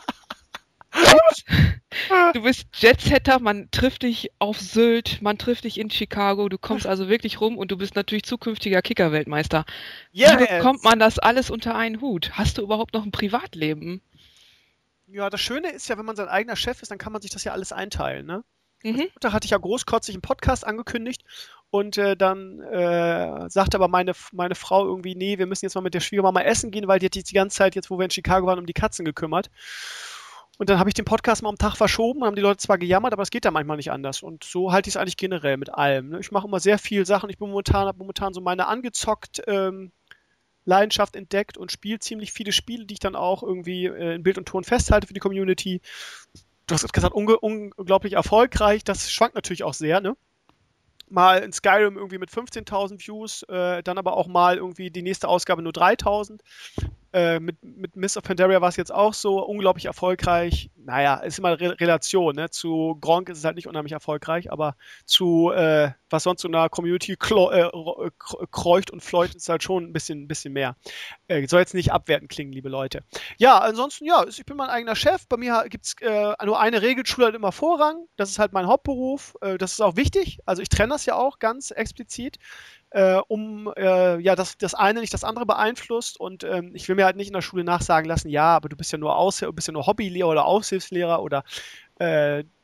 du bist Jetsetter, man trifft dich auf Sylt, man trifft dich in Chicago, du kommst also wirklich rum und du bist natürlich zukünftiger Kicker-Weltmeister.
Yes.
Wie bekommt man das alles unter einen Hut? Hast du überhaupt noch ein Privatleben?
Ja, das Schöne ist ja, wenn man sein eigener Chef ist, dann kann man sich das ja alles einteilen, ne?
Mhm.
Da hatte ich ja großkotzig einen Podcast angekündigt und äh, dann äh, sagte aber meine, meine Frau irgendwie, nee, wir müssen jetzt mal mit der Schwiegermama essen gehen, weil die hat sich die ganze Zeit, jetzt wo wir in Chicago waren, um die Katzen gekümmert. Und dann habe ich den Podcast mal am Tag verschoben, haben die Leute zwar gejammert, aber es geht da manchmal nicht anders. Und so halte ich es eigentlich generell mit allem. Ne? Ich mache immer sehr viel Sachen. Ich bin momentan, habe momentan so meine angezockt ähm, Leidenschaft entdeckt und spiele ziemlich viele Spiele, die ich dann auch irgendwie äh, in Bild und Ton festhalte für die Community. Du hast gesagt, unge- unglaublich erfolgreich. Das schwankt natürlich auch sehr, ne? Mal in Skyrim irgendwie mit fünfzehntausend Views, äh, dann aber auch mal irgendwie die nächste Ausgabe nur dreitausend. Äh, mit, mit Mists of Pandaria war es jetzt auch so, unglaublich erfolgreich. Naja, ist immer Re- Relation, ne? Zu Gronk ist es halt nicht unheimlich erfolgreich, aber zu, äh, was sonst so einer Community klo- äh, kreucht und fleucht, ist halt schon ein bisschen, ein bisschen mehr. Äh, soll jetzt nicht abwertend klingen, liebe Leute. Ja, ansonsten, ja, ich bin mein eigener Chef. Bei mir gibt es äh, nur eine Regel, Schule hat immer Vorrang. Das ist halt mein Hauptberuf. Äh, das ist auch wichtig. Also ich trenne das ja auch ganz explizit. Äh, um äh, ja, dass das eine nicht das andere beeinflusst und ähm, ich will mir halt nicht in der Schule nachsagen lassen, ja, aber du bist ja nur Aushil- bist ja nur Hobbylehrer oder Aushilfslehrer oder äh, du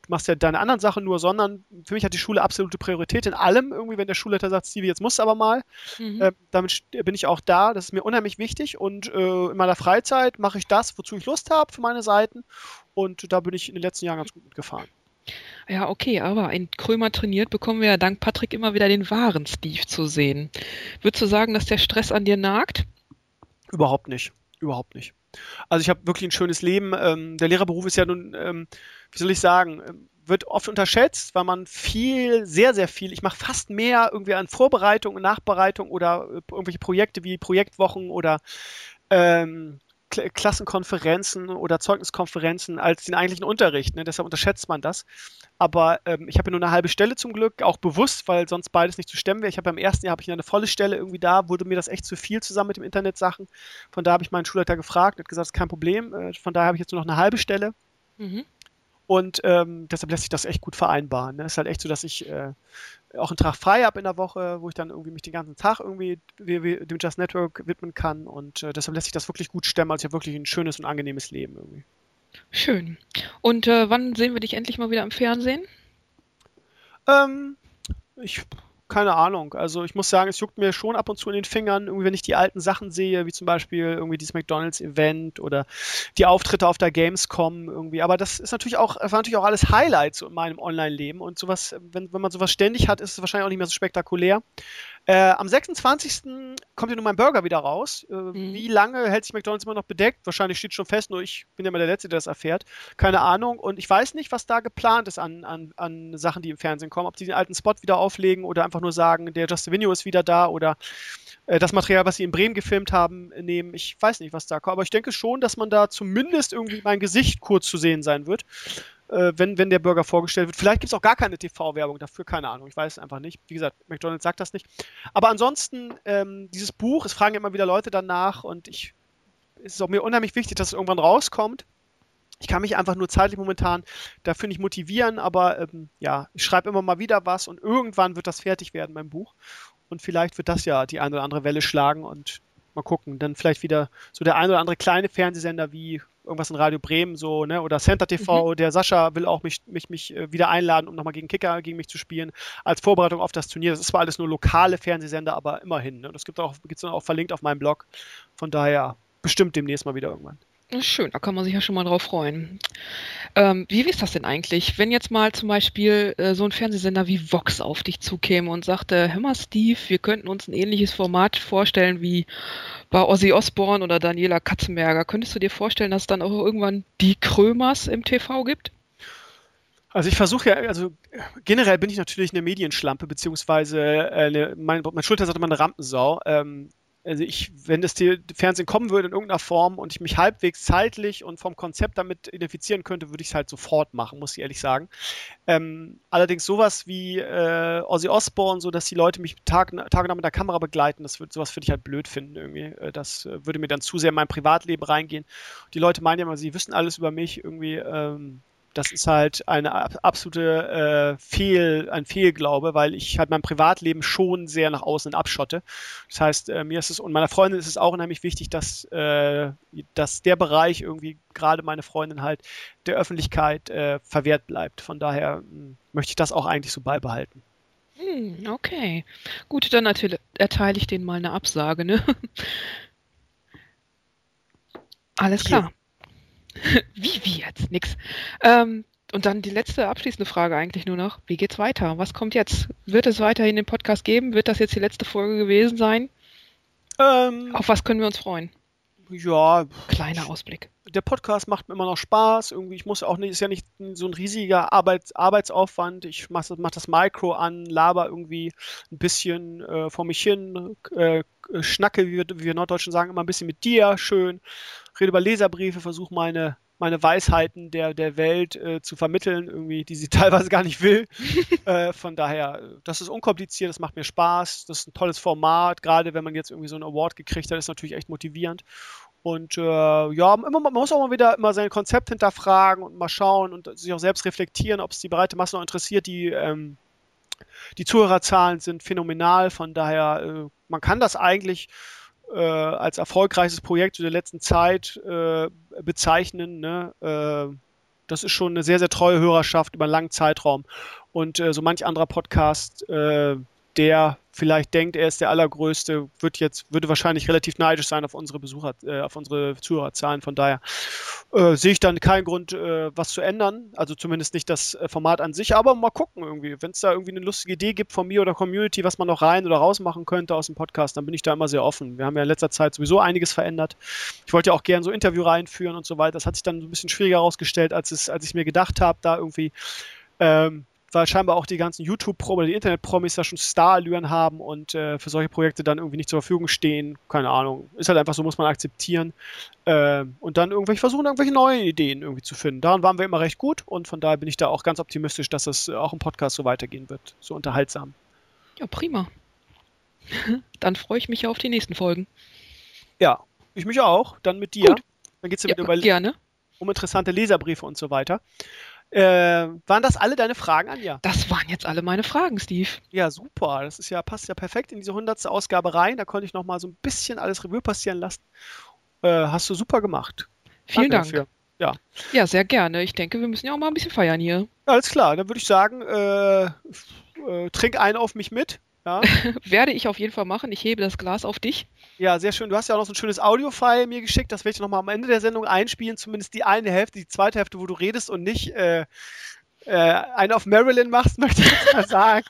machst ja deine anderen Sachen nur, sondern für mich hat die Schule absolute Priorität in allem. Irgendwie, wenn der Schulleiter sagt, Stevie, jetzt musst du aber mal, mhm. äh, damit bin ich auch da. Das ist mir unheimlich wichtig und äh, in meiner Freizeit mache ich das, wozu ich Lust habe für meine Seiten und da bin ich in den letzten Jahren ganz gut mitgefahren.
Ja, okay, aber in Krömer trainiert bekommen wir ja dank Patrick immer wieder den wahren Steve zu sehen. Würdest du sagen, dass der Stress an dir nagt?
Überhaupt nicht. Überhaupt nicht. Also ich habe wirklich ein schönes Leben. Ähm, der Lehrerberuf ist ja nun, ähm, wie soll ich sagen, wird oft unterschätzt, weil man viel, sehr, sehr viel, ich mache fast mehr irgendwie an Vorbereitung und Nachbereitung oder äh, irgendwelche Projekte wie Projektwochen oder ähm, Klassenkonferenzen oder Zeugniskonferenzen als den eigentlichen Unterricht. Ne? Deshalb unterschätzt man das. Aber ähm, ich habe ja nur eine halbe Stelle zum Glück, auch bewusst, weil sonst beides nicht zu stemmen wäre. Ich habe beim ersten Jahr habe ich eine volle Stelle irgendwie da, wurde mir das echt zu viel zusammen mit dem Internetsachen. Von da habe ich meinen Schulleiter gefragt, hat gesagt, das ist kein Problem. Äh, von daher habe ich jetzt nur noch eine halbe Stelle. Mhm. Und ähm, deshalb lässt sich das echt gut vereinbaren. Ne? Es ist halt echt so, dass ich äh, auch einen Tag frei habe in der Woche, wo ich dann irgendwie mich den ganzen Tag irgendwie wie, wie, dem Just Network widmen kann. Und äh, deshalb lässt sich das wirklich gut stemmen. Also ich habe wirklich ein schönes und angenehmes Leben irgendwie.
Schön. Und äh, wann sehen wir dich endlich mal wieder im Fernsehen?
Ähm, ich... Keine Ahnung. Also ich muss sagen, es juckt mir schon ab und zu in den Fingern, irgendwie, wenn ich die alten Sachen sehe, wie zum Beispiel irgendwie dieses McDonalds-Event oder die Auftritte auf der Gamescom irgendwie. Aber das ist natürlich auch, war natürlich auch alles Highlights so in meinem Online-Leben und sowas, wenn, wenn man sowas ständig hat, ist es wahrscheinlich auch nicht mehr so spektakulär. Äh, am sechsundzwanzigsten kommt ja nun mein Burger wieder raus. Äh, mhm. Wie lange hält sich McDonalds immer noch bedeckt? Wahrscheinlich steht schon fest, nur ich bin ja mal der Letzte, der das erfährt. Keine Ahnung. Und ich weiß nicht, was da geplant ist an, an, an Sachen, die im Fernsehen kommen. Ob die den alten Spot wieder auflegen oder einfach nur sagen, der Just Video ist wieder da oder äh, das Material, was sie in Bremen gefilmt haben, nehmen. Ich weiß nicht, was da kommt. Aber ich denke schon, dass man da zumindest irgendwie mein Gesicht kurz zu sehen sein wird. Wenn, wenn der Burger vorgestellt wird. Vielleicht gibt es auch gar keine T V-Werbung dafür, keine Ahnung, ich weiß es einfach nicht. Wie gesagt, McDonald's sagt das nicht. Aber ansonsten, ähm, dieses Buch, es fragen immer wieder Leute danach und ich, es ist auch mir unheimlich wichtig, dass es irgendwann rauskommt. Ich kann mich einfach nur zeitlich momentan dafür nicht motivieren, aber ähm, ja, ich schreibe immer mal wieder was und irgendwann wird das fertig werden, mein Buch. Und vielleicht wird das ja die eine oder andere Welle schlagen und mal gucken. Dann vielleicht wieder so der ein oder andere kleine Fernsehsender wie irgendwas in Radio Bremen so, ne, oder Center T V, mhm. Der Sascha will auch mich, mich, mich wieder einladen, um nochmal gegen Kicker, gegen mich zu spielen, als Vorbereitung auf das Turnier. Das ist zwar alles nur lokale Fernsehsender, aber immerhin, ne, das gibt auch, gibt's dann auch verlinkt auf meinem Blog. Von daher bestimmt demnächst mal wieder irgendwann.
Schön, da kann man sich ja schon mal drauf freuen. Ähm, wie ist das denn eigentlich, wenn jetzt mal zum Beispiel äh, so ein Fernsehsender wie Vox auf dich zukäme und sagte, hör mal Steve, wir könnten uns ein ähnliches Format vorstellen wie bei Ozzy Osbourne oder Daniela Katzenberger. Könntest du dir vorstellen, dass es dann auch irgendwann die Krömers im T V gibt?
Also ich versuche ja, also generell bin ich natürlich eine Medienschlampe, beziehungsweise eine, mein, mein Schulter sagt immer eine Rampensau. Ähm, Also ich, wenn das Fernsehen kommen würde in irgendeiner Form und ich mich halbwegs zeitlich und vom Konzept damit identifizieren könnte, würde ich es halt sofort machen, muss ich ehrlich sagen. Ähm, allerdings sowas wie äh, Ozzy Osbourne, so dass die Leute mich Tag, Tag und Nacht mit der Kamera begleiten, das wird, sowas würde ich halt blöd finden irgendwie. Das äh, würde mir dann zu sehr in mein Privatleben reingehen. Die Leute meinen ja immer, sie wissen alles über mich irgendwie. Ähm, Das ist halt eine absolute äh, Fehl, ein Fehlglaube, weil ich halt mein Privatleben schon sehr nach außen abschotte. Das heißt, äh, mir ist es und meiner Freundin ist es auch unheimlich wichtig, dass, äh, dass der Bereich irgendwie, gerade meine Freundin halt, der Öffentlichkeit äh, verwehrt bleibt. Von daher mh, möchte ich das auch eigentlich so beibehalten.
Hm, okay. Gut, dann natürlich erteile ich denen mal eine Absage, ne? Alles klar. Hier. Wie, wie jetzt? Nix. Ähm, und dann die letzte abschließende Frage eigentlich nur noch. Wie geht's weiter? Was kommt jetzt? Wird es weiterhin den Podcast geben? Wird das jetzt die letzte Folge gewesen sein? Ähm, Auf was können wir uns freuen?
Ja.
Kleiner Ausblick.
Der Podcast macht mir immer noch Spaß. Irgendwie, ich muss auch nicht, ist ja nicht so ein riesiger Arbeits, Arbeitsaufwand. Ich mache mach das Mikro an, laber irgendwie ein bisschen äh, vor mich hin, äh, schnacke, wie wir, wie wir Norddeutschen sagen, immer ein bisschen mit dir, schön. Rede über Leserbriefe, versuche meine, meine Weisheiten der, der Welt äh, zu vermitteln, irgendwie, die sie teilweise gar nicht will. äh, von daher, das ist unkompliziert, das macht mir Spaß, das ist ein tolles Format, gerade wenn man jetzt irgendwie so einen Award gekriegt hat, ist natürlich echt motivierend. Und äh, ja, immer, man muss auch mal wieder immer sein Konzept hinterfragen und mal schauen und sich auch selbst reflektieren, ob es die breite Masse noch interessiert. Die, ähm, die Zuhörerzahlen sind phänomenal, von daher, äh, man kann das eigentlich äh, als erfolgreiches Projekt der letzten Zeit äh, bezeichnen. Ne? Äh, Das ist schon eine sehr, sehr treue Hörerschaft über einen langen Zeitraum. Und äh, so manch anderer Podcast, äh, der vielleicht denkt, er ist der Allergrößte, wird jetzt, würde wahrscheinlich relativ neidisch sein auf unsere Besucher, äh, auf unsere Zuhörerzahlen. Von daher äh, sehe ich dann keinen Grund, äh, was zu ändern. Also zumindest nicht das äh, Format an sich, aber mal gucken irgendwie. Wenn es da irgendwie eine lustige Idee gibt von mir oder Community, was man noch rein oder raus machen könnte aus dem Podcast, dann bin ich da immer sehr offen. Wir haben ja in letzter Zeit sowieso einiges verändert. Ich wollte ja auch gerne so Interviewreihen führen und so weiter. Das hat sich dann so ein bisschen schwieriger herausgestellt, als es, als ich mir gedacht habe, da irgendwie ähm, weil scheinbar auch die ganzen YouTube-Pro oder die Internet-Promis da schon Star-Allüren haben und äh, für solche Projekte dann irgendwie nicht zur Verfügung stehen. Keine Ahnung. Ist halt einfach so, muss man akzeptieren. Äh, und dann irgendwelche versuchen, irgendwelche neuen Ideen irgendwie zu finden. Daran waren wir immer recht gut und von daher bin ich da auch ganz optimistisch, dass es auch im Podcast so weitergehen wird. So unterhaltsam.
Ja, prima. Dann freue ich mich ja auf die nächsten Folgen.
Ja, ich mich auch. Dann mit dir.
Gut.
Dann geht es ja,
ja
wieder über,
gerne.
um interessante Leserbriefe und so weiter. Äh, waren das alle deine Fragen, Anja?
Das waren jetzt alle meine Fragen, Steve.
Ja, super. Das ist ja, passt ja perfekt in diese hundertste Ausgabe rein. Da konnte ich noch mal so ein bisschen alles Revue passieren lassen. Äh, hast du super gemacht.
Vielen
Danke
Dank.
Dafür. Ja.
Ja, sehr gerne. Ich denke, wir müssen ja auch mal ein bisschen feiern hier.
Alles klar, dann würde ich sagen, äh, äh, trink einen auf mich mit. Ja.
Werde ich auf jeden Fall machen. Ich hebe das Glas auf dich.
Ja, sehr schön. Du hast ja auch noch so ein schönes Audio-File mir geschickt. Das werde ich noch mal am Ende der Sendung einspielen. Zumindest die eine Hälfte, die zweite Hälfte, wo du redest und nicht äh, äh, einen auf Marilyn machst, möchte ich jetzt mal sagen.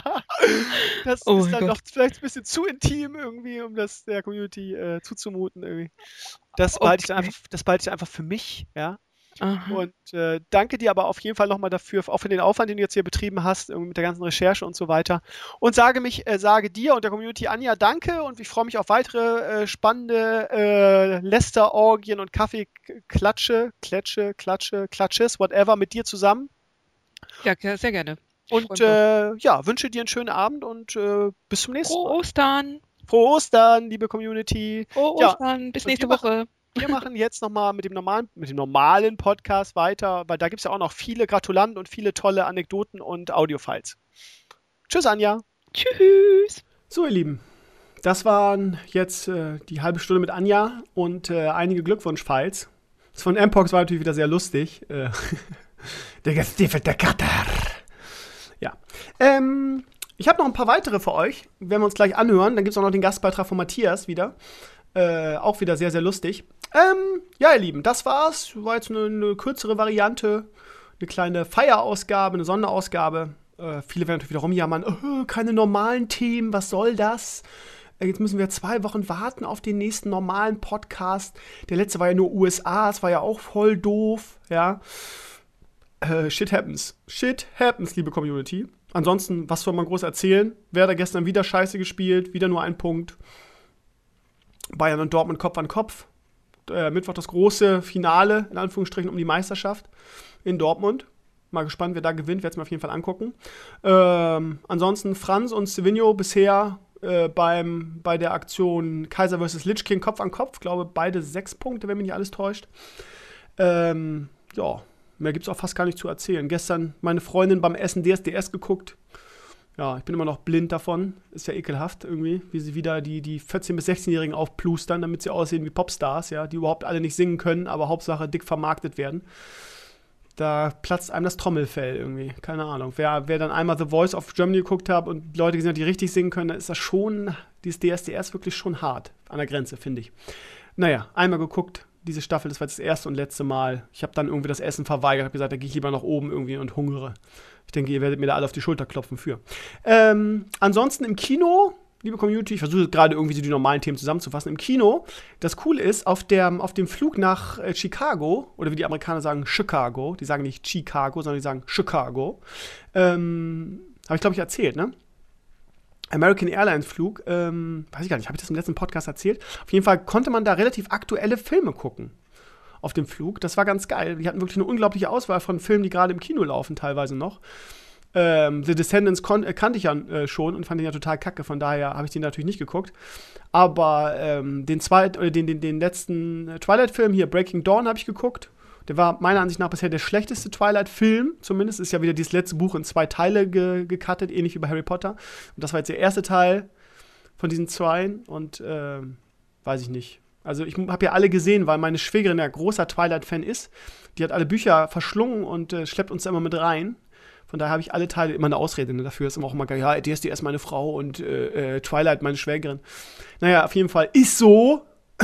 Das
Oh
ist
mein
dann
Gott.
noch vielleicht ein bisschen zu intim irgendwie, um das der Community äh, zuzumuten irgendwie. Das behalte ich dann
Okay.
einfach, das behalte ich dann einfach für mich, ja.
Aha.
Und äh, danke dir aber auf jeden Fall nochmal dafür, auch für den Aufwand, den du jetzt hier betrieben hast, irgendwie mit der ganzen Recherche und so weiter. Und sage mich, äh, sage dir und der Community Anja danke und ich freue mich auf weitere äh, spannende äh, Lästerorgien und Kaffeeklatsche, Kletsche, Klatsche, Klatsches, whatever, mit dir zusammen.
Ja, ge- sehr gerne.
Und
Freut mich.
äh, ja, wünsche dir einen schönen Abend und äh, bis zum nächsten
Frohe
Mal.
Ostern.
Frohe Ostern, liebe Community.
Frohe
Ja,
Ostern. Bis
und
nächste
wir machen-
Woche.
Wir machen jetzt nochmal mit dem normalen, mit dem normalen Podcast weiter, weil da gibt es ja auch noch viele Gratulanten und viele tolle Anekdoten und Audiofiles. Tschüss, Anja.
Tschüss.
So, ihr Lieben, das waren jetzt äh, die halbe Stunde mit Anja und äh, einige Glückwunsch-Files. Das von Mpox war natürlich wieder sehr lustig. Äh, der gestiefelte Kater. Ja. Ähm, ich habe noch ein paar weitere für euch. Werden wir uns gleich anhören. Dann gibt es auch noch den Gastbeitrag von Matthias wieder. Äh, auch wieder sehr, sehr lustig. Ähm, ja, ihr Lieben, das war's. War jetzt eine, eine kürzere Variante. Eine kleine Feierausgabe, eine Sonderausgabe. Äh, viele werden natürlich wieder rumjammern. Oh, keine normalen Themen, was soll das? Äh, jetzt müssen wir zwei Wochen warten auf den nächsten normalen Podcast. Der letzte war ja nur U S A, das war ja auch voll doof. Ja. Äh, shit happens. Shit happens, liebe Community. Ansonsten, was soll man groß erzählen? Werder gestern wieder scheiße gespielt, wieder nur ein Punkt. Bayern und Dortmund Kopf an Kopf. Äh, Mittwoch das große Finale, in Anführungsstrichen, um die Meisterschaft in Dortmund. Mal gespannt, wer da gewinnt, werde es mir auf jeden Fall angucken. Ähm, ansonsten Franz und Savinho bisher äh, beim, bei der Aktion Kaiser versus. Lich King Kopf an Kopf. Ich glaube, beide sechs Punkte, wenn mich nicht alles täuscht. Ähm, ja, mehr gibt es auch fast gar nicht zu erzählen. Gestern meine Freundin beim Essen D S D S geguckt. Ja, ich bin immer noch blind davon. Ist ja ekelhaft irgendwie, wie sie wieder die, die vierzehn- bis sechzehnjährigen aufplustern, damit sie aussehen wie Popstars, ja, die überhaupt alle nicht singen können, aber Hauptsache dick vermarktet werden. Da platzt einem das Trommelfell irgendwie. Keine Ahnung. Wer, wer dann einmal The Voice of Germany geguckt hat und Leute gesehen hat, die richtig singen können, dann ist das schon, dieses D S D S wirklich schon hart. An der Grenze, finde ich. Naja, einmal geguckt, diese Staffel, das war jetzt das erste und letzte Mal. Ich habe dann irgendwie das Essen verweigert, habe gesagt, da gehe ich lieber nach oben irgendwie und hungere. Ich denke, ihr werdet mir da alle auf die Schulter klopfen für. Ähm, ansonsten im Kino, liebe Community, ich versuche gerade irgendwie so die normalen Themen zusammenzufassen. Im Kino, das Coole ist, auf, der, auf dem Flug nach äh, Chicago, oder wie die Amerikaner sagen, Chicago, die sagen nicht Chicago, sondern die sagen Chicago, ähm, habe ich, glaube ich, erzählt, ne? American Airlines Flug, ähm, weiß ich gar nicht, habe ich das im letzten Podcast erzählt? Auf jeden Fall konnte man da relativ aktuelle Filme gucken auf dem Flug. Das war ganz geil. Die hatten wirklich eine unglaubliche Auswahl von Filmen, die gerade im Kino laufen, teilweise noch. Ähm, The Descendants kon- äh, kannte ich ja äh, schon und fand den ja total kacke, von daher habe ich den natürlich nicht geguckt. Aber ähm, den, zweit, oder den, den, den letzten Twilight-Film hier, Breaking Dawn, habe ich geguckt. Der war meiner Ansicht nach bisher der schlechteste Twilight-Film. Zumindest ist ja wieder dieses letzte Buch in zwei Teile ge- gecuttet, ähnlich wie bei Harry Potter. Und das war jetzt der erste Teil von diesen zwei. Und ähm, weiß ich nicht. Also ich habe ja alle gesehen, weil meine Schwägerin ja großer Twilight-Fan ist. Die hat alle Bücher verschlungen und äh, schleppt uns da immer mit rein. Von daher habe ich alle Teile, immer eine Ausrede ne, dafür. Ist immer auch immer geil, ja, D S D S meine Frau und äh, äh, Twilight meine Schwägerin. Naja, auf jeden Fall ist so.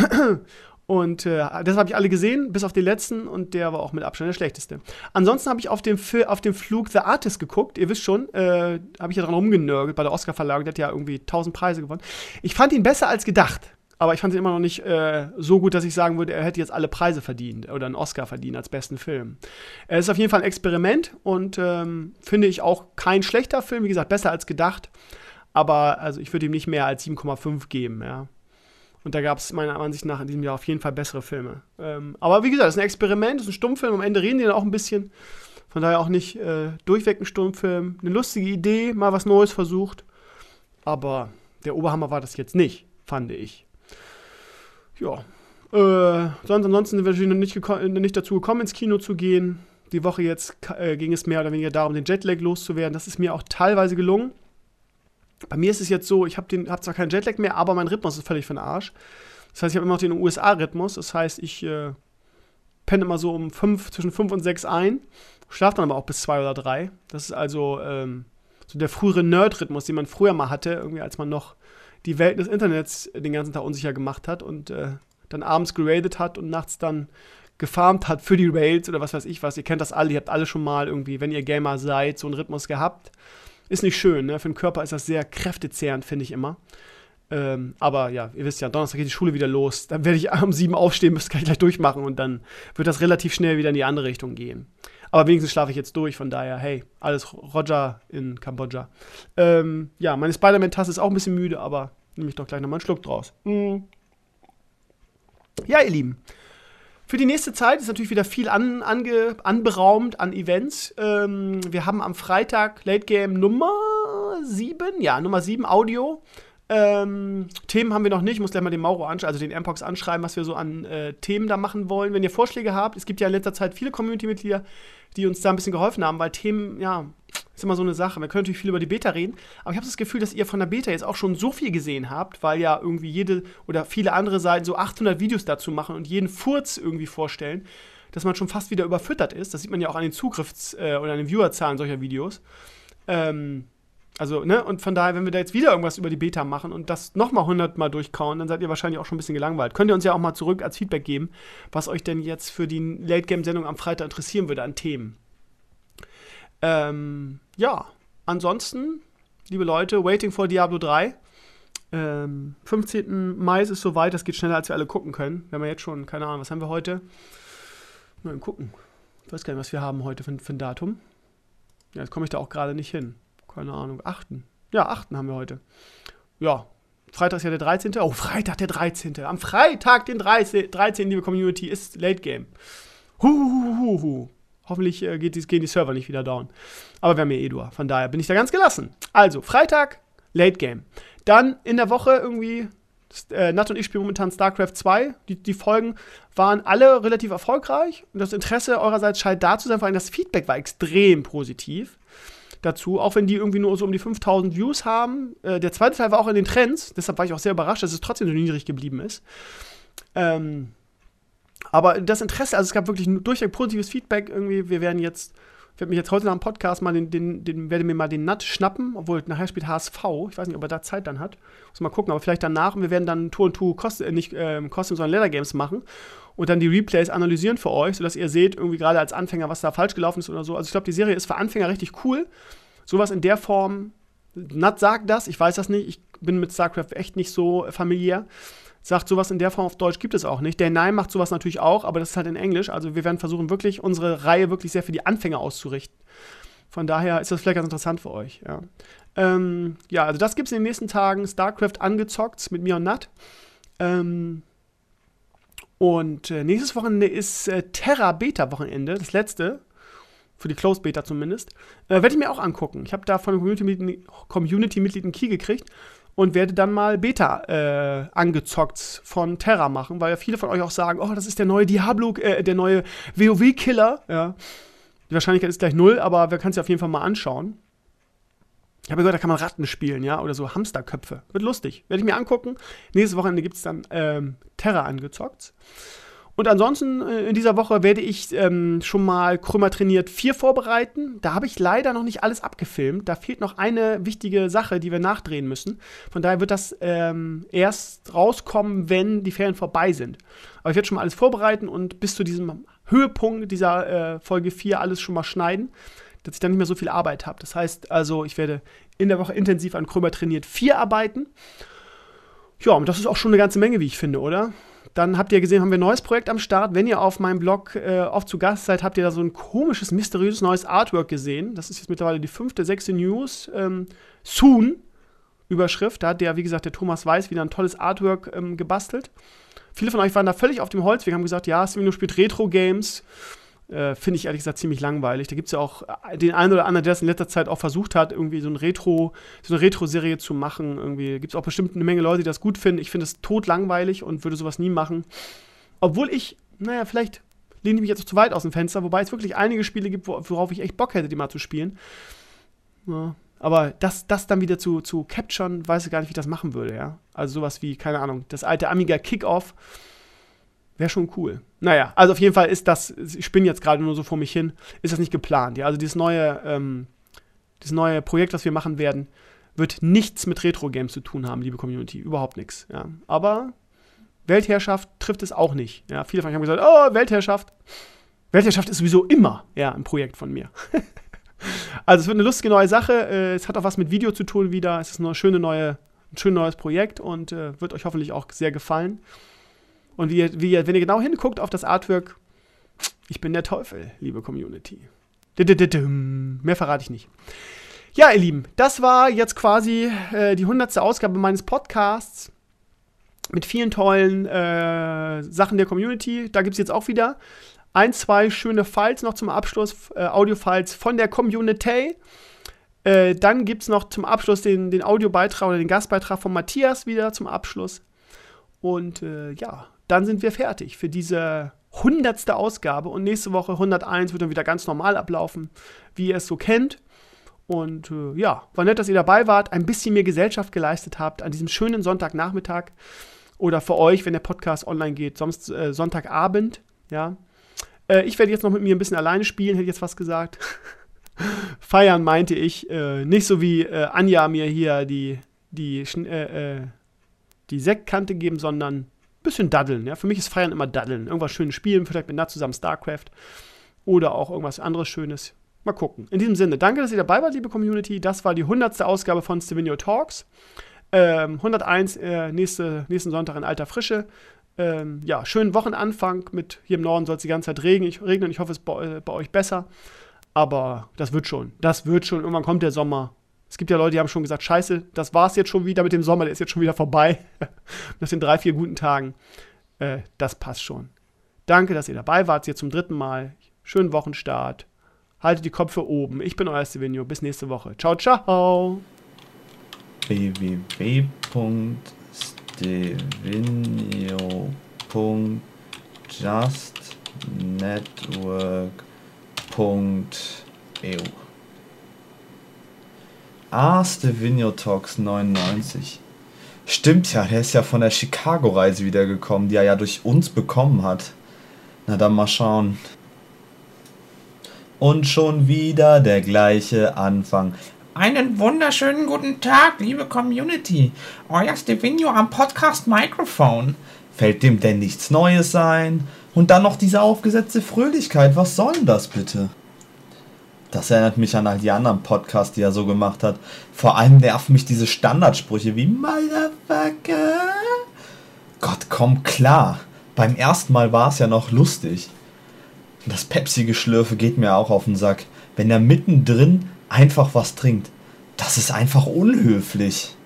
Und äh, das habe ich alle gesehen, bis auf den letzten. Und der war auch mit Abstand der schlechteste. Ansonsten habe ich auf dem, Fil- auf dem Flug The Artist geguckt. Ihr wisst schon, äh, habe ich ja dran rumgenörgelt bei der Oscar-Verleihung. Der hat ja irgendwie tausend Preise gewonnen. Ich fand ihn besser als gedacht. Aber ich fand ihn immer noch nicht äh, so gut, dass ich sagen würde, er hätte jetzt alle Preise verdient oder einen Oscar verdient als besten Film. Er ist auf jeden Fall ein Experiment und ähm, finde ich auch kein schlechter Film. Wie gesagt, besser als gedacht. Aber also ich würde ihm nicht mehr als sieben Komma fünf geben, ja. Und da gab es meiner Ansicht nach in diesem Jahr auf jeden Fall bessere Filme. Ähm, aber wie gesagt, es ist ein Experiment, es ist ein Stummfilm. Am Ende reden die dann auch ein bisschen. Von daher auch nicht äh, durchweg ein Stummfilm. Eine lustige Idee, mal was Neues versucht. Aber der Oberhammer war das jetzt nicht, fand ich. Ja. Äh, sonst, ansonsten sind wir natürlich noch nicht, geko- nicht dazu gekommen, ins Kino zu gehen. Die Woche jetzt äh, ging es mehr oder weniger darum, den Jetlag loszuwerden. Das ist mir auch teilweise gelungen. Bei mir ist es jetzt so, ich habe hab zwar keinen Jetlag mehr, aber mein Rhythmus ist völlig für den Arsch. Das heißt, ich habe immer noch den U S A-Rhythmus. Das heißt, ich äh, penne immer so um fünf, zwischen fünf und sechs ein, schlafe dann aber auch bis zwei oder drei. Das ist also ähm, so der frühere Nerd-Rhythmus, den man früher mal hatte, irgendwie als man noch die Welt des Internets den ganzen Tag unsicher gemacht hat und äh, dann abends geradet hat und nachts dann gefarmt hat für die Rails oder was weiß ich was. Ihr kennt das alle, ihr habt alle schon mal irgendwie, wenn ihr Gamer seid, so einen Rhythmus gehabt. Ist nicht schön, ne? Für den Körper ist das sehr kräftezehrend, finde ich immer. Ähm, aber ja, ihr wisst ja, Donnerstag geht die Schule wieder los. Dann werde ich um sieben aufstehen, das kann ich gleich durchmachen und dann wird das relativ schnell wieder in die andere Richtung gehen. Aber wenigstens schlafe ich jetzt durch, von daher, hey, alles Roger in Kambodscha. Ähm, ja, meine Spider-Man-Tasse ist auch ein bisschen müde, aber nehme ich doch gleich nochmal einen Schluck draus. Mm. Ja, ihr Lieben. Für die nächste Zeit ist natürlich wieder viel an, ange, anberaumt an Events. Ähm, wir haben am Freitag Late Game Nummer sieben, ja, Nummer sieben Audio. Ähm, Themen haben wir noch nicht, ich muss gleich mal den Mauro anschreiben, also den M-Pox anschreiben, was wir so an äh, Themen da machen wollen. Wenn ihr Vorschläge habt, es gibt ja in letzter Zeit viele Community-Mitglieder, die uns da ein bisschen geholfen haben, weil Themen, ja, ist immer so eine Sache. Wir können natürlich viel über die Beta reden, aber ich habe das Gefühl, dass ihr von der Beta jetzt auch schon so viel gesehen habt, weil ja irgendwie jede oder viele andere Seiten so achthundert Videos dazu machen und jeden Furz irgendwie vorstellen, dass man schon fast wieder überfüttert ist. Das sieht man ja auch an den Zugriffs- äh, oder an den Viewerzahlen solcher Videos. Ähm, also, ne, und von daher, wenn wir da jetzt wieder irgendwas über die Beta machen und das nochmal hundert Mal durchkauen, dann seid ihr wahrscheinlich auch schon ein bisschen gelangweilt. Könnt ihr uns ja auch mal zurück als Feedback geben, was euch denn jetzt für die Late-Game-Sendung am Freitag interessieren würde an Themen. Ähm, ja, ansonsten, liebe Leute, Waiting for Diablo drei. Ähm, fünfzehnten Mai ist es soweit, das geht schneller, als wir alle gucken können. Wir haben ja jetzt schon, keine Ahnung, was haben wir heute? Mal gucken. Ich weiß gar nicht, was wir haben heute für, für ein Datum. Ja, jetzt komme ich da auch gerade nicht hin. Keine Ahnung, achten. Ja, achten haben wir heute. Ja, Freitag ist ja der dreizehnte Oh, Freitag der dreizehnte Am Freitag, den dreizehnten liebe Community, ist Late Game. Huhuhuhu. Hoffentlich äh, geht die, gehen die Server nicht wieder down. Aber wir haben ja Edua, von daher bin ich da ganz gelassen. Also, Freitag, Late Game. Dann in der Woche irgendwie, äh, Nat und ich spielen momentan StarCraft zwei. Die, die Folgen waren alle relativ erfolgreich. Und das Interesse eurerseits scheint da zu sein, vor allem das Feedback war extrem positiv dazu. Auch wenn die irgendwie nur so um die fünftausend Views haben. Äh, der zweite Teil war auch in den Trends. Deshalb war ich auch sehr überrascht, dass es trotzdem so niedrig geblieben ist. Ähm... Aber das Interesse, also es gab wirklich durchweg positives Feedback irgendwie. Wir werden jetzt, ich werde mich jetzt heute nach dem Podcast mal den, den, den werde mir mal den Nat schnappen, obwohl nachher spielt H S V. Ich weiß nicht, ob er da Zeit dann hat. Muss mal gucken, aber vielleicht danach. Und wir werden dann Tour und Tour Kost, äh, nicht äh, Custom, sondern Leather Games machen und dann die Replays analysieren für euch, sodass ihr seht, irgendwie gerade als Anfänger, was da falsch gelaufen ist oder so. Also ich glaube, die Serie ist für Anfänger richtig cool. Sowas in der Form, Nat sagt das, ich weiß das nicht, ich bin mit StarCraft echt nicht so familiär. Sagt, sowas in der Form auf Deutsch gibt es auch nicht. Der Nein macht sowas natürlich auch, aber das ist halt in Englisch. Also wir werden versuchen, wirklich unsere Reihe wirklich sehr für die Anfänger auszurichten. Von daher ist das vielleicht ganz interessant für euch. Ja, ähm, ja also das gibt es in den nächsten Tagen. StarCraft angezockt mit mir und Nat. Ähm, und äh, nächstes Wochenende ist äh, Terra-Beta-Wochenende, das letzte. Für die Closed-Beta zumindest. Äh, werde ich mir auch angucken. Ich habe da von einem Community-Mitglied einen Key gekriegt. Und werde dann mal Beta äh, angezockt von Terra machen, weil ja viele von euch auch sagen, oh, das ist der neue Diablo, äh, der neue WoW-Killer. Ja. Die Wahrscheinlichkeit ist gleich null, aber wir können es ja auf jeden Fall mal anschauen. Ich habe gehört, da kann man Ratten spielen, ja, oder so Hamsterköpfe. Wird lustig. Werde ich mir angucken. Nächstes Wochenende gibt es dann ähm, Terra angezockt. Und ansonsten äh, in dieser Woche werde ich ähm, schon mal Krümmer trainiert vier vorbereiten. Da habe ich leider noch nicht alles abgefilmt. Da fehlt noch eine wichtige Sache, die wir nachdrehen müssen. Von daher wird das ähm, erst rauskommen, wenn die Ferien vorbei sind. Aber ich werde schon mal alles vorbereiten und bis zu diesem Höhepunkt dieser äh, Folge vier alles schon mal schneiden, dass ich dann nicht mehr so viel Arbeit habe. Das heißt also, ich werde in der Woche intensiv an Krümmer trainiert vier arbeiten. Ja, und das ist auch schon eine ganze Menge, wie ich finde, oder? Dann habt ihr gesehen, haben wir ein neues Projekt am Start. Wenn ihr auf meinem Blog äh, oft zu Gast seid, habt ihr da so ein komisches, mysteriöses neues Artwork gesehen. Das ist jetzt mittlerweile die fünfte, sechste News. Ähm, soon, Überschrift. Da hat der, wie gesagt, der Thomas Weiß wieder ein tolles Artwork ähm, gebastelt. Viele von euch waren da völlig auf dem Holz. Wir haben gesagt, ja, Stevino spielt Retro-Games. Äh, Finde ich ehrlich gesagt ziemlich langweilig. Da gibt es ja auch den einen oder anderen, der das in letzter Zeit auch versucht hat, irgendwie so, ein Retro, so eine Retro-Serie zu machen. Irgendwie gibt es auch bestimmt eine Menge Leute, die das gut finden. Ich finde es totlangweilig und würde sowas nie machen. Obwohl ich, naja, vielleicht lehne ich mich jetzt auch zu weit aus dem Fenster, wobei es wirklich einige Spiele gibt, worauf ich echt Bock hätte, die mal zu spielen. Ja, aber das, das dann wieder zu, zu capturen, weiß ich gar nicht, wie ich das machen würde, ja. Also sowas wie, keine Ahnung, das alte Amiga Kickoff wäre schon cool. Naja, also auf jeden Fall ist das, ich spinne jetzt gerade nur so vor mich hin, ist das nicht geplant. Ja? Also dieses neue, ähm, dieses neue Projekt, was wir machen werden, wird nichts mit Retro-Games zu tun haben, liebe Community. Überhaupt nichts. Ja? Aber Weltherrschaft trifft es auch nicht. Ja? Viele von euch haben gesagt, oh, Weltherrschaft. Weltherrschaft ist sowieso immer ja, ein Projekt von mir. Also es wird eine lustige neue Sache. Es hat auch was mit Video zu tun wieder. Es ist eine schöne neue, ein schön neues Projekt und äh, wird euch hoffentlich auch sehr gefallen. Und wie ihr, wie ihr, wenn ihr genau hinguckt auf das Artwork, ich bin der Teufel, liebe Community. Mehr verrate ich nicht. Ja, ihr Lieben, das war jetzt quasi äh, die hundertste Ausgabe meines Podcasts mit vielen tollen äh, Sachen der Community. Da gibt es jetzt auch wieder ein, zwei schöne Files noch zum Abschluss, äh, Audio-Files von der Community. Äh, dann gibt es noch zum Abschluss den, den Audiobeitrag oder den Gastbeitrag von Matthias wieder zum Abschluss. Und äh, ja, dann sind wir fertig für diese hundertste Ausgabe. Und nächste Woche hunderteins wird dann wieder ganz normal ablaufen, wie ihr es so kennt. Und äh, ja, war nett, dass ihr dabei wart, ein bisschen mir Gesellschaft geleistet habt an diesem schönen Sonntagnachmittag. Oder für euch, wenn der Podcast online geht, sonst äh, Sonntagabend. Ja. Äh, ich werde jetzt noch mit mir ein bisschen alleine spielen, hätte ich jetzt fast gesagt. Feiern meinte ich. Äh, nicht so wie äh, Anja mir hier die, die, äh, äh, die Sektkante geben, sondern ein bisschen daddeln. Ja? Für mich ist Feiern immer daddeln. Irgendwas Schönes spielen, vielleicht mit Nat zusammen StarCraft. Oder auch irgendwas anderes Schönes. Mal gucken. In diesem Sinne, danke, dass ihr dabei wart, liebe Community. Das war die hundertste Ausgabe von Stevino Talks. Ähm, hunderteins, äh, nächste, nächsten Sonntag in alter Frische. Ähm, ja, schönen Wochenanfang. Mit, hier im Norden soll es die ganze Zeit regnen. Ich, regnen. Ich hoffe, es ist bei, äh, bei euch besser. Aber das wird schon. Das wird schon. Irgendwann kommt der Sommer. Es gibt ja Leute, die haben schon gesagt, scheiße, das war's jetzt schon wieder mit dem Sommer. Der ist jetzt schon wieder vorbei. Nach den drei, vier guten Tagen. Äh, das passt schon. Danke, dass ihr dabei wart. Jetzt zum dritten Mal. Schönen Wochenstart. Haltet die Köpfe oben. Ich bin euer Stevino. Bis nächste Woche. Ciao, ciao.
w w w punkt stevino punkt justnetwork punkt e u Ah, Stevino Talks neunundneunzig. Stimmt ja, der ist ja von der Chicago-Reise wiedergekommen, die er ja durch uns bekommen hat. Na dann mal schauen. Und schon wieder der gleiche Anfang.
Einen wunderschönen guten Tag, liebe Community. Euer Stevino am Podcast-Mikrofon.
Fällt dem denn nichts Neues ein? Und dann noch diese aufgesetzte Fröhlichkeit. Was soll denn das bitte? Das erinnert mich an all die anderen Podcasts, die er so gemacht hat. Vor allem nerven mich diese Standardsprüche wie Motherfucker. Gott, komm klar. Beim ersten Mal war es ja noch lustig. Das Pepsi-Geschlürfe geht mir auch auf den Sack. Wenn er mittendrin einfach was trinkt. Das ist einfach unhöflich.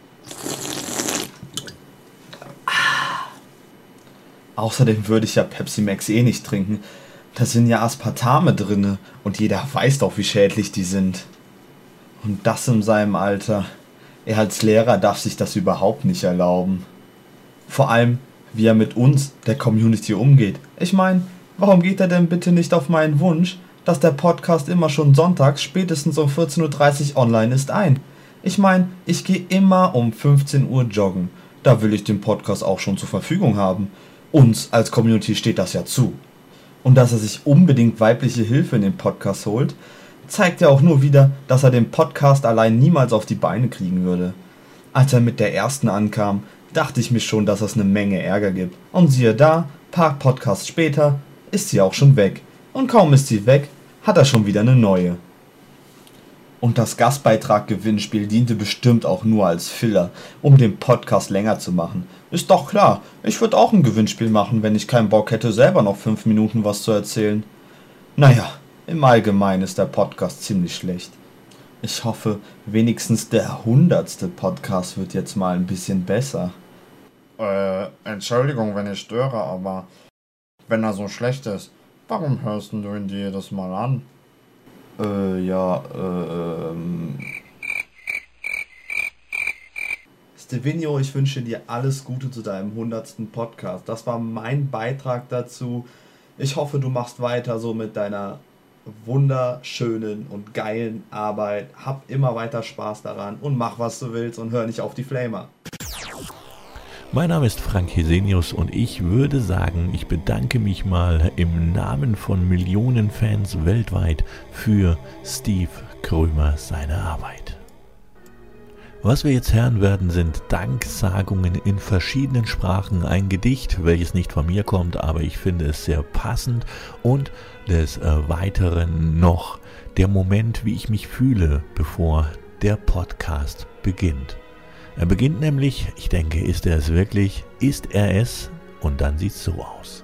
Ah. Außerdem würde ich ja Pepsi Max eh nicht trinken. Da sind ja Aspartame drinne und jeder weiß doch, wie schädlich die sind. Und das in seinem Alter. Er als Lehrer darf sich das überhaupt nicht erlauben. Vor allem, wie er mit uns, der Community, umgeht. Ich meine, warum geht er denn bitte nicht auf meinen Wunsch, dass der Podcast immer schon sonntags spätestens um vierzehn Uhr dreißig online ist, ein? Ich meine, ich gehe immer um fünfzehn Uhr joggen. Da will ich den Podcast auch schon zur Verfügung haben. Uns als Community steht das ja zu. Und dass er sich unbedingt weibliche Hilfe in den Podcast holt, zeigt ja auch nur wieder, dass er den Podcast allein niemals auf die Beine kriegen würde. Als er mit der ersten ankam, dachte ich mir schon, dass es eine Menge Ärger gibt. Und siehe da, paar Podcasts später ist sie auch schon weg. Und kaum ist sie weg, hat er schon wieder eine neue. Und das Gastbeitrag-Gewinnspiel diente bestimmt auch nur als Filler, um den Podcast länger zu machen. Ist doch klar, ich würde auch ein Gewinnspiel machen, wenn ich keinen Bock hätte, selber noch fünf Minuten was zu erzählen. Naja, im Allgemeinen ist der Podcast ziemlich schlecht. Ich hoffe, wenigstens der hundertste Podcast wird jetzt mal ein bisschen besser.
Äh, Entschuldigung, wenn ich störe, aber wenn er so schlecht ist, warum hörst du ihn dir jedes Mal an?
Äh, ja, äh, ähm... Stevenio, ich wünsche dir alles Gute zu deinem hundertsten Podcast. Das war mein Beitrag dazu. Ich hoffe, du machst weiter so mit deiner wunderschönen und geilen Arbeit. Hab immer weiter Spaß daran und mach, was du willst und hör nicht auf die Flamer.
Mein Name ist Frank Hesenius und ich würde sagen, ich bedanke mich mal im Namen von Millionen Fans weltweit für Steve Krömer seine Arbeit. Was wir jetzt hören werden, sind Danksagungen in verschiedenen Sprachen, ein Gedicht, welches nicht von mir kommt, aber ich finde es sehr passend, und des äh, Weiteren noch der Moment, wie ich mich fühle, bevor der Podcast beginnt. Er beginnt nämlich, ich denke, ist er es wirklich, ist er es, und dann sieht es so aus.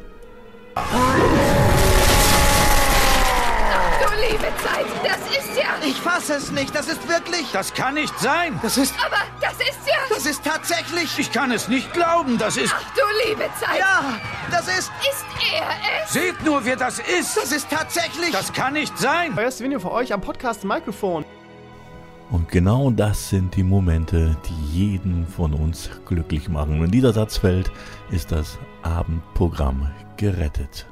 Liebe Zeit, das ist ja...
Ich fasse es nicht, das ist wirklich...
Das kann nicht sein.
Das ist...
Aber das ist ja...
Das ist tatsächlich...
Ich kann es nicht glauben, das ist...
Ach du liebe Zeit.
Ja, das ist...
Ist er es?
Seht nur, wer das ist.
Das ist tatsächlich...
Das kann nicht sein.
Euer Stevenio für euch am Podcast Mikrofon.
Und genau das sind die Momente, die jeden von uns glücklich machen. Wenn dieser Satz fällt, ist das Abendprogramm gerettet.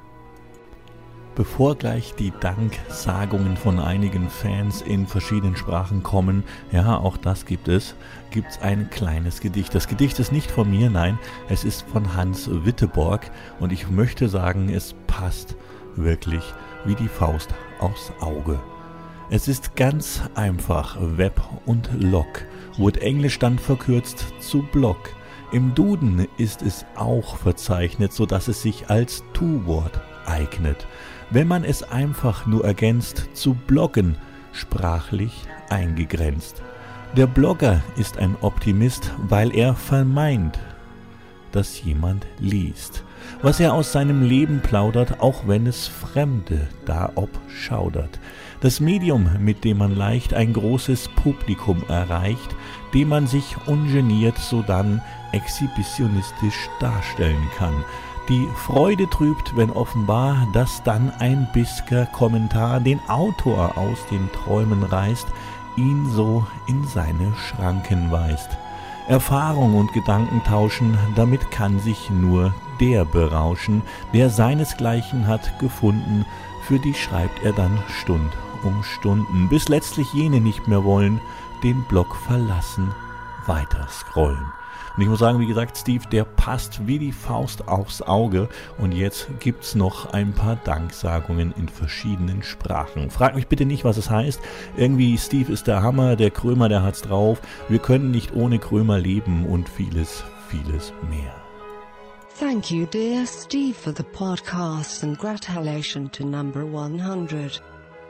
Bevor gleich die Danksagungen von einigen Fans in verschiedenen Sprachen kommen, ja, auch das gibt es, gibt es ein kleines Gedicht. Das Gedicht ist nicht von mir, nein, es ist von Hans Witteborg, und ich möchte sagen, es passt wirklich wie die Faust aufs Auge. Es ist ganz einfach, Web und Log, wurde Englisch dann verkürzt zu Blog. Im Duden ist es auch verzeichnet, sodass es sich als Tu-Wort eignet. Wenn man es einfach nur ergänzt zu bloggen, sprachlich eingegrenzt. Der Blogger ist ein Optimist, weil er vermeint, dass jemand liest, was er aus seinem Leben plaudert, auch wenn es Fremde da obschaudert. Das Medium, mit dem man leicht ein großes Publikum erreicht, dem man sich ungeniert sodann exhibitionistisch darstellen kann. Die Freude trübt, wenn offenbar, dass dann ein bisker Kommentar den Autor aus den Träumen reißt, ihn so in seine Schranken weist. Erfahrung und Gedanken tauschen, damit kann sich nur der berauschen, der seinesgleichen hat gefunden, für die schreibt er dann Stund um Stunden, bis letztlich jene nicht mehr wollen, den Blog verlassen, weiter scrollen. Und ich muss sagen, wie gesagt, Steve, der passt wie die Faust aufs Auge. Und jetzt gibt's noch ein paar Danksagungen in verschiedenen Sprachen. Frag mich bitte nicht, was es heißt. Irgendwie, Steve ist der Hammer, der Krömer, der hat's drauf. Wir können nicht ohne Krömer leben und vieles, vieles mehr.
Thank you, dear Steve, for the podcast and congratulations to number one hundred.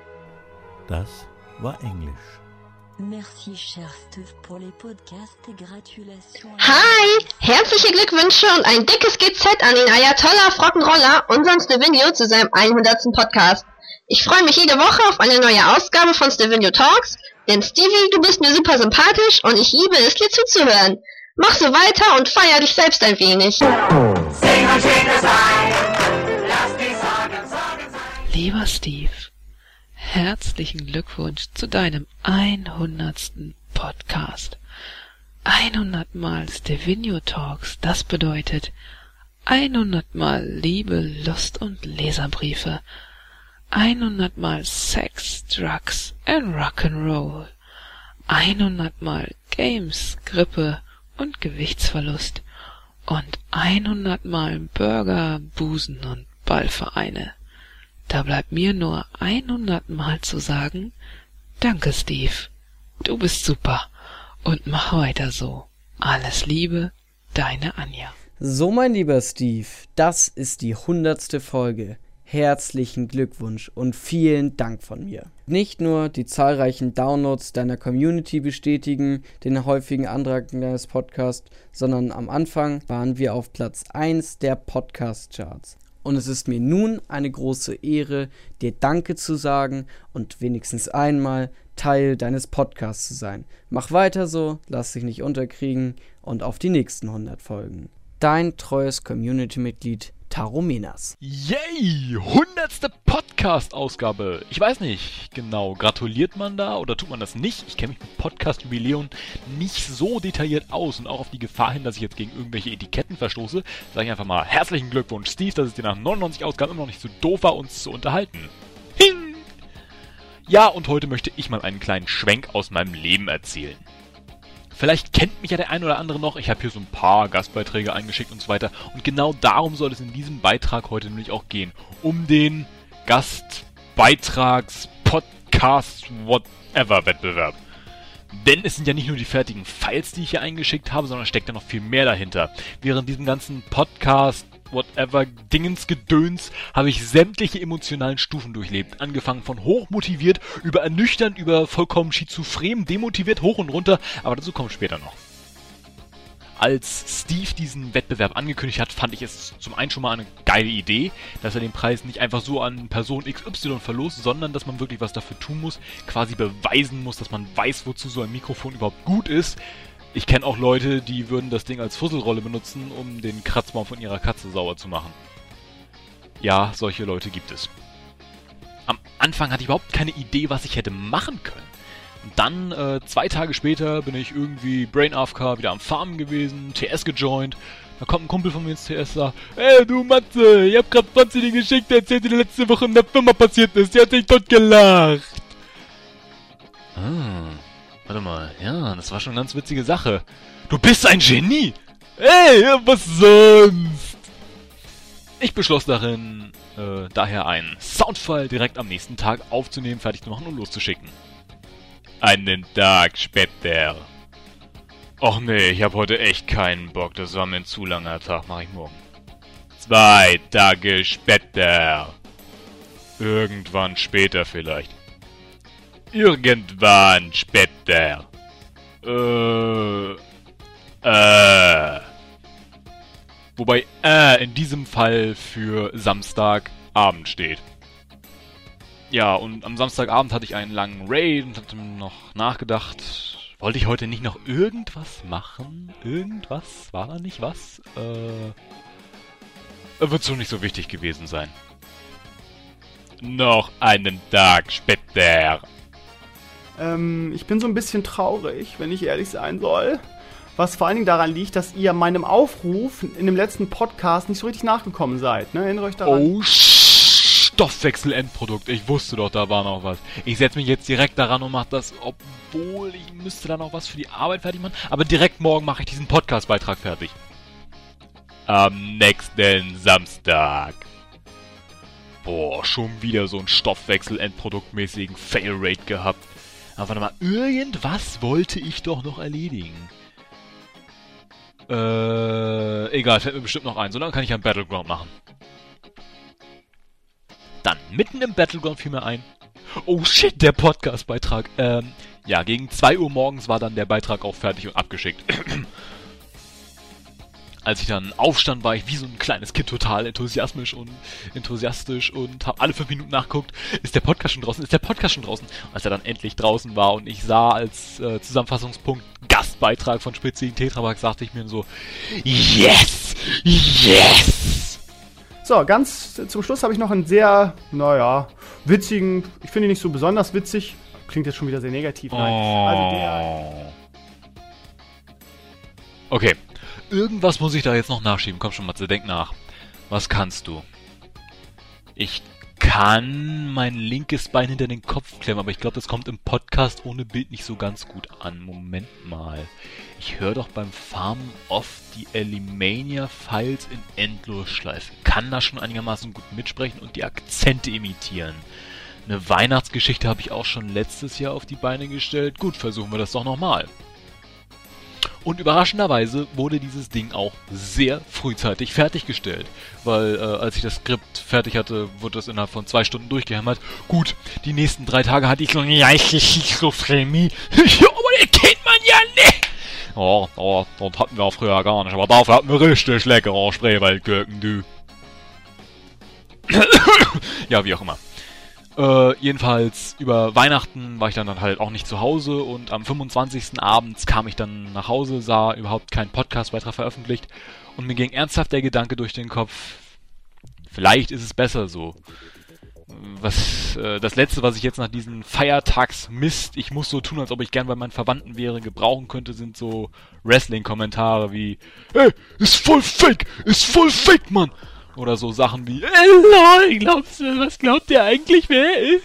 Das war Englisch.
Merci, cher Steve, pour les podcasts et gratulations.
Hi! Herzliche Glückwünsche und ein dickes G Z an den Ayatollah Frockenroller, unseren Stevenio, zu seinem hundertsten Podcast. Ich freue mich jede Woche auf eine neue Ausgabe von Stevenio Talks, denn Stevie, du bist mir super sympathisch und ich liebe es, dir zuzuhören. Mach so weiter und feier dich selbst ein wenig.
Lieber Steve, herzlichen Glückwunsch zu deinem hundertsten Podcast. hundert Mal Stevenio Talks, das bedeutet hundert Mal Liebe, Lust und Leserbriefe, hundert Mal Sex, Drugs and Rock'n'Roll, hundert Mal Games, Grippe und Gewichtsverlust und hundert Mal Burger, Busen und Ballvereine. Da bleibt mir nur hundert Mal zu sagen, danke Steve, du bist super und mach weiter so. Alles Liebe, deine Anja.
So, mein lieber Steve, das ist die hundertste Folge. Herzlichen Glückwunsch und vielen Dank von mir. Nicht nur die zahlreichen Downloads deiner Community bestätigen den häufigen Andrang deines Podcasts, sondern am Anfang waren wir auf Platz eins der Podcast-Charts. Und es ist mir nun eine große Ehre, dir Danke zu sagen und wenigstens einmal Teil deines Podcasts zu sein. Mach weiter so, lass dich nicht unterkriegen und auf die nächsten hundert Folgen. Dein treues Community-Mitglied Taromenas.
Yay! hundertste Podcast-Ausgabe. Ich weiß nicht genau, gratuliert man da oder tut man das nicht? Ich kenne mich mit Podcast-Jubiläum nicht so detailliert aus und auch auf die Gefahr hin, dass ich jetzt gegen irgendwelche Etiketten verstoße, sage ich einfach mal herzlichen Glückwunsch, Steve, dass es dir nach neunundneunzig Ausgaben immer noch nicht so doof war, uns zu unterhalten. Hing! Ja, und heute möchte ich mal einen kleinen Schwenk aus meinem Leben erzählen. Vielleicht kennt mich ja der ein oder andere noch, ich habe hier so ein paar Gastbeiträge eingeschickt und so weiter. Und genau darum soll es in diesem Beitrag heute nämlich auch gehen. Um den Gastbeitrags-Podcast-Whatever-Wettbewerb. Denn es sind ja nicht nur die fertigen Files, die ich hier eingeschickt habe, sondern steckt ja noch viel mehr dahinter. Während diesem ganzen Podcast whatever Dingensgedöns habe ich sämtliche emotionalen Stufen durchlebt. Angefangen von hochmotiviert, über ernüchternd, über vollkommen schizophren, demotiviert, hoch und runter, aber dazu kommt später noch. Als Steve diesen Wettbewerb angekündigt hat, fand ich es zum einen schon mal eine geile Idee, dass er den Preis nicht einfach so an Person X Y verlost, sondern dass man wirklich was dafür tun muss, quasi beweisen muss, dass man weiß, wozu so ein Mikrofon überhaupt gut ist. Ich kenne auch Leute, die würden das Ding als Fusselrolle benutzen, um den Kratzbaum von ihrer Katze sauber zu machen. Ja, solche Leute gibt es. Am Anfang hatte ich überhaupt keine Idee, was ich hätte machen können. Und dann, äh, zwei Tage später, bin ich irgendwie Brain A F K wieder am Farmen gewesen, T S gejoint. Da kommt ein Kumpel von mir ins T S und sagt, ey du Matze, ich hab grad Franzi den geschickt, der erzählt dir letzte Woche in der Firma passiert ist. Die hat sich tot gelacht. Ah... Warte mal, ja, das war schon eine ganz witzige Sache. Du bist ein Genie! Ey, was sonst? Ich beschloss darin, äh, daher einen Soundfile direkt am nächsten Tag aufzunehmen, fertig zu machen und loszuschicken. Einen Tag später. Och nee, ich hab heute echt keinen Bock, das war mir ein zu langer Tag, mach ich morgen. Zwei Tage später. Irgendwann später vielleicht. Irgendwann später. Äh. Äh. Wobei äh in diesem Fall für Samstagabend steht. Ja, und am Samstagabend hatte ich einen langen Raid und hatte noch nachgedacht, wollte ich heute nicht noch irgendwas machen? Irgendwas? War da nicht was? Äh. Wird so nicht so wichtig gewesen sein. Noch einen Tag später.
Ähm, ich bin so ein bisschen traurig, wenn ich ehrlich sein soll. Was vor allen Dingen daran liegt, dass ihr meinem Aufruf in dem letzten Podcast nicht so richtig nachgekommen seid. Ne? Erinnert euch daran?
Oh, Stoffwechsel-Endprodukt. Ich wusste doch, da war noch was. Ich setze mich jetzt direkt daran und mache das, obwohl ich müsste da noch was für die Arbeit fertig machen. Aber direkt morgen mache ich diesen Podcast-Beitrag fertig. Am nächsten Samstag. Boah, schon wieder so ein Stoffwechsel-Endprodukt-mäßigen Fail-Rate gehabt. Aber warte mal, irgendwas wollte ich doch noch erledigen. Äh, egal, fällt mir bestimmt noch ein. So lange kann ich einen Battleground machen. Dann, mitten im Battleground fiel mir ein. Oh shit, der Podcast-Beitrag. Ähm, ja, gegen zwei Uhr morgens war dann der Beitrag auch fertig und abgeschickt. Als ich dann aufstand, war ich wie so ein kleines Kind total enthusiastisch und enthusiastisch und habe alle fünf Minuten nachgeguckt, ist der Podcast schon draußen, ist der Podcast schon draußen? Und als er dann endlich draußen war und ich sah als äh, Zusammenfassungspunkt Gastbeitrag von Spitzigen Tetrapack, sagte ich mir so, yes, yes!
So, ganz zum Schluss habe ich noch einen sehr, naja, witzigen, ich finde ihn nicht so besonders witzig, klingt jetzt schon wieder sehr negativ, nein.
Oh.
Also der...
Okay. Irgendwas muss ich da jetzt noch nachschieben. Komm schon, Matze, denk nach. Was kannst du? Ich kann mein linkes Bein hinter den Kopf klemmen, aber ich glaube, das kommt im Podcast ohne Bild nicht so ganz gut an. Moment mal. Ich höre doch beim Farmen oft die Elimania-Files in Endlosschleife. Kann da schon einigermaßen gut mitsprechen und die Akzente imitieren. Eine Weihnachtsgeschichte habe ich auch schon letztes Jahr auf die Beine gestellt. Gut, versuchen wir das doch nochmal. Und überraschenderweise wurde dieses Ding auch sehr frühzeitig fertiggestellt. Weil äh, als ich das Skript fertig hatte, wurde das innerhalb von zwei Stunden durchgehämmert. Gut, die nächsten drei Tage hatte ich so eine leichte Schizophrenie. Ja, aber den kennt man ja nicht. Oh, oh, das hatten wir auch früher gar nicht. Aber dafür hatten wir richtig leckere Spreewaldgurken, du. Ja, wie auch immer. Äh, jedenfalls über Weihnachten war ich dann, dann halt auch nicht zu Hause und am fünfundzwanzigsten abends kam ich dann nach Hause, sah überhaupt keinen Podcast weiter veröffentlicht und mir ging ernsthaft der Gedanke durch den Kopf, vielleicht ist es besser so. Was, äh, das letzte, was ich jetzt nach diesen Feiertagsmist, ich muss so tun, als ob ich gern bei meinen Verwandten wäre, gebrauchen könnte, sind so Wrestling-Kommentare wie, hey, ist voll fake, ist voll fake, Mann! Oder so Sachen wie, äh, lol, glaubst du, was glaubt ihr eigentlich, wer ist?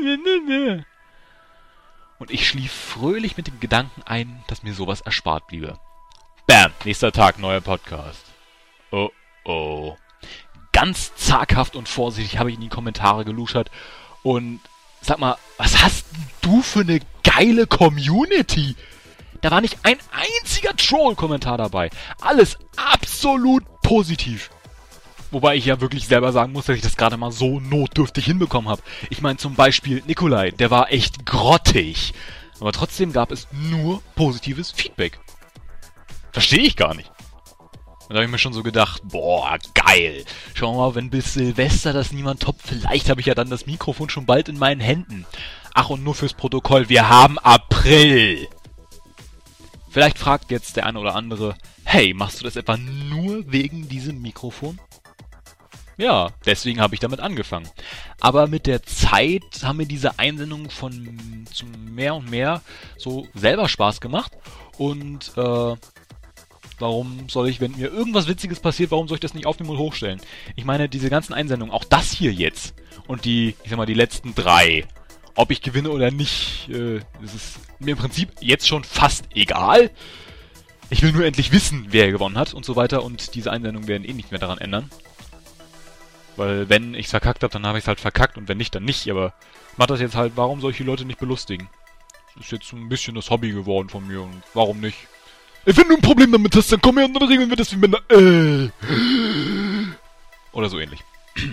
Und ich schlief fröhlich mit dem Gedanken ein, dass mir sowas erspart bliebe. Bam, nächster Tag, neuer Podcast. Oh, oh. Ganz zaghaft und vorsichtig habe ich in die Kommentare geluschert und sag mal, was hast du für eine geile Community? Da war nicht ein einziger Troll-Kommentar dabei. Alles absolut positiv. Wobei ich ja wirklich selber sagen muss, dass ich das gerade mal so notdürftig hinbekommen habe. Ich meine zum Beispiel Nikolai, der war echt grottig. Aber trotzdem gab es nur positives Feedback. Verstehe ich gar nicht. Und da habe ich mir schon so gedacht, boah, geil. Schau mal, wenn bis Silvester das niemand toppt, vielleicht habe ich ja dann das Mikrofon schon bald in meinen Händen. Ach, und nur fürs Protokoll, wir haben April. Vielleicht fragt jetzt der eine oder andere, hey, machst du das etwa nur wegen diesem Mikrofon? Ja, deswegen habe ich damit angefangen. Aber mit der Zeit haben mir diese Einsendungen von zu mehr und mehr so selber Spaß gemacht. Und äh, warum soll ich, wenn mir irgendwas Witziges passiert, warum soll ich das nicht aufnehmen und hochstellen? Ich meine, diese ganzen Einsendungen, auch das hier jetzt und die, ich sag mal, die letzten drei, ob ich gewinne oder nicht, äh, das ist mir im Prinzip jetzt schon fast egal. Ich will nur endlich wissen, wer gewonnen hat und so weiter und diese Einsendungen werden eh nicht mehr daran ändern. Weil wenn ich verkackt habe, dann habe ich es halt verkackt und wenn nicht, dann nicht. Aber macht das jetzt halt, warum soll ich die Leute nicht belustigen? Das ist jetzt ein bisschen das Hobby geworden von mir und warum nicht? Ey, wenn du ein Problem damit hast, dann komm her und dann regeln wir das wie Männer. Äh. Oder so ähnlich.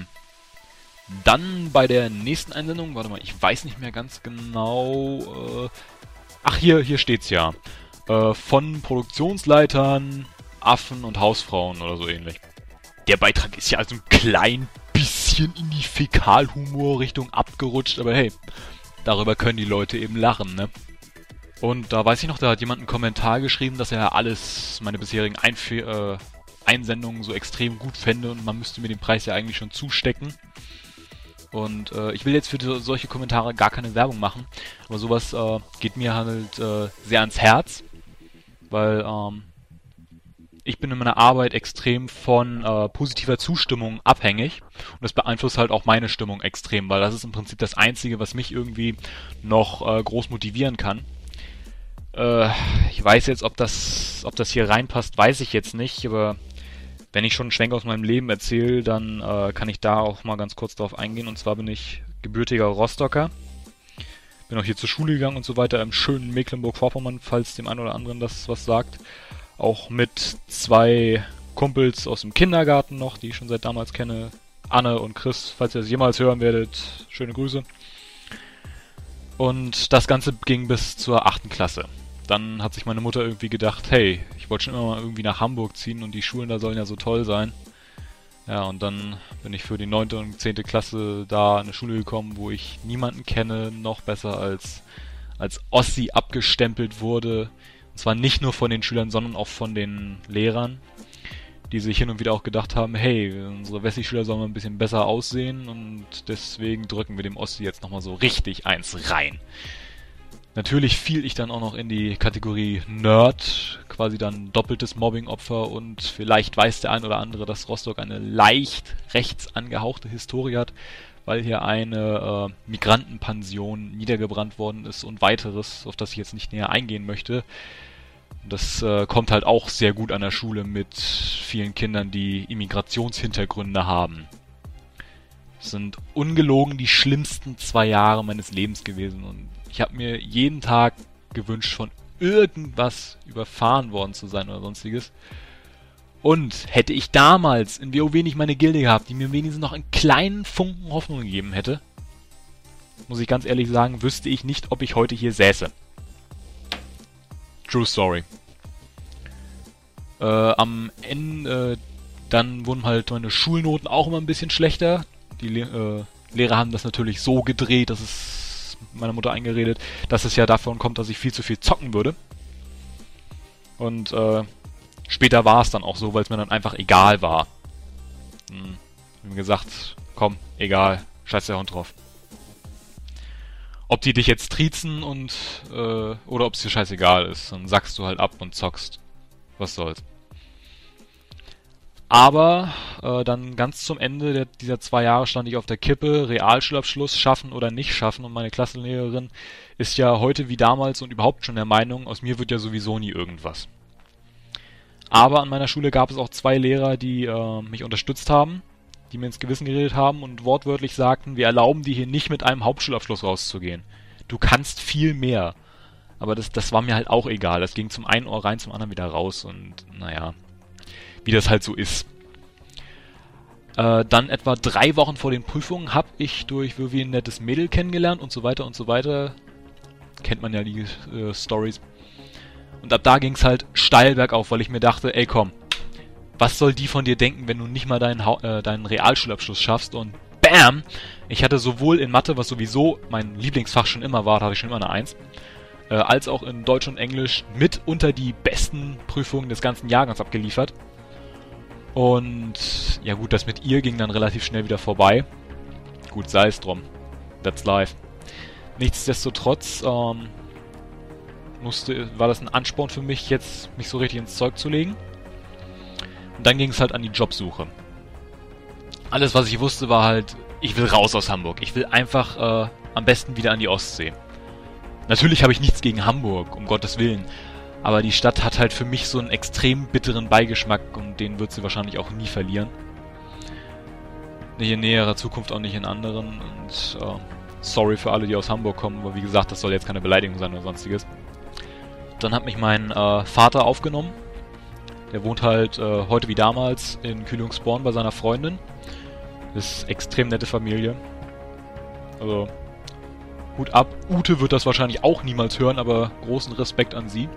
Dann bei der nächsten Einsendung, warte mal, ich weiß nicht mehr ganz genau. Äh, ach, hier, hier steht's ja. Äh, von Produktionsleitern, Affen und Hausfrauen oder so ähnlich. Der Beitrag ist ja also ein klein bisschen in die Fäkalhumor-Richtung abgerutscht, aber hey, darüber können die Leute eben lachen, ne? Und da weiß ich noch, da hat jemand einen Kommentar geschrieben, dass er alles, meine bisherigen Einf- äh, Einsendungen so extrem gut fände und man müsste mir den Preis ja eigentlich schon zustecken. Und äh, ich will jetzt für die, solche Kommentare gar keine Werbung machen, aber sowas äh, geht mir halt äh, sehr ans Herz, weil ähm, ich bin in meiner Arbeit extrem von äh, positiver Zustimmung abhängig und das beeinflusst halt auch meine Stimmung extrem, weil das ist im Prinzip das Einzige, was mich irgendwie noch äh, groß motivieren kann. Äh, ich weiß jetzt, ob das, ob das hier reinpasst, weiß ich jetzt nicht, aber wenn ich schon einen Schwenk aus meinem Leben erzähle, dann äh, kann ich da auch mal ganz kurz drauf eingehen. Und zwar bin ich gebürtiger Rostocker, bin auch hier zur Schule gegangen und so weiter im schönen Mecklenburg-Vorpommern, falls dem einen oder anderen das was sagt. Auch mit zwei Kumpels aus dem Kindergarten noch, die ich schon seit damals kenne. Anne und Chris, falls ihr das jemals hören werdet, schöne Grüße. Und das Ganze ging bis zur achten Klasse. Dann hat sich meine Mutter irgendwie gedacht, hey, ich wollte schon immer mal irgendwie nach Hamburg ziehen und die Schulen da sollen ja so toll sein. Ja, und dann bin ich für die neunte und zehnte Klasse da in eine Schule gekommen, wo ich niemanden kenne, noch besser als, als Ossi abgestempelt wurde. Und zwar nicht nur von den Schülern, sondern auch von den Lehrern, die sich hin und wieder auch gedacht haben, hey, unsere Wessi-Schüler sollen mal ein bisschen besser aussehen und deswegen drücken wir dem Ossi jetzt nochmal so richtig eins rein. Natürlich fiel ich dann auch noch in die Kategorie Nerd, quasi dann doppeltes Mobbing-Opfer und vielleicht weiß der ein oder andere, dass Rostock eine leicht rechts angehauchte Historie hat, weil hier eine äh, Migrantenpension niedergebrannt worden ist und weiteres, auf das ich jetzt nicht näher eingehen möchte. Das äh, kommt halt auch sehr gut an der Schule mit vielen Kindern, die Immigrationshintergründe haben. Das sind ungelogen die schlimmsten zwei Jahre meines Lebens gewesen und ich habe mir jeden Tag gewünscht, von irgendwas überfahren worden zu sein oder sonstiges. Und hätte ich damals in WoW nicht meine Gilde gehabt, die mir wenigstens noch einen kleinen Funken Hoffnung gegeben hätte, muss ich ganz ehrlich sagen, wüsste ich nicht, ob ich heute hier säße. True Story. Äh, am Ende, äh, dann wurden halt meine Schulnoten auch immer ein bisschen schlechter. Die Le äh, Lehrer haben das natürlich so gedreht, dass es meiner Mutter eingeredet, dass es ja davon kommt, dass ich viel zu viel zocken würde. Und äh, später war es dann auch so, weil es mir dann einfach egal war. Hm. Ich hab mir gesagt, komm, egal, scheiß der Hund drauf. Ob die dich jetzt triezen und äh, oder ob es dir scheißegal ist, dann sackst du halt ab und zockst. Was soll's. Aber äh, dann ganz zum Ende der, dieser zwei Jahre stand ich auf der Kippe, Realschulabschluss schaffen oder nicht schaffen, und meine Klassenlehrerin ist ja heute wie damals und überhaupt schon der Meinung, aus mir wird ja sowieso nie irgendwas. Aber an meiner Schule gab es auch zwei Lehrer, die äh, mich unterstützt haben, die mir ins Gewissen geredet haben und wortwörtlich sagten, wir erlauben dir hier nicht mit einem Hauptschulabschluss rauszugehen. Du kannst viel mehr. Aber das, das war mir halt auch egal. Das ging zum einen Ohr rein, zum anderen wieder raus und naja, wie das halt so ist. Äh, dann etwa drei Wochen vor den Prüfungen habe ich durch WoW ein nettes Mädel kennengelernt und so weiter und so weiter. Kennt man ja die äh, Stories. Und ab da ging es halt steil bergauf, weil ich mir dachte, ey komm, was soll die von dir denken, wenn du nicht mal deinen, ha äh, deinen Realschulabschluss schaffst? Und BAM! Ich hatte sowohl in Mathe, was sowieso mein Lieblingsfach schon immer war, da hatte ich schon immer eine Eins, äh, als auch in Deutsch und Englisch mit unter die besten Prüfungen des ganzen Jahrgangs abgeliefert. Und ja gut, das mit ihr ging dann relativ schnell wieder vorbei. Gut, sei es drum. That's life. Nichtsdestotrotz ähm, musste, war das ein Ansporn für mich, jetzt mich so richtig ins Zeug zu legen. Und dann ging es halt an die Jobsuche. Alles, was ich wusste, war halt, ich will raus aus Hamburg. Ich will einfach äh, am besten wieder an die Ostsee. Natürlich habe ich nichts gegen Hamburg, um Gottes Willen. Aber die Stadt hat halt für mich so einen extrem bitteren Beigeschmack und den wird sie wahrscheinlich auch nie verlieren. Nicht in näherer Zukunft, auch nicht in anderen. Und äh, sorry für alle, die aus Hamburg kommen, aber wie gesagt, das soll jetzt keine Beleidigung sein oder sonstiges. Dann hat mich mein äh, Vater aufgenommen. Der wohnt halt äh, heute wie damals in Kühlungsborn bei seiner Freundin. Das ist extrem nette Familie. Also, Hut ab. Ute wird das wahrscheinlich auch niemals hören, aber großen Respekt an sie.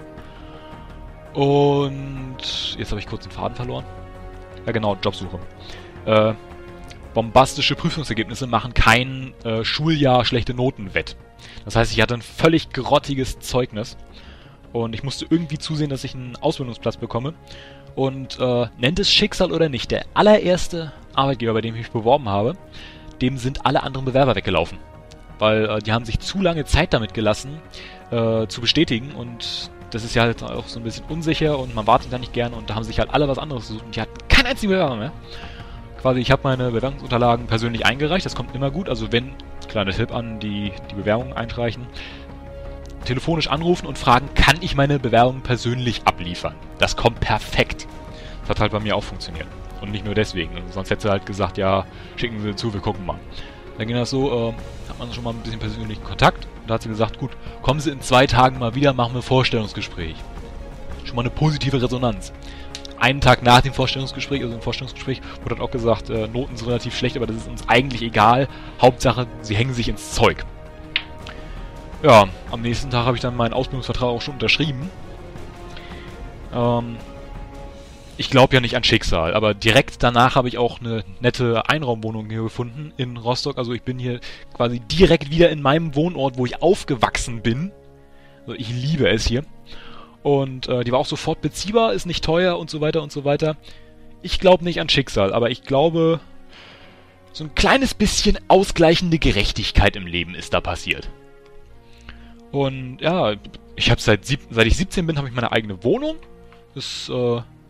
Und jetzt habe ich kurz den Faden verloren. Ja genau, Jobsuche. Äh, bombastische Prüfungsergebnisse machen kein äh, Schuljahr schlechte Noten wett. Das heißt, ich hatte ein völlig grottiges Zeugnis. Und ich musste irgendwie zusehen, dass ich einen Ausbildungsplatz bekomme. Und äh, nennt es Schicksal oder nicht, der allererste Arbeitgeber, bei dem ich mich beworben habe, dem sind alle anderen Bewerber weggelaufen. Weil äh, die haben sich zu lange Zeit damit gelassen, äh, zu bestätigen. Und das ist ja halt auch so ein bisschen unsicher und man wartet da nicht gerne. Und da haben sich halt alle was anderes gesucht und die hatten keinen einzigen Bewerber mehr. Quasi, ich habe meine Bewerbungsunterlagen persönlich eingereicht, das kommt immer gut. Also wenn, kleiner Tipp an die, die Bewerbungen einreichen, telefonisch anrufen und fragen, kann ich meine Bewerbung persönlich abliefern? Das kommt perfekt. Das hat halt bei mir auch funktioniert. Und nicht nur deswegen. Sonst hätte sie halt gesagt, ja, schicken Sie zu, wir gucken mal. Dann ging das so, äh, hat man schon mal ein bisschen persönlichen Kontakt. Und da hat sie gesagt, gut, kommen Sie in zwei Tagen mal wieder, machen wir ein Vorstellungsgespräch. Schon mal eine positive Resonanz. Einen Tag nach dem Vorstellungsgespräch, also im Vorstellungsgespräch, wurde dann auch gesagt, äh, Noten sind relativ schlecht, aber das ist uns eigentlich egal. Hauptsache, Sie hängen sich ins Zeug. Ja, am nächsten Tag habe ich dann meinen Ausbildungsvertrag auch schon unterschrieben. Ähm, ich glaube ja nicht an Schicksal, aber direkt danach habe ich auch eine nette Einraumwohnung hier gefunden in Rostock. Also ich bin hier quasi direkt wieder in meinem Wohnort, wo ich aufgewachsen bin. Also ich liebe es hier. Und äh, die war auch sofort beziehbar, ist nicht teuer und so weiter und so weiter. Ich glaube nicht an Schicksal, aber ich glaube, so ein kleines bisschen ausgleichende Gerechtigkeit im Leben ist da passiert. Und ja, ich habe seit, sieb- seit ich siebzehn bin, habe ich meine eigene Wohnung. Das äh,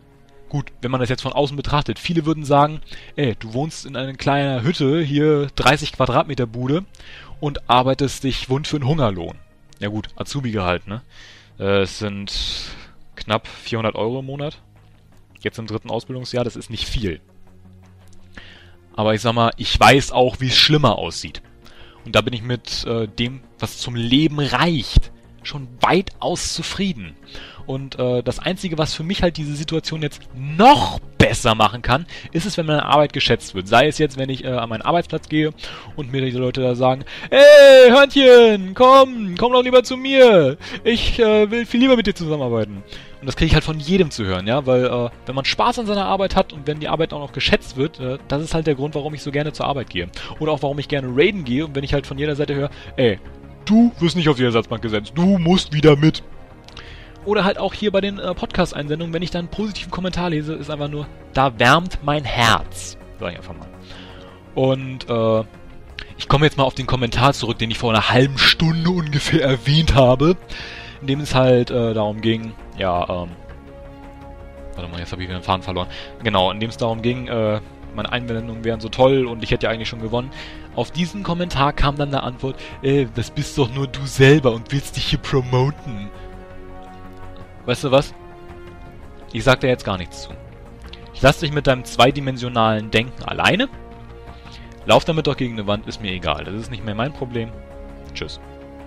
gut, wenn man das jetzt von außen betrachtet, viele würden sagen, ey, du wohnst in einer kleinen Hütte, hier dreißig Quadratmeter Bude und arbeitest dich wund für einen Hungerlohn. Ja gut, Azubi-Gehalt, ne? Äh, es sind knapp vierhundert Euro im Monat. Jetzt im dritten Ausbildungsjahr, das ist nicht viel. Aber ich sag mal, ich weiß auch, wie es schlimmer aussieht. Und da bin ich mit äh, dem, was zum Leben reicht, schon weitaus zufrieden. Und äh, das Einzige, was für mich halt diese Situation jetzt noch besser machen kann, ist es, wenn meine Arbeit geschätzt wird. Sei es jetzt, wenn ich äh, an meinen Arbeitsplatz gehe und mir diese Leute da sagen, ey, Hörnchen, komm, komm doch lieber zu mir. Ich äh, will viel lieber mit dir zusammenarbeiten. Und das kriege ich halt von jedem zu hören, ja, weil äh, wenn man Spaß an seiner Arbeit hat und wenn die Arbeit auch noch geschätzt wird, äh, das ist halt der Grund, warum ich so gerne zur Arbeit gehe. Oder auch, warum ich gerne raiden gehe und wenn ich halt von jeder Seite höre, ey, du wirst nicht auf die Ersatzbank gesetzt, du musst wieder mit. Oder halt auch hier bei den äh, Podcast-Einsendungen, wenn ich dann einen positiven Kommentar lese, ist einfach nur, da wärmt mein Herz. Sag ich einfach mal. Und äh, ich komme jetzt mal auf den Kommentar zurück, den ich vor einer halben Stunde ungefähr erwähnt habe, in dem es halt äh, darum ging, ja, ähm, warte mal, jetzt habe ich wieder den Faden verloren. Genau, in dem es darum ging, äh, meine Einwendungen wären so toll und ich hätte ja eigentlich schon gewonnen. Auf diesen Kommentar kam dann eine Antwort, äh, das bist doch nur du selber und willst dich hier promoten. Weißt du was? Ich sag dir jetzt gar nichts zu. Ich lass dich mit deinem zweidimensionalen Denken alleine. Lauf damit doch gegen eine Wand, ist mir egal. Das ist nicht mehr mein Problem. Tschüss.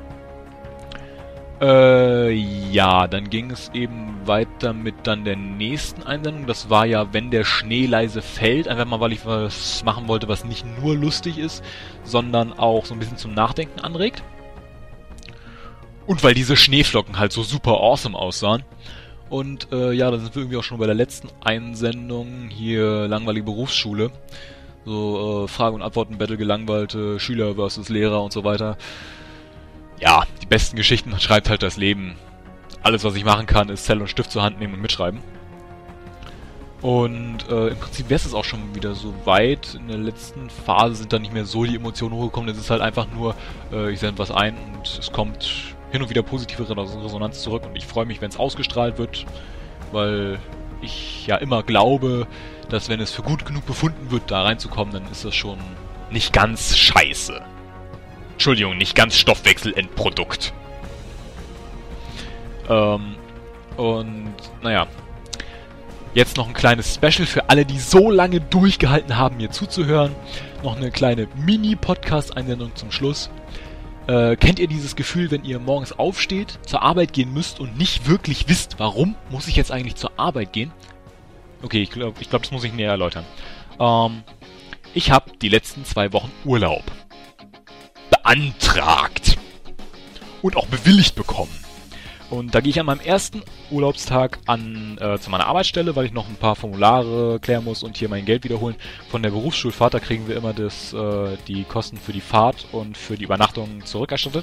Äh, ja, dann ging es eben weiter mit dann der nächsten Einsendung. Das war ja, wenn der Schnee leise fällt. Einfach mal, weil ich was machen wollte, was nicht nur lustig ist, sondern auch so ein bisschen zum Nachdenken anregt. Und weil diese Schneeflocken halt so super awesome aussahen. Und äh, ja, da sind wir irgendwie auch schon bei der letzten Einsendung. Hier langweilige Berufsschule. So äh, Frage- und Antworten-Battle, gelangweilte Schüler versus Lehrer und so weiter. Ja, die besten Geschichten schreibt halt das Leben. Alles, was ich machen kann, ist Zettel und Stift zur Hand nehmen und mitschreiben. Und äh, im Prinzip wäre es auch schon wieder so weit. In der letzten Phase sind da nicht mehr so die Emotionen hochgekommen. Es ist halt einfach nur, äh, ich sende was ein und es kommt hin und wieder positive Resonanz zurück. Und ich freue mich, wenn es ausgestrahlt wird, weil ich ja immer glaube, dass wenn es für gut genug befunden wird, da reinzukommen, dann ist das schon nicht ganz scheiße. Entschuldigung, nicht ganz Stoffwechselendprodukt. Ähm, und, naja. Jetzt noch ein kleines Special für alle, die so lange durchgehalten haben, mir zuzuhören. Noch eine kleine Mini-Podcast-Einsendung zum Schluss. Äh, kennt ihr dieses Gefühl, wenn ihr morgens aufsteht, zur Arbeit gehen müsst und nicht wirklich wisst, warum muss ich jetzt eigentlich zur Arbeit gehen? Okay, ich glaube, ich glaub, das muss ich näher erläutern. Ähm, ich habe die letzten zwei Wochen Urlaub beantragt und auch bewilligt bekommen. Und da gehe ich an meinem ersten Urlaubstag an äh, zu meiner Arbeitsstelle, weil ich noch ein paar Formulare klären muss und hier mein Geld wiederholen. Von der Berufsschulfahrt, da kriegen wir immer das, äh, die Kosten für die Fahrt und für die Übernachtung zurückerstattet.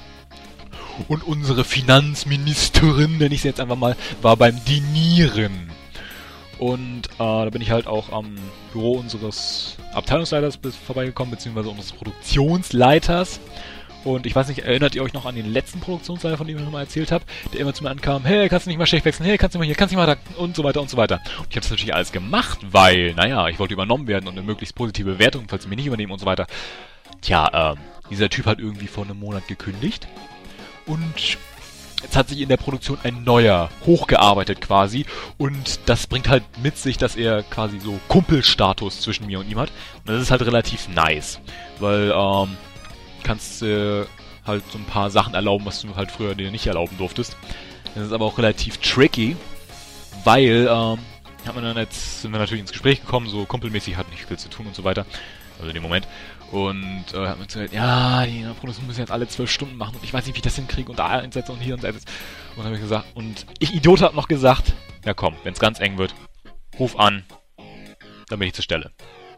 Und unsere Finanzministerin, nenne ich sie jetzt einfach mal, war beim Dinieren. Und äh, da bin ich halt auch am Büro unseres Abteilungsleiters vorbeigekommen, beziehungsweise unseres Produktionsleiters. Und ich weiß nicht, erinnert ihr euch noch an den letzten Produktionsleiter, von dem ich noch mal erzählt habe, der immer zu mir ankam, hey, kannst du nicht mal Schicht wechseln, hey, kannst du nicht mal hier, kannst du nicht mal da, und so weiter und so weiter. Und ich habe das natürlich alles gemacht, weil, naja, ich wollte übernommen werden und eine möglichst positive Bewertung, falls sie mich nicht übernehmen und so weiter. Tja, ähm, dieser Typ hat irgendwie vor einem Monat gekündigt und jetzt hat sich in der Produktion ein neuer hochgearbeitet quasi und das bringt halt mit sich, dass er quasi so Kumpelstatus zwischen mir und ihm hat. Und das ist halt relativ nice, weil, ähm, kannst äh, halt so ein paar Sachen erlauben, was du halt früher dir nicht erlauben durftest. Das ist aber auch relativ tricky, weil, ähm, hat man dann jetzt, sind wir natürlich ins Gespräch gekommen, so kumpelmäßig, hat nicht viel zu tun und so weiter, also in dem Moment. Und äh, hat man gesagt, ja, die Produktion müssen jetzt alle zwölf Stunden machen und ich weiß nicht, wie ich das hinkriege und da einsetze und hier und da. Und dann habe ich gesagt, und ich Idiot habe noch gesagt, ja komm, wenn es ganz eng wird, ruf an, dann bin ich zur Stelle.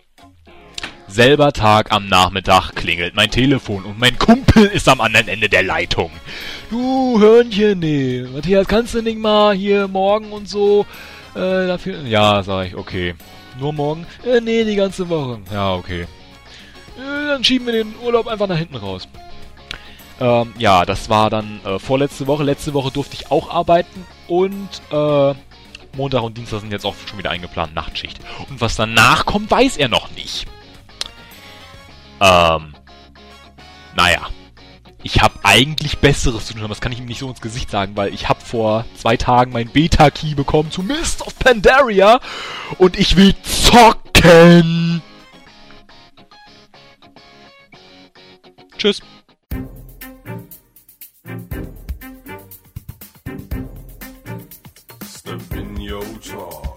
Selber Tag am Nachmittag klingelt mein Telefon und mein Kumpel ist am anderen Ende der Leitung. Du Hörnchen, nee, Matthias, kannst du nicht mal hier morgen und so äh, dafür... Ja, sag ich, okay. Nur morgen? Äh, nee, die ganze Woche. Ja, okay. Äh, dann schieben wir den Urlaub einfach nach hinten raus. Ähm, ja, das war dann äh, vorletzte Woche. Letzte Woche durfte ich auch arbeiten und äh, Montag und Dienstag sind jetzt auch schon wieder eingeplant, Nachtschicht. Und was danach kommt, weiß er noch nicht. Ähm, naja. Ich habe eigentlich Besseres zu tun, aber das kann ich ihm nicht so ins Gesicht sagen, weil ich habe vor zwei Tagen mein Beta-Key bekommen zu Mist of Pandaria und ich will zocken. Tschüss.
Stevinio Talk.